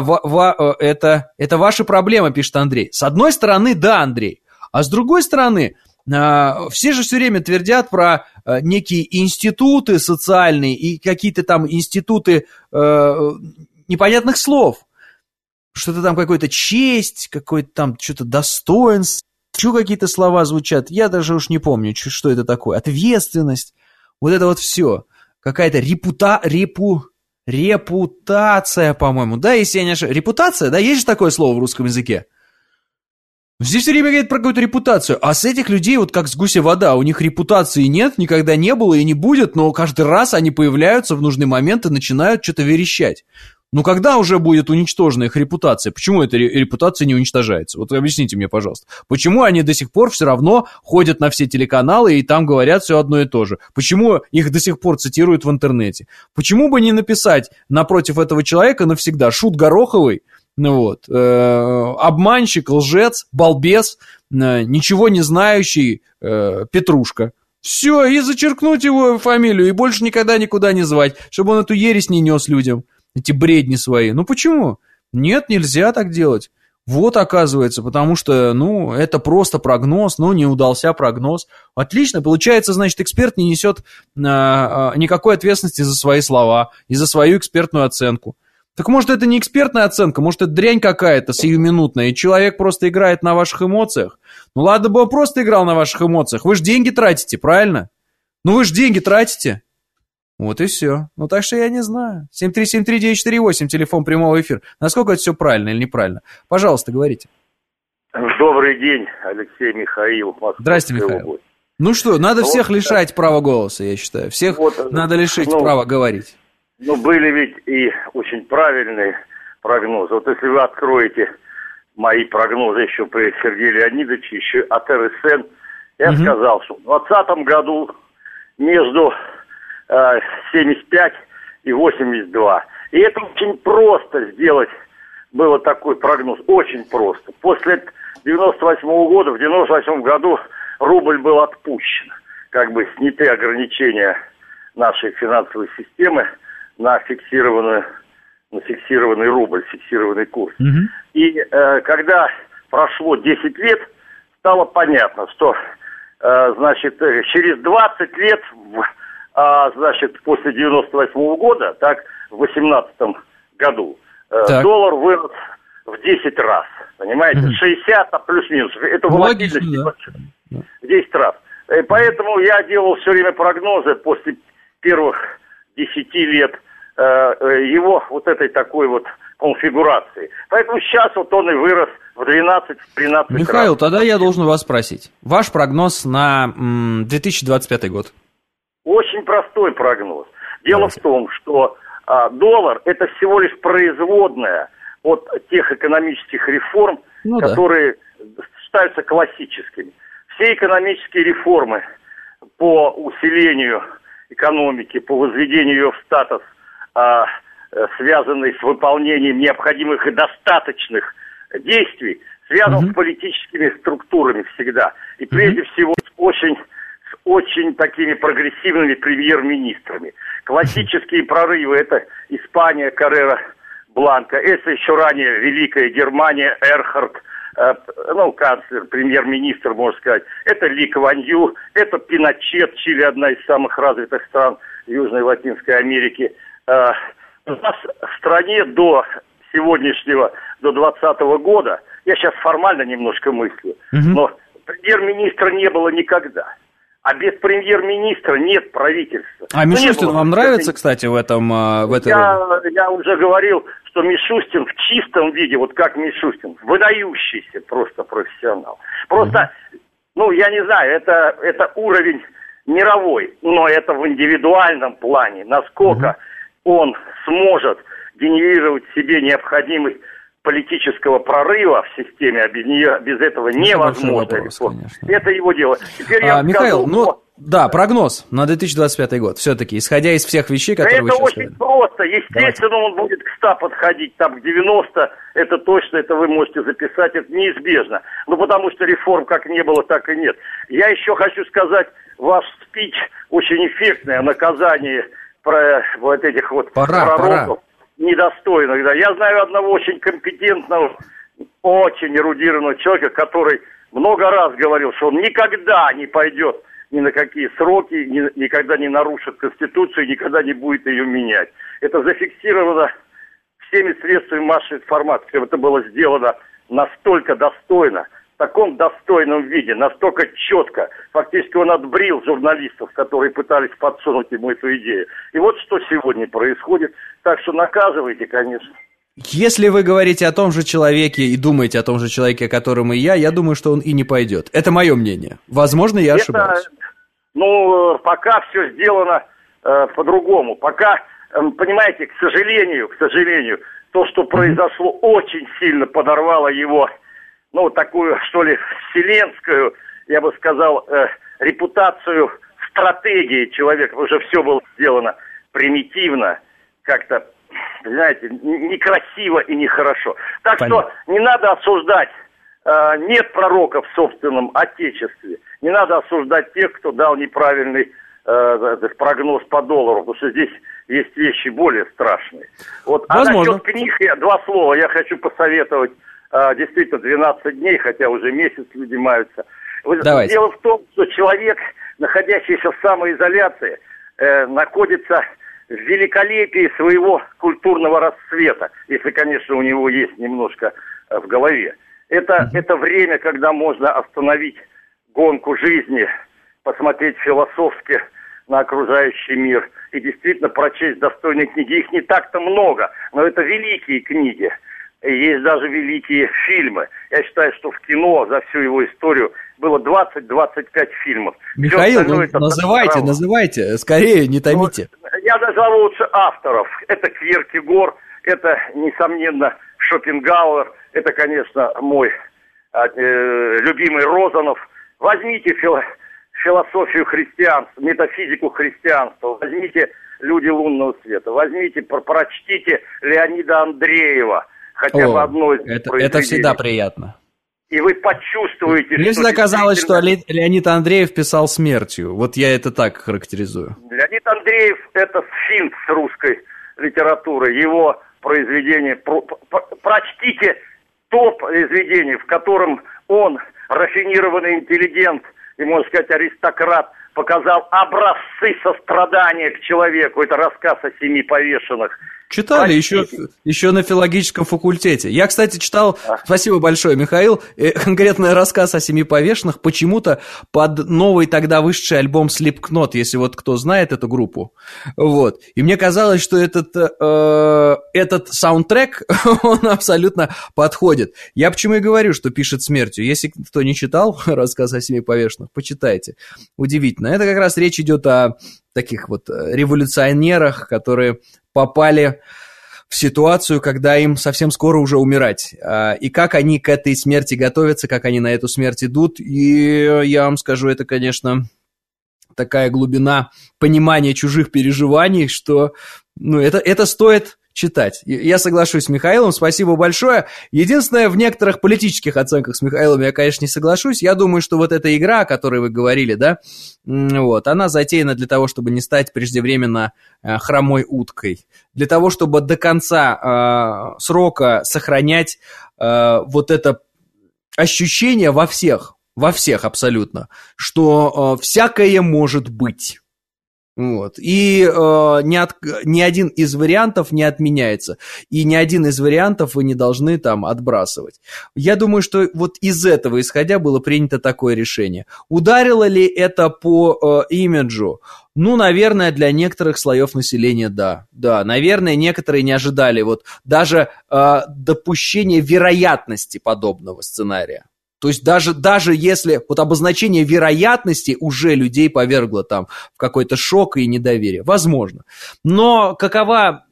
это, это ваши проблемы, пишет Андрей. С одной стороны, да, Андрей. А с другой стороны, все же все время твердят про некие институты социальные и какие-то там институты э, непонятных слов. Что-то там какая-то честь, какое-то там что-то достоинство. Еще какие-то слова звучат. Я даже уж не помню, что это такое. Ответственность. Вот это вот все. Какая-то репута... репу... репутация, по-моему. Да, если я не ошибаюсь. Репутация, да? Есть же такое слово в русском языке? Здесь все время говорят про какую-то репутацию, а с этих людей вот как с гуся вода, у них репутации нет, никогда не было и не будет, но каждый раз они появляются в нужный момент и начинают что-то верещать. Ну когда уже будет уничтожена их репутация? Почему эта репутация не уничтожается? Вот объясните мне, пожалуйста. Почему они до сих пор все равно ходят на все телеканалы и там говорят все одно и то же? Почему их до сих пор цитируют в интернете? Почему бы не написать напротив этого человека навсегда «Шут Гороховый», ну вот, э, обманщик, лжец, балбес, э, ничего не знающий э, Петрушка. Все, и зачеркнуть его фамилию, и больше никогда никуда не звать, чтобы он эту ересь не нес людям, эти бредни свои. Ну почему? Нет, нельзя так делать. Вот, оказывается, потому что, ну, это просто прогноз, ну, не удался прогноз. Отлично, получается, значит, эксперт не несет э, э, никакой ответственности за свои слова и за свою экспертную оценку. Так может это не экспертная оценка, может это дрянь какая-то сиюминутная, и человек просто играет на ваших эмоциях. Ну ладно бы он просто играл на ваших эмоциях, вы же деньги тратите, правильно? Ну вы же деньги тратите. Вот и все. Ну так что я не знаю. семь три семь три девять четыре восемь, телефон прямого эфира. Насколько это все правильно или неправильно? Пожалуйста, говорите. Добрый день, Алексей Михаил. Здрасте, Михаил. Область. Ну что, надо ну, всех вот, лишать права голоса, я считаю. Всех вот, надо лишить ну, права говорить. Ну, были ведь и очень правильные прогнозы. Вот если вы откроете мои прогнозы еще при Сергее Леонидовиче, еще от эр эс эн, я угу. сказал, что в двадцатом году между э, семьдесят пять и восемьдесят два. И это очень просто сделать было такой прогноз, очень просто. После девяносто восьмого года, в девяносто восьмом году рубль был отпущен. Как бы сняты ограничения нашей финансовой системы на фиксированную, на фиксированный рубль, фиксированный курс. Mm-hmm. И э, когда прошло десять лет, стало понятно, что э, значит, через двадцать лет, э, значит, после девяносто восьмого года, так, в восемнадцатом году, э, доллар вырос в десять раз. Понимаете? Mm-hmm. шестьдесят, а плюс-минус. Это волатильность да. в десять раз. И поэтому я делал все время прогнозы после первых десяти лет его вот этой такой вот конфигурации. Поэтому сейчас вот он и вырос в двенадцать-тринадцать раз. Михаил, тогда я должен вас спросить. Ваш прогноз на м, две тысячи двадцать пятый год? Очень простой прогноз. Дело Давайте. в том, что а, доллар это всего лишь производная от тех экономических реформ, ну, которые да. считаются классическими. Все экономические реформы по усилению экономики, по возведению ее в статус, а, связанный с выполнением необходимых и достаточных действий, связан mm-hmm. с политическими структурами всегда. И прежде mm-hmm. всего с очень, с очень такими прогрессивными премьер-министрами. Классические прорывы — это Испания, Каррера Бланка, это еще ранее Великая Германия, Эрхард, э, ну, канцлер, премьер-министр, можно сказать. Это Ли Куан Ю, это Пиночет, Чили, одна из самых развитых стран Южной и Латинской Америки. Э, у нас в стране до сегодняшнего, до двадцатого года, я сейчас формально немножко мыслю, угу. но премьер-министра не было никогда. А без премьер-министра нет правительства. А ну, Мишустин вам нравится, кстати, в этом... В этой я, я уже говорил, что Мишустин в чистом виде, вот как Мишустин, выдающийся просто профессионал. Просто, угу. ну, я не знаю, это, это уровень мировой, но это в индивидуальном плане, насколько он сможет генерировать себе необходимость политического прорыва в системе, а без нее, без этого невозможно. Вопрос, это его дело. Теперь а, я Михаил, скажу, ну, что... да, прогноз на две тысячи двадцать пятый год, все-таки, исходя из всех вещей, которые да вы это сейчас очень сказали. просто. Естественно, Давайте. Он будет к ста подходить, там к девяноста, это точно, это вы можете записать, это неизбежно. Ну, потому что реформ как не было, так и нет. Я еще хочу сказать, ваш спич очень эффектный о наказании про вот этих вот пора, пророков. Пора. Недостойных, да. Я знаю одного очень компетентного, очень эрудированного человека, который много раз говорил, что он никогда не пойдет ни на какие сроки, ни, никогда не нарушит Конституцию, никогда не будет ее менять. Это зафиксировано всеми средствами массовой информации. Это было сделано настолько достойно, в таком достойном виде, настолько четко. Фактически он отбрил журналистов, которые пытались подсунуть ему эту идею. И вот что сегодня происходит. Так что наказывайте, конечно. Если вы говорите о том же человеке и думаете о том же человеке, о котором и я, я думаю, что он и не пойдет. Это мое мнение. Возможно, я Это, ошибаюсь. Ну, пока все сделано э, по-другому. Пока, э, понимаете, к сожалению, к сожалению, то, что произошло, mm-hmm. очень сильно подорвало его, ну, такую, что ли, вселенскую, я бы сказал, э, репутацию стратегии человека. Уже все было сделано примитивно, как-то, знаете, некрасиво и нехорошо. Так Понятно. Что не надо осуждать, э, нет пророка в собственном отечестве. Не надо осуждать тех, кто дал неправильный э, прогноз по доллару, потому что здесь есть вещи более страшные. Вот. А насчет книг, я, два слова, я хочу посоветовать э, действительно двенадцать дней, хотя уже месяц люди маются. Давайте. Дело в том, что человек, находящийся в самоизоляции, э, находится в великолепии своего культурного расцвета, если, конечно, у него есть немножко э, в голове. Это, mm-hmm. это время, когда можно остановить гонку жизни, посмотреть философски на окружающий мир и действительно прочесть достойные книги. Их не так-то много, но это великие книги. И есть даже великие фильмы. Я считаю, что в кино за всю его историю было двадцать-двадцать пять фильмов. Михаил, ну, называйте, право. называйте, скорее, не томите. Ну, я назову лучше авторов. Это Кьеркегор, это, несомненно, Шопенгауэр, это, конечно, мой э, любимый Розанов. Возьмите фил- философию христианства, метафизику христианства, возьмите «Люди лунного света», возьмите, про- прочтите Леонида Андреева, хотя О, бы одно из это, это всегда приятно. И вы почувствуете, Мне что... всегда казалось, что Леонид Андреев писал смертью. Вот я это так характеризую. Леонид Андреев – это сфинкс русской литературы. Его произведение... Про, про, прочтите то произведение, в котором он, рафинированный интеллигент и, можно сказать, аристократ, показал образцы сострадания к человеку. Это рассказ о семи повешенных. Читали еще, еще на филологическом факультете. Я, кстати, читал, а. спасибо большое, Михаил, конкретный рассказ о семи повешенных почему-то под новый тогда вышедший альбом Slipknot, если вот кто знает эту группу. Вот. И мне казалось, что этот, э, этот саундтрек, он абсолютно подходит. Я почему и говорю, что пишет смертью. Если кто не читал рассказ о семи повешенных, почитайте. Удивительно. Это как раз речь идет о таких вот революционерах, которые попали в ситуацию, когда им совсем скоро уже умирать. И как они к этой смерти готовятся, как они на эту смерть идут. И я вам скажу, это, конечно, такая глубина понимания чужих переживаний, что ну, это, это стоит читать. Я соглашусь с Михаилом, спасибо большое. Единственное, в некоторых политических оценках с Михаилом я, конечно, не соглашусь. Я думаю, что вот эта игра, о которой вы говорили, да, вот, она затеяна для того, чтобы не стать преждевременно э, хромой уткой. Для того, чтобы до конца э, срока сохранять э, вот это ощущение во всех, во всех абсолютно, что э, всякое может быть. Вот. И э, ни, от, ни один из вариантов не отменяется. И ни один из вариантов вы не должны там отбрасывать. Я думаю, что вот из этого исходя было принято такое решение. Ударило ли это по э, имиджу? Ну, наверное, для некоторых слоев населения да. Да, наверное, некоторые не ожидали вот даже э, допущения вероятности подобного сценария. То есть даже, даже если вот обозначение вероятности уже людей повергло там в какой-то шок и недоверие. Возможно. Но какова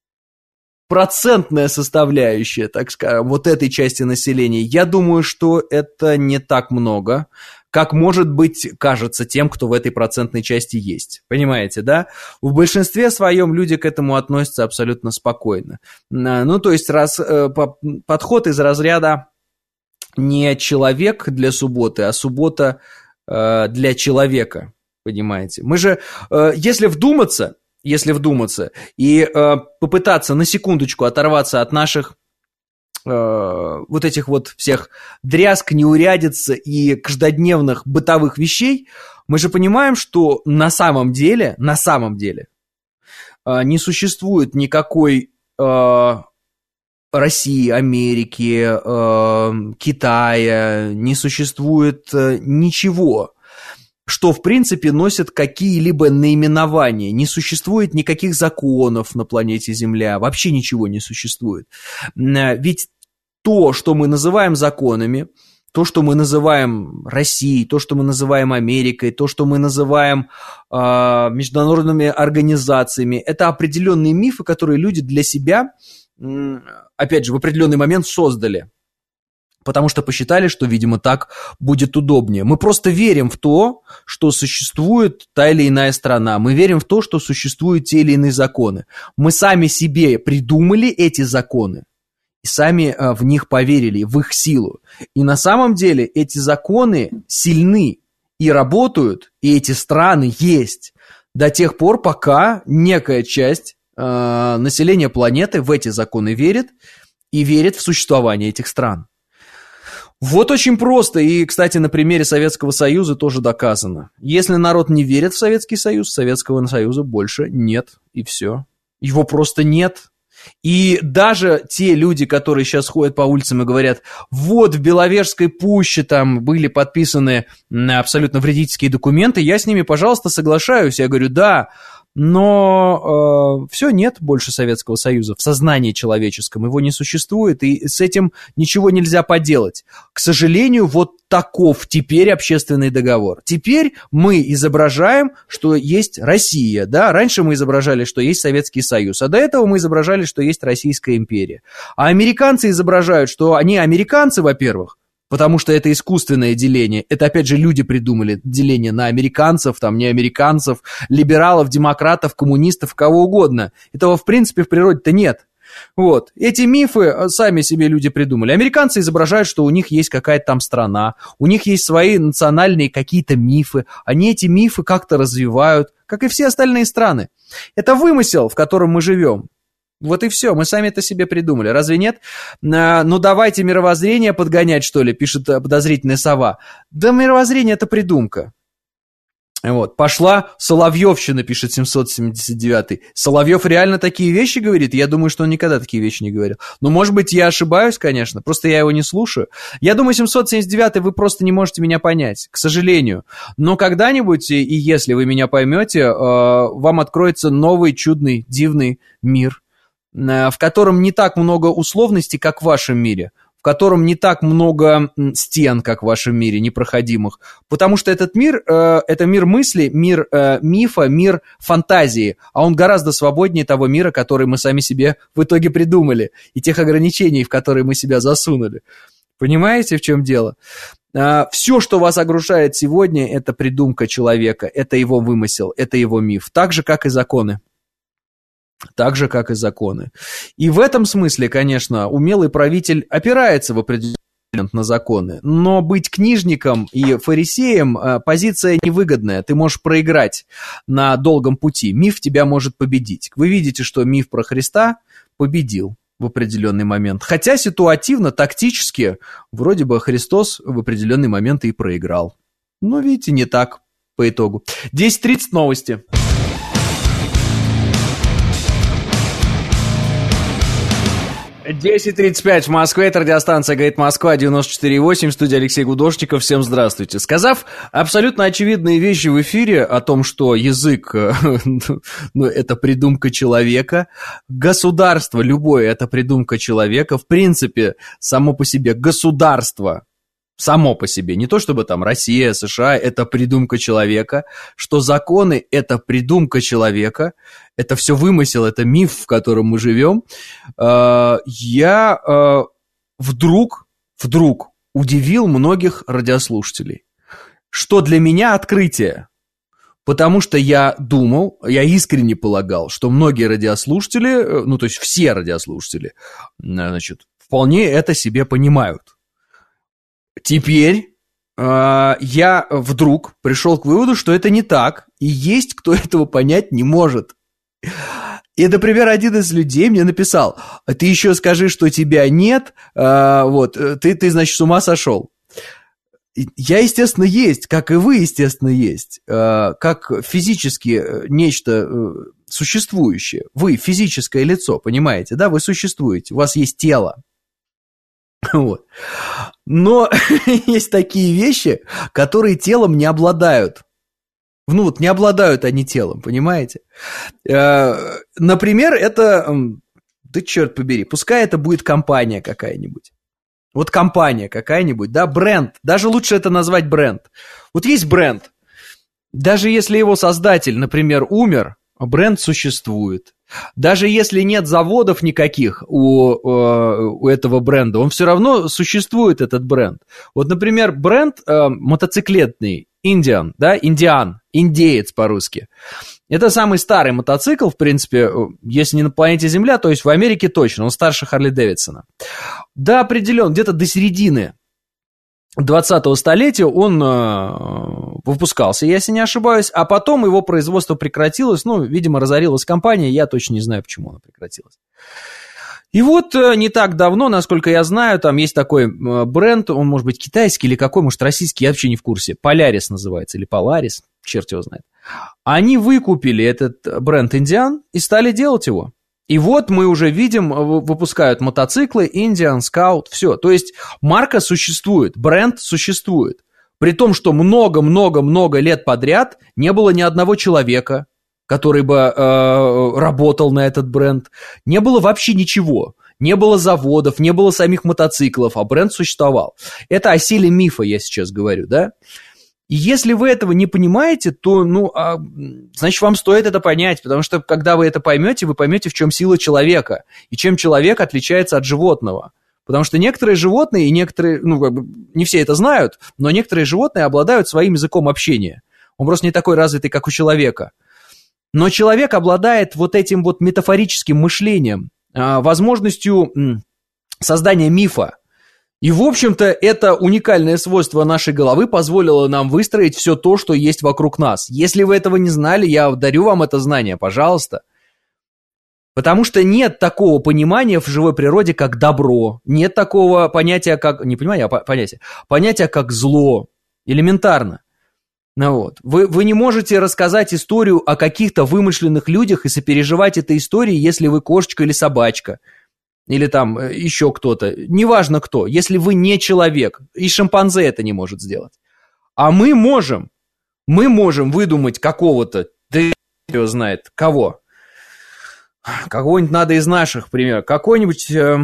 процентная составляющая, так скажем, вот этой части населения? Я думаю, что это не так много, как, может быть, кажется тем, кто в этой процентной части есть. Понимаете, да? В большинстве своем люди к этому относятся абсолютно спокойно. Ну, то есть раз, подход из разряда не человек для субботы, а суббота э, для человека, понимаете? Мы же, э, если вдуматься, если вдуматься и э, попытаться на секундочку оторваться от наших э, вот этих вот всех дрязг, неурядиц и каждодневных бытовых вещей, мы же понимаем, что на самом деле, на самом деле э, не существует никакой э, России, Америки, э, Китая, не существует э, ничего, что, в принципе, носит какие-либо наименования. Не существует никаких законов на планете Земля, вообще ничего не существует. Ведь то, что мы называем законами, то, что мы называем Россией, то, что мы называем Америкой, то, что мы называем э, международными организациями, это определенные мифы, которые люди для себя, э, опять же, в определенный момент создали. Потому что посчитали, что, видимо, так будет удобнее. Мы просто верим в то, что существует та или иная страна. Мы верим в то, что существуют те или иные законы. Мы сами себе придумали эти законы. И сами а, в них поверили, в их силу. И на самом деле эти законы сильны и работают, и эти страны есть до тех пор, пока некая часть а, населения планеты в эти законы верит и верит в существование этих стран. Вот очень просто, и, кстати, на примере Советского Союза тоже доказано. Если народ не верит в Советский Союз, Советского Союза больше нет, и все. Его просто нет. И даже те люди, которые сейчас ходят по улицам и говорят, вот в Беловежской пуще там были подписаны абсолютно вредительские документы, я с ними, пожалуйста, соглашаюсь. Я говорю, да, но э, все, нет больше Советского Союза в сознании человеческом, его не существует, и с этим ничего нельзя поделать. К сожалению, вот таков теперь общественный договор. Теперь мы изображаем, что есть Россия, да, раньше мы изображали, что есть Советский Союз, а до этого мы изображали, что есть Российская империя. А американцы изображают, что они американцы, во-первых, потому что это искусственное деление. Это, опять же, люди придумали деление на американцев, там, не американцев, либералов, демократов, коммунистов, кого угодно. Этого, в принципе, в природе-то нет. Вот. Эти мифы сами себе люди придумали. Американцы изображают, что у них есть какая-то там страна, у них есть свои национальные какие-то мифы. Они эти мифы как-то развивают, как и все остальные страны. Это вымысел, в котором мы живем. Вот и все, мы сами это себе придумали, разве нет? Ну давайте мировоззрение подгонять, что ли, пишет подозрительная сова. Да мировоззрение это придумка. Вот, пошла Соловьевщина, пишет семьсот семьдесят девятый. Соловьев реально такие вещи говорит? Я думаю, что он никогда такие вещи не говорил. Но, может быть, я ошибаюсь, конечно, просто я его не слушаю. Я думаю, семьсот семьдесят девятый вы просто не можете меня понять, к сожалению. Но когда-нибудь, и если вы меня поймете, вам откроется новый, чудный, дивный мир, в котором не так много условностей, как в вашем мире, в котором не так много стен, как в вашем мире, непроходимых, потому что этот мир, э, это мир мысли, мир э, мифа, мир фантазии, а он гораздо свободнее того мира, который мы сами себе в итоге придумали, и тех ограничений, в которые мы себя засунули. Понимаете, в чем дело? Э, все, что вас огрушает сегодня, это придумка человека, это его вымысел, это его миф, так же, как и законы. Так же, как и законы. И в этом смысле, конечно, умелый правитель опирается в определенный момент на законы, но быть книжником и фарисеем позиция невыгодная. Ты можешь проиграть на долгом пути. Миф тебя может победить. Вы видите, что миф про Христа победил в определенный момент. Хотя ситуативно, тактически, вроде бы Христос в определенный момент и проиграл. Но, видите, не так по итогу. десять тридцать новости. десять тридцать пять в Москве, это радиостанция «Говорит Москва», девяносто четыре и восемь, студия Алексей Гудошников, всем здравствуйте. Сказав абсолютно очевидные вещи в эфире о том, что язык, ну, это придумка человека, государство, любое, это придумка человека, в принципе, само по себе государство, само по себе, не то чтобы там Россия, США, это придумка человека, что законы – это придумка человека, это все вымысел, это миф, в котором мы живем, я вдруг, вдруг удивил многих радиослушателей, что для меня открытие, потому что я думал, я искренне полагал, что многие радиослушатели, ну то есть все радиослушатели, значит, вполне это себе понимают. Теперь э, я вдруг пришел к выводу, что это не так, и есть кто этого понять не может. И, например, один из людей мне написал: ты еще скажи, что тебя нет, э, вот, ты, ты, значит, с ума сошел. Я, естественно, есть, как и вы, естественно, есть, э, как физически нечто э, существующее. Вы физическое лицо, понимаете, да, вы существуете, у вас есть тело. Вот. Но есть такие вещи, которые телом не обладают. Ну вот не обладают они телом, понимаете? Например, это, да черт побери, пускай это будет компания какая-нибудь. Вот компания какая-нибудь, да, бренд. Даже лучше это назвать бренд. Вот есть бренд. Даже если его создатель, например, умер, бренд существует. Даже если нет заводов никаких у, у этого бренда, он все равно существует, этот бренд. Вот, например, бренд э, мотоциклетный Indian, да, Индиан, индеец по-русски. Это самый старый мотоцикл, в принципе, если не на планете Земля, то есть в Америке точно, он старше Харли Дэвидсона. До определенно, где-то до середины двадцатого столетия он э, выпускался, если не ошибаюсь, а потом его производство прекратилось, ну, видимо, разорилась компания, я точно не знаю, почему она прекратилась. И вот э, не так давно, насколько я знаю, там есть такой э, бренд, он может быть китайский или какой, может российский, я вообще не в курсе, Polaris называется, или Polaris, черт его знает. Они выкупили этот бренд Indian и стали делать его. И вот мы уже видим, выпускают мотоциклы, Indian, Scout, все. То есть марка существует, бренд существует. При том, что много-много-много лет подряд не было ни одного человека, который бы э, работал на этот бренд. Не было вообще ничего. Не было заводов, не было самих мотоциклов, а бренд существовал. Это о силе мифа, я сейчас говорю, да? И если вы этого не понимаете, то, ну, а, значит, вам стоит это понять, потому что, когда вы это поймете, вы поймете, в чем сила человека, и чем человек отличается от животного. Потому что некоторые животные, и некоторые, ну, как бы, не все это знают, но некоторые животные обладают своим языком общения. Он просто не такой развитый, как у человека. Но человек обладает вот этим вот метафорическим мышлением, возможностью создания мифа. И, в общем-то, это уникальное свойство нашей головы позволило нам выстроить все то, что есть вокруг нас. Если вы этого не знали, я дарю вам это знание, пожалуйста. Потому что нет такого понимания в живой природе, как добро. Нет такого понятия, как... Не понимание, а понятие. Понятие, как зло. Элементарно. Ну вот. Вы, вы не можете рассказать историю о каких-то вымышленных людях и сопереживать этой истории, если вы кошечка или собачка. Или там еще кто-то, неважно кто, если вы не человек, и шимпанзе это не может сделать. А мы можем, мы можем выдумать какого-то, да его знает, кого. Кого-нибудь надо из наших, пример, какой-нибудь, э,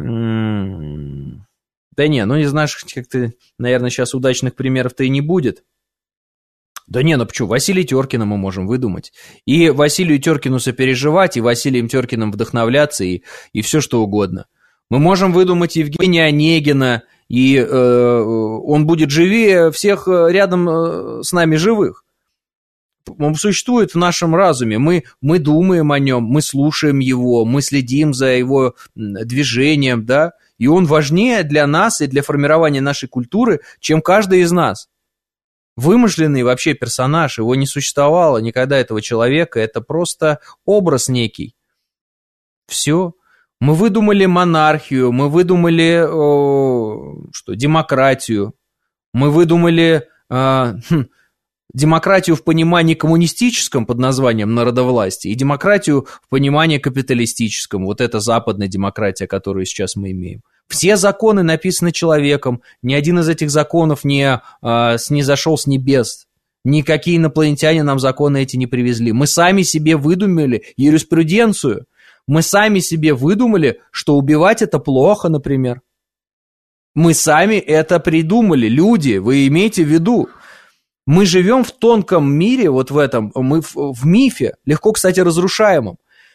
м- да не, ну из наших, как-то, наверное, сейчас удачных примеров-то и не будет. Да не, ну почему, Василия Теркина мы можем выдумать. И Василию Теркину сопереживать, и Василием Теркиным вдохновляться, и, и все что угодно. Мы можем выдумать Евгения Онегина, и э, он будет живее всех рядом э, с нами живых. Он существует в нашем разуме, мы, мы думаем о нем, мы слушаем его, мы следим за его движением, да, и он важнее для нас и для формирования нашей культуры, чем каждый из нас. Вымышленный вообще персонаж, его не существовало никогда, этого человека, это просто образ некий. Все. Мы выдумали монархию, мы выдумали о, что, демократию, мы выдумали э, хм, демократию в понимании коммунистическом под названием народовластие и демократию в понимании капиталистическом, вот это западная демократия, которую сейчас мы имеем. Все законы написаны человеком, ни один из этих законов не, а, не зашел с небес, никакие инопланетяне нам законы эти не привезли. Мы сами себе выдумали юриспруденцию, мы сами себе выдумали, что убивать это плохо, например. Мы сами это придумали, люди, вы имейте в виду. Мы живем в тонком мире, вот в этом, мы в, в мифе, легко, кстати, разрушаемом.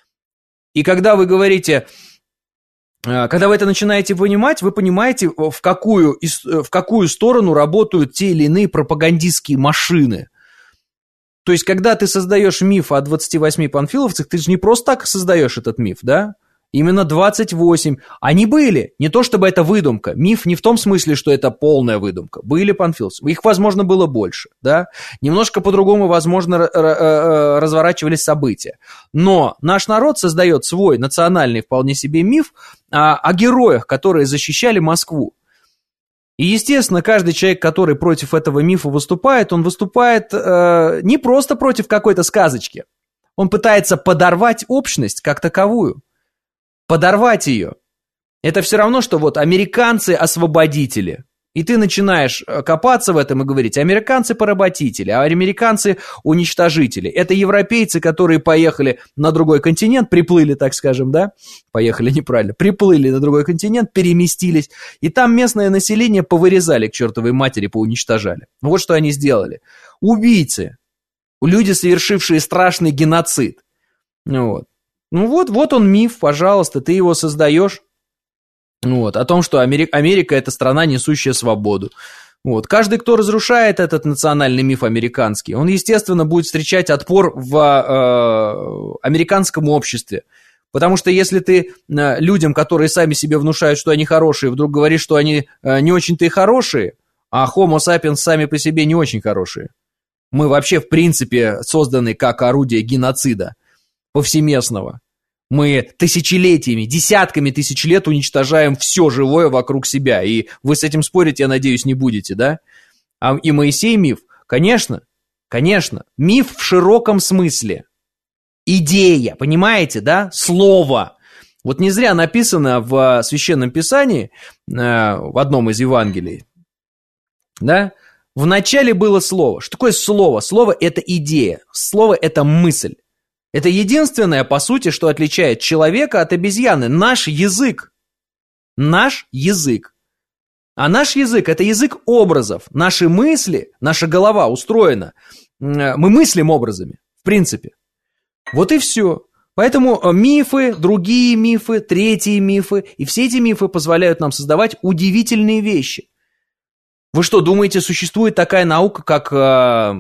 И когда вы говорите, когда вы это начинаете понимать, вы понимаете, в какую, в какую сторону работают те или иные пропагандистские машины. То есть, когда ты создаешь миф о двадцати восьми панфиловцах, ты же не просто так создаешь этот миф, да? Именно двадцать восемь. Они были. Не то чтобы это выдумка. Миф не в том смысле, что это полная выдумка. Были панфиловцы. Их, возможно, было больше. Да? Немножко по-другому, возможно, разворачивались события. Но наш народ создает свой национальный вполне себе миф о, о героях, которые защищали Москву. И, естественно, каждый человек, который против этого мифа выступает, он выступает э, не просто против какой-то сказочки. Он пытается подорвать общность как таковую. Подорвать ее. Это все равно, что вот американцы-освободители. И ты начинаешь копаться в этом и говорить, американцы-поработители, а американцы-уничтожители. Это европейцы, которые поехали на другой континент, приплыли, так скажем, да? Поехали неправильно. Приплыли на другой континент, переместились. И там местное население повырезали к чертовой матери, поуничтожали. Вот что они сделали. Убийцы. Люди, совершившие страшный геноцид. Вот. Ну вот, вот он миф, пожалуйста, ты его создаешь. Вот, о том, что Америка, Америка – это страна, несущая свободу. Вот. Каждый, кто разрушает этот национальный миф американский, он, естественно, будет встречать отпор в э, американском обществе. Потому что если ты э, людям, которые сами себе внушают, что они хорошие, вдруг говоришь, что они э, не очень-то и хорошие, а Homo sapiens сами по себе не очень хорошие. Мы вообще, в принципе, созданы как орудие геноцида повсеместного. Мы тысячелетиями, десятками тысяч лет уничтожаем все живое вокруг себя. И вы с этим спорить, я надеюсь, не будете, да? А и Моисей миф? Конечно, конечно. Миф в широком смысле. Идея, понимаете, да? Слово. Вот не зря написано в Священном Писании, в одном из Евангелий, да? В начале было слово. Что такое слово? Слово – это идея. Слово – это мысль. Это единственное, по сути, что отличает человека от обезьяны. Наш язык. Наш язык. А наш язык – это язык образов. Наши мысли, наша голова устроена. Мы мыслим образами, в принципе. Вот и все. Поэтому мифы, другие мифы, третьи мифы, и все эти мифы позволяют нам создавать удивительные вещи. Вы что, думаете, существует такая наука, как, э,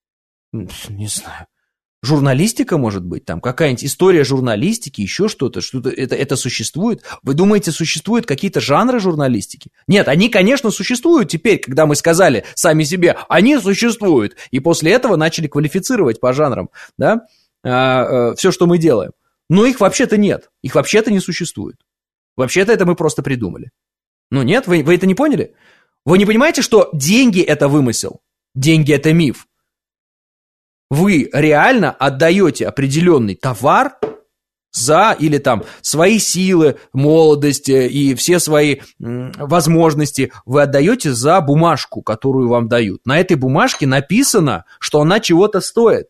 не знаю, журналистика, может быть, там какая-нибудь история журналистики, еще что-то, что-то это, это существует? Вы думаете, существуют какие-то жанры журналистики? Нет, они, конечно, существуют теперь, когда мы сказали сами себе, они существуют, и после этого начали квалифицировать по жанрам, да, а, а, все, что мы делаем. Но их вообще-то нет, их вообще-то не существует. Вообще-то это мы просто придумали. Ну нет, вы, вы это не поняли? Вы не понимаете, что деньги – это вымысел? Деньги – это миф. Вы реально отдаете определенный товар за или там свои силы, молодость и все свои м, возможности вы отдаете за бумажку, которую вам дают. На этой бумажке написано, что она чего-то стоит.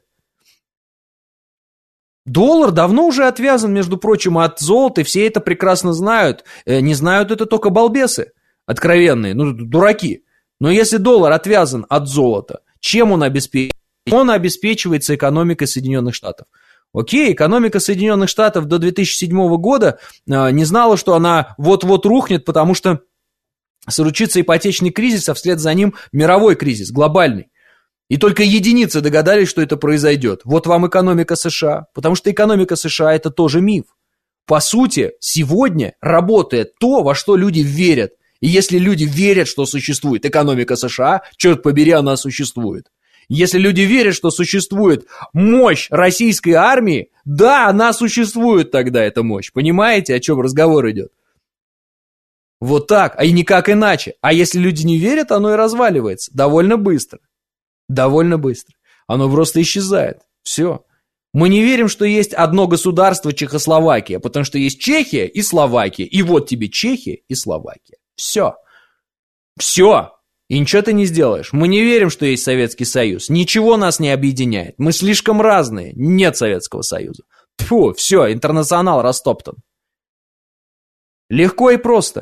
Доллар давно уже отвязан, между прочим, от золота, и все это прекрасно знают. Не знают это только балбесы откровенные, ну, дураки. Но если доллар отвязан от золота, чем он обеспечивает? Он обеспечивается экономикой Соединенных Штатов. Окей, экономика Соединенных Штатов до две тысячи седьмого года э, не знала, что она вот-вот рухнет, потому что случится ипотечный кризис, а вслед за ним мировой кризис, глобальный. И только единицы догадались, что это произойдет. Вот вам экономика США, потому что экономика США – это тоже миф. По сути, сегодня работает то, во что люди верят. И если люди верят, что существует экономика США, черт побери, она существует. Если люди верят, что существует мощь российской армии, да, она существует тогда, эта мощь. Понимаете, о чем разговор идет? Вот так, а и никак иначе. А если люди не верят, оно и разваливается довольно быстро. Довольно быстро. Оно просто исчезает. Все. Мы не верим, что есть одно государство Чехословакия, потому что есть Чехия и Словакия. И вот тебе Чехия и Словакия. Все. Все. И ничего ты не сделаешь. Мы не верим, что есть Советский Союз. Ничего нас не объединяет. Мы слишком разные. Нет Советского Союза. Тьфу, все, интернационал растоптан. Легко и просто.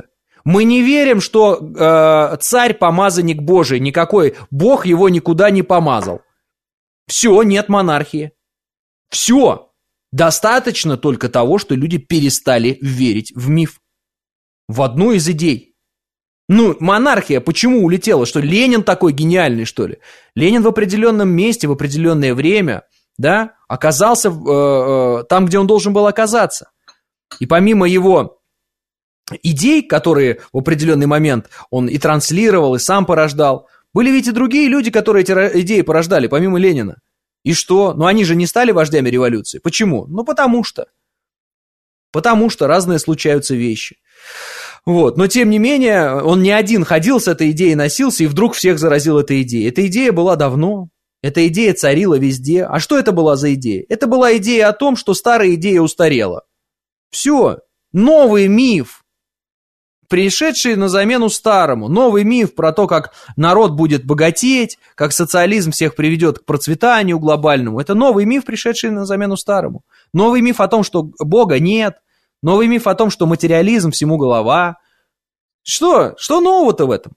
Мы не верим, что э, царь помазанник Божий, никакой Бог его никуда не помазал. Все, нет монархии. Все. Достаточно только того, что люди перестали верить в миф. В одну из идей. Ну, монархия почему улетела? Что Ленин такой гениальный, что ли? Ленин в определенном месте, в определенное время, да, оказался э, э, там, где он должен был оказаться. И помимо его идей, которые в определенный момент он и транслировал, и сам порождал, были ведь и другие люди, которые эти идеи порождали, помимо Ленина. И что? Ну, они же не стали вождями революции. Почему? Ну, потому что. Потому что разные случаются вещи. Вот. Но, тем не менее, он не один ходил с этой идеей, носился, и вдруг всех заразил этой идеей. Эта идея была давно. Эта идея царила везде. А что это была за идея? Это была идея о том, что старая идея устарела. Все. Новый миф, пришедший на замену старому. Новый миф про то, как народ будет богатеть, как социализм всех приведет к процветанию глобальному. Это новый миф, пришедший на замену старому. Новый миф о том, что Бога нет. Новый миф о том, что материализм всему голова. Что? Что нового-то в этом?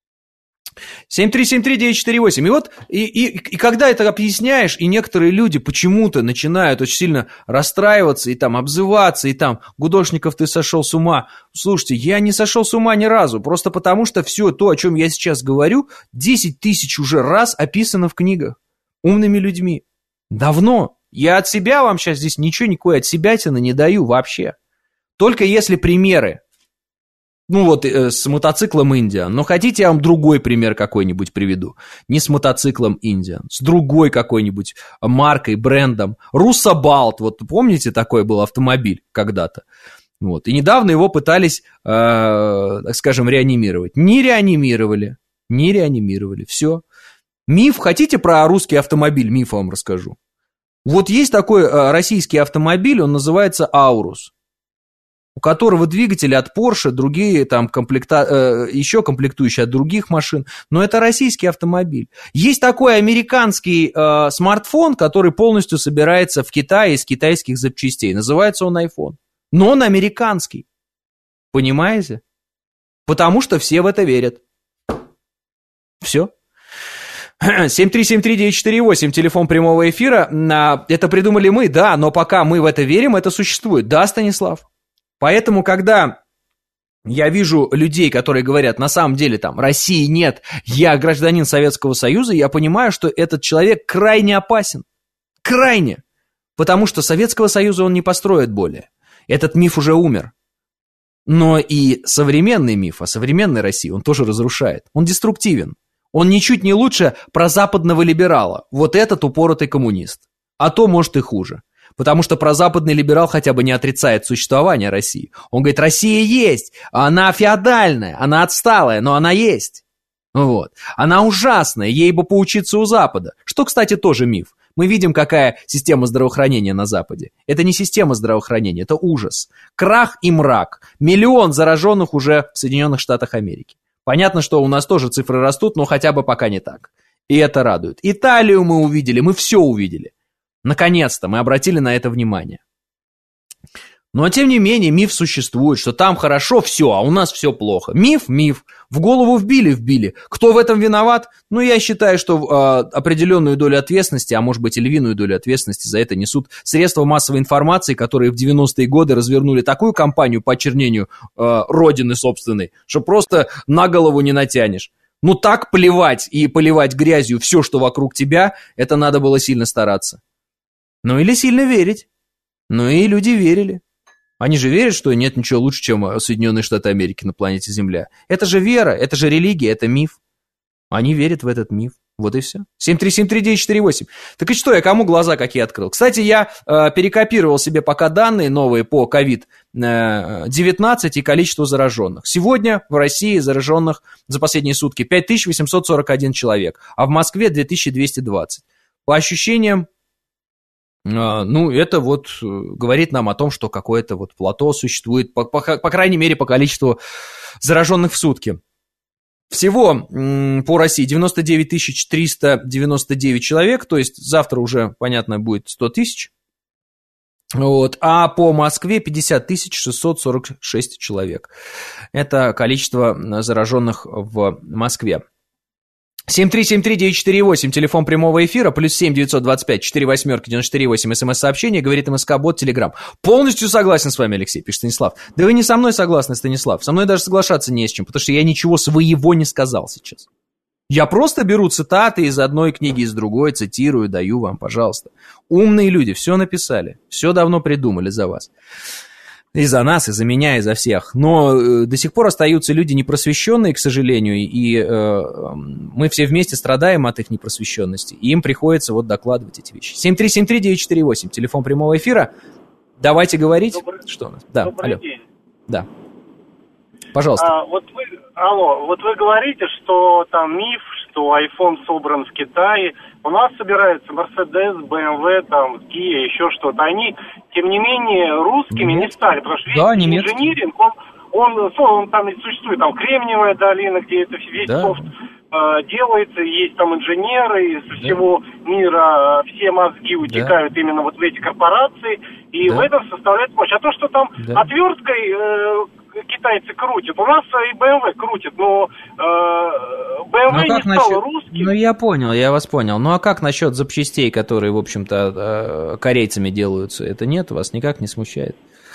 семь три семь три девять четыре восемь. И вот, и, и, и когда это объясняешь, и некоторые люди почему-то начинают очень сильно расстраиваться, и там обзываться, и там, Гудошников, ты сошел с ума. Слушайте, я не сошел с ума ни разу, просто потому что все то, о чем я сейчас говорю, десять тысяч уже раз описано в книгах умными людьми. Давно. Я от себя вам сейчас здесь ничего, никакой от себятины не даю вообще. Только если примеры. Ну вот э, с мотоциклом Индиан. Но хотите, я вам другой пример какой-нибудь приведу. Не с мотоциклом Индиан, с другой какой-нибудь маркой, брендом. Руссобалт, вот помните, такой был автомобиль когда-то. Вот. И недавно его пытались, э, так скажем, реанимировать. Не реанимировали, не реанимировали, все. Миф, хотите про русский автомобиль, миф вам расскажу. Вот есть такой э, российский автомобиль, он называется Аурус, у которого двигатели от Porsche, другие там комплекта... э, еще комплектующие от других машин, но это российский автомобиль. Есть такой американский э, смартфон, который полностью собирается в Китае из китайских запчастей, называется он iPhone, но он американский, понимаете? Потому что все в это верят. Все. семь три семь три девять четыре восемь, телефон прямого эфира. Это придумали мы, да, но пока мы в это верим, это существует. Да, Станислав? Поэтому, когда я вижу людей, которые говорят, на самом деле там России нет, я гражданин Советского Союза, я понимаю, что этот человек крайне опасен. Крайне. Потому что Советского Союза он не построит более. Этот миф уже умер. Но и современный миф о современной России он тоже разрушает. Он деструктивен. Он ничуть не лучше прозападного либерала. Вот этот упоротый коммунист. А то, может, и хуже. Потому что прозападный либерал хотя бы не отрицает существование России. Он говорит, Россия есть, она феодальная, она отсталая, но она есть. Вот. Она ужасная, ей бы поучиться у Запада. Что, кстати, тоже миф. Мы видим, какая система здравоохранения на Западе. Это не система здравоохранения, это ужас. Крах и мрак. Миллион зараженных уже в Соединенных Штатах Америки. Понятно, что у нас тоже цифры растут, но хотя бы пока не так. И это радует. Италию мы увидели, мы все увидели. Наконец-то мы обратили на это внимание. Но, тем не менее, миф существует, что там хорошо все, а у нас все плохо. Миф, миф. В голову вбили, вбили. Кто в этом виноват? Ну, я считаю, что э, определенную долю ответственности, а может быть и львиную долю ответственности за это несут средства массовой информации, которые в девяностые годы развернули такую кампанию по очернению э, родины собственной, что просто на голову не натянешь. Ну, так плевать и поливать грязью все, что вокруг тебя, это надо было сильно стараться. Ну или сильно верить. Ну и люди верили. Они же верят, что нет ничего лучше, чем Соединенные Штаты Америки на планете Земля. Это же вера, это же религия, это миф. Они верят в этот миф. Вот и все. семь три семь три девять четыре восемь. Так и что, я кому глаза какие открыл? Кстати, я э, перекопировал себе пока данные новые по ковид девятнадцать и количеству зараженных. Сегодня в России зараженных за последние сутки пять тысяч восемьсот сорок один человек, а в Москве две тысячи двести двадцать. По ощущениям, ну, это вот говорит нам о том, что какое-то вот плато существует, по, по, по крайней мере, по количеству зараженных в сутки. Всего по России девяносто девять тысяч триста девяносто девять человек, то есть завтра уже, понятно, будет сто тысяч. Вот. А по Москве пятьдесят тысяч шестьсот сорок шесть человек. Это количество зараженных в Москве. семь три семь три девять четыре восемь, телефон прямого эфира, плюс семь девятьсот двадцать пять сорок восемь девяносто четыре восемь, смс-сообщение, говорит МСК-бот, Телеграм. Полностью согласен с вами, Алексей, пишет Станислав. Да вы не со мной согласны, Станислав. Со мной даже соглашаться не с чем, потому что я ничего своего не сказал сейчас. Я просто беру цитаты из одной книги, из другой, цитирую, даю вам, пожалуйста. Умные люди все написали, все давно придумали за вас. И за нас, и за меня, и за всех. Но э, до сих пор остаются люди непросвещенные, к сожалению, и э, мы все вместе страдаем от их непросвещенности. И им приходится вот докладывать эти вещи. семь три семь три девять четыре восемь, телефон прямого эфира. Давайте говорить. Добрый, Что у нас? Да, добрый алло. день. Да. Пожалуйста. А, вот вы, алло, вот вы говорите, что там миф, что iPhone собран в Китае. У нас собираются Mercedes, бэ эм вэ, там, Kia, еще что-то. Они, тем не менее, русскими не стали, потому что да, весь инжиниринг, он, он, он там существует, там, Кремниевая долина, где это весь да. софт э, делается, есть там инженеры из да. всего мира, все мозги утекают да. именно вот в эти корпорации, и да. в этом составляет мощь. А то, что там да. отверткой... Э, китайцы крутят. У нас и бэ эм вэ крутят, но э, бэ эм вэ ну, не стало насчет... русским. Ну, я понял, я вас понял. Ну, а как насчет запчастей, которые, в общем-то, корейцами делаются? Это нет, вас никак не смущает?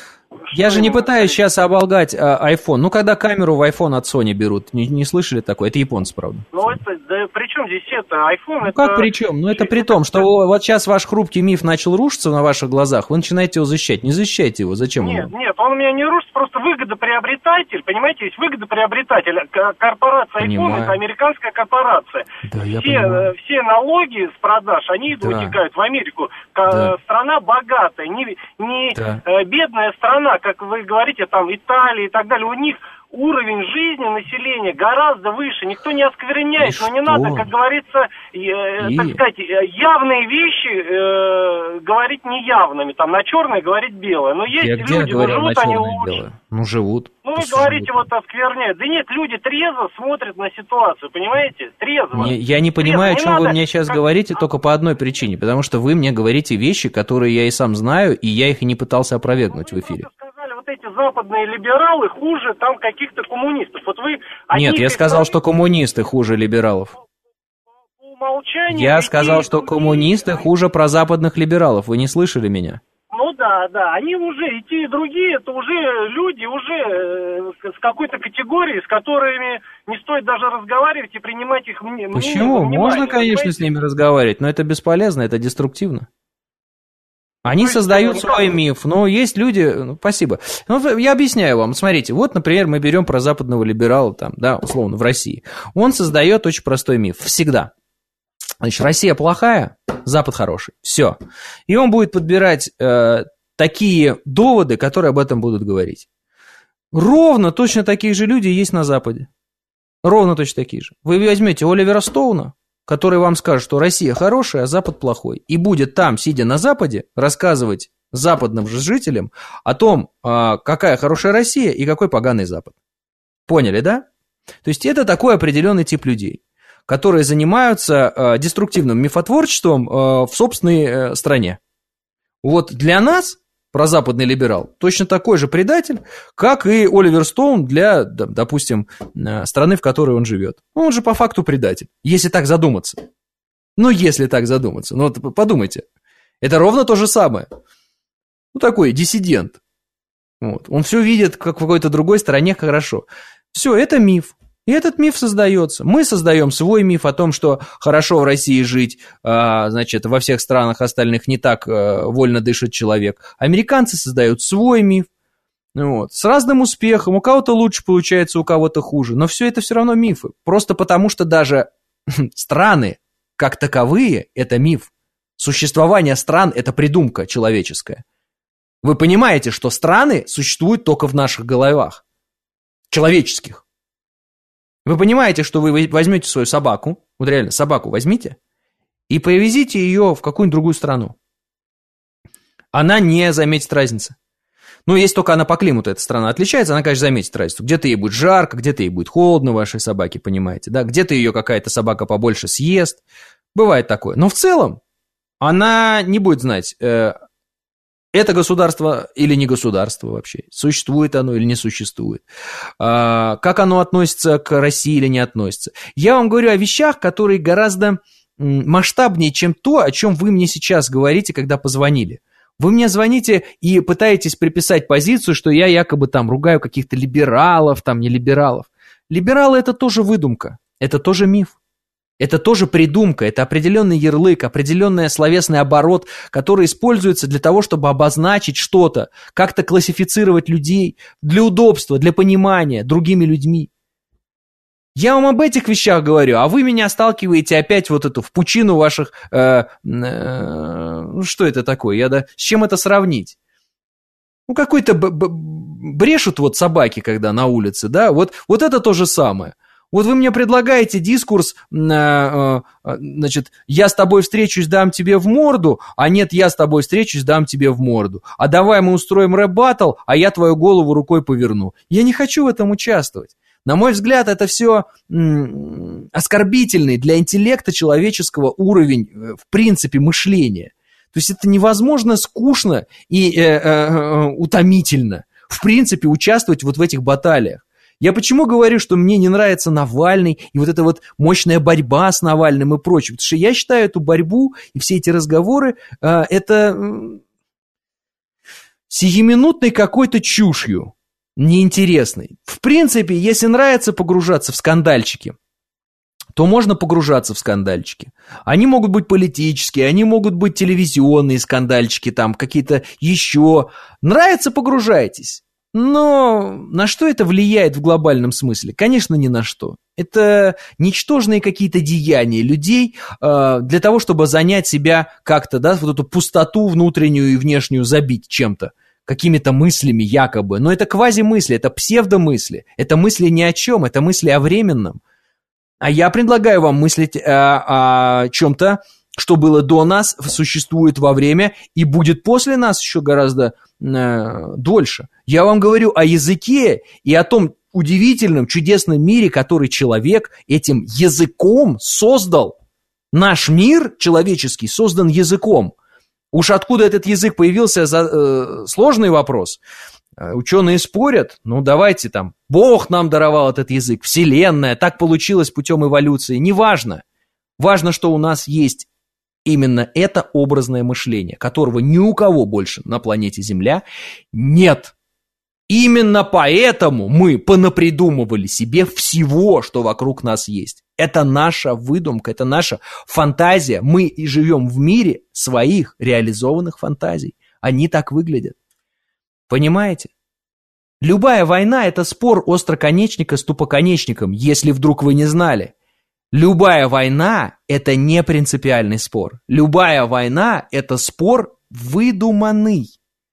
Я же не пытаюсь сейчас оболгать а, iPhone. Ну, когда камеру в iPhone от Sony берут, не, не слышали такое? Это японцы, правда. Ну, это, да при чем здесь это? iPhone ну, это... как при чем? Ну, это при том, что вот сейчас ваш хрупкий миф начал рушиться на ваших глазах, вы начинаете его защищать. Не защищайте его, зачем Нет, его? нет, он у меня не рушится, просто выгодоприобретатель, понимаете, есть выгодоприобретатель. Корпорация Понимаю. iPhone это американская корпорация. Да, я все, понимаю. все налоги с продаж, они да. утекают в Америку. Да. Страна богатая, не, не да. бедная страна, как вы говорите, там Италия и так далее, у них уровень жизни населения гораздо выше, никто не оскверняет, но не надо, как говорится, э, и... так сказать, явные вещи э, говорить неявными, там на черное говорить белое, но есть я люди, но живут они лучше. Ну, живут. Ну, вы говорите, живут. Вот оскверняют. Да нет, люди трезво смотрят на ситуацию, понимаете? Трезво. Не, я не понимаю, трезво. о чем не вы мне сейчас как... говорите, только по одной причине, потому что вы мне говорите вещи, которые я и сам знаю, и я их и не пытался опровергнуть в эфире. Вот эти западные либералы хуже там каких-то коммунистов. Вот вы... Нет, я сказал, что коммунисты хуже либералов. По умолчанию... Я сказал, что коммунисты хуже прозападных либералов. Вы не слышали меня? Ну да, да. Они уже, и те, и другие, это уже люди, уже э, с какой-то категорией, с которыми не стоит даже разговаривать и принимать их мнение. Почему? Можно, конечно, понимаете? С ними разговаривать, но это бесполезно, это деструктивно. Они создают свой миф, но есть люди... Ну, спасибо. Ну, я объясняю вам. Смотрите, вот, например, мы берем прозападного либерала, там, да, условно, в России. Он создает очень простой миф. Всегда. Значит, Россия плохая, Запад хороший. Все. И он будет подбирать э, такие доводы, которые об этом будут говорить. Ровно точно такие же люди есть на Западе. Ровно точно такие же. Вы возьмете Оливера Стоуна, который вам скажет, что Россия хорошая, а Запад плохой. И будет там, сидя на Западе, рассказывать западным же жителям о том, какая хорошая Россия и какой поганый Запад. Поняли, да? То есть это такой определенный тип людей, которые занимаются деструктивным мифотворчеством в собственной стране. Вот для нас прозападный либерал точно такой же предатель, как и Оливер Стоун для, допустим, страны, в которой он живет. Он же по факту предатель, если так задуматься. Ну, если так задуматься. Ну, вот подумайте. Это ровно то же самое. Ну, такой диссидент. Вот. Он все видит, как в какой-то другой стране хорошо. Все, это миф. И этот миф создается. Мы создаем свой миф о том, что хорошо в России жить, а, значит, во всех странах остальных не так а, вольно дышит человек. Американцы создают свой миф. Вот, с разным успехом. У кого-то лучше получается, у кого-то хуже. Но все это все равно мифы. Просто потому, что даже страны, как таковые, это миф. Существование стран – это придумка человеческая. Вы понимаете, что страны существуют только в наших головах. Человеческих. Вы понимаете, что вы возьмете свою собаку, вот реально собаку возьмите, и повезите ее в какую-нибудь другую страну. Она не заметит разницы. Ну, если только она по климату, эта страна отличается, она, конечно, заметит разницу. Где-то ей будет жарко, где-то ей будет холодно вашей собаке, понимаете, да? Где-то ее какая-то собака побольше съест. Бывает такое. Но в целом она не будет знать, э, Это государство или не государство вообще? Существует оно или не существует? А, как оно относится к России или не относится? Я вам говорю о вещах, которые гораздо масштабнее, чем то, о чем вы мне сейчас говорите, когда позвонили. Вы мне звоните и пытаетесь приписать позицию, что я якобы там ругаю каких-то либералов, там не либералов. Либералы – это тоже выдумка, это тоже миф. Это тоже придумка, это определенный ярлык, определенный словесный оборот, который используется для того, чтобы обозначить что-то, как-то классифицировать людей для удобства, для понимания другими людьми. Я вам об этих вещах говорю, а вы меня сталкиваете опять вот эту в пучину ваших... Э, э, ну что это такое? Я, да, с чем это сравнить? Ну какой-то б- б- брешут вот собаки, когда на улице, да? Вот, вот это то же самое. Вот вы мне предлагаете дискурс, значит, я с тобой встречусь, дам тебе в морду, а нет, я с тобой встречусь, дам тебе в морду. А давай мы устроим рэп-баттл, а я твою голову рукой поверну. Я не хочу в этом участвовать. На мой взгляд, это все м- оскорбительный для интеллекта человеческого уровень, в принципе, мышления. То есть это невозможно скучно и э, э, утомительно, в принципе, участвовать вот в этих баталиях. Я почему говорю, что мне не нравится Навальный и вот эта вот мощная борьба с Навальным и прочим? Потому что я считаю эту борьбу и все эти разговоры э, это э, сиюминутной какой-то чушью, неинтересной. В принципе, если нравится погружаться в скандальчики, то можно погружаться в скандальчики. Они могут быть политические, они могут быть телевизионные скандальчики, там какие-то еще. Нравится, погружайтесь. Но на что это влияет в глобальном смысле? Конечно, ни на что. Это ничтожные какие-то деяния людей э, для того, чтобы занять себя как-то, да, вот эту пустоту внутреннюю и внешнюю забить чем-то, какими-то мыслями якобы. Но это квазимысли, это псевдомысли, это мысли ни о чем, это мысли о временном. А я предлагаю вам мыслить о, о чем-то, что было до нас, существует во время и будет после нас еще гораздо э, дольше. Я вам говорю о языке и о том удивительном, чудесном мире, который человек этим языком создал. Наш мир человеческий создан языком. Уж откуда этот язык появился, за, э, сложный вопрос. Ученые спорят, ну давайте там, Бог нам даровал этот язык, Вселенная, так получилось путем эволюции, неважно. Важно, что у нас есть именно это образное мышление, которого ни у кого больше на планете Земля нет. Именно поэтому мы понапридумывали себе всего, что вокруг нас есть. Это наша выдумка, это наша фантазия. Мы и живем в мире своих реализованных фантазий. Они так выглядят. Понимаете? Любая война – это спор остроконечника с тупоконечником, если вдруг вы не знали. Любая война – это не принципиальный спор. Любая война – это спор выдуманный.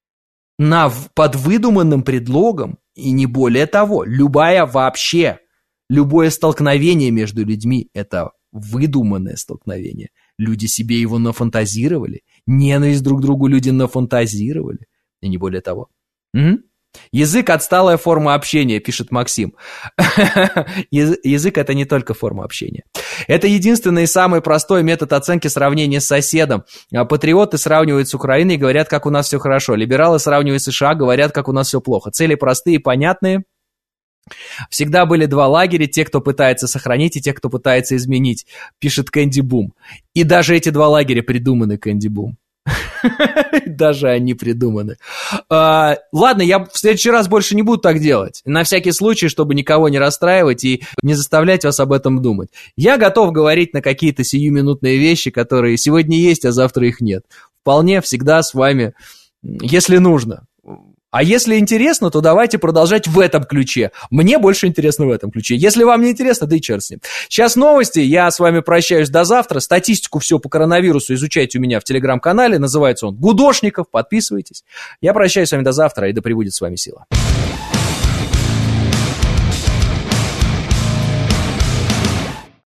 На, под выдуманным предлогом, и не более того. Любая вообще, любое столкновение между людьми – это выдуманное столкновение. Люди себе его нафантазировали. Ненависть друг к другу люди нафантазировали. И не более того. М? Язык – отсталая форма общения, пишет Максим. Язык – это не только форма общения. Это единственный и самый простой метод оценки сравнения с соседом. Патриоты сравнивают с Украиной и говорят, как у нас все хорошо. Либералы сравнивают с США, говорят, как у нас все плохо. Цели простые и понятные. Всегда были два лагеря, те, кто пытается сохранить, и те, кто пытается изменить, пишет Кэнди Бум. И даже эти два лагеря придуманы, Кэнди Бум. Даже они придуманы. А, ладно, я в следующий раз больше не буду так делать. На всякий случай, чтобы никого не расстраивать и не заставлять вас об этом думать. Я готов говорить на какие-то сиюминутные вещи, которые сегодня есть, а завтра их нет. Вполне всегда с вами, если нужно. А если интересно, то давайте продолжать в этом ключе. Мне больше интересно в этом ключе. Если вам не интересно, да и черт с ним. Сейчас новости. Я с вами прощаюсь до завтра. Статистику все по коронавирусу изучайте у меня в телеграм-канале. Называется он «Гудошников». Подписывайтесь. Я прощаюсь с вами до завтра, и да пребудет с вами сила.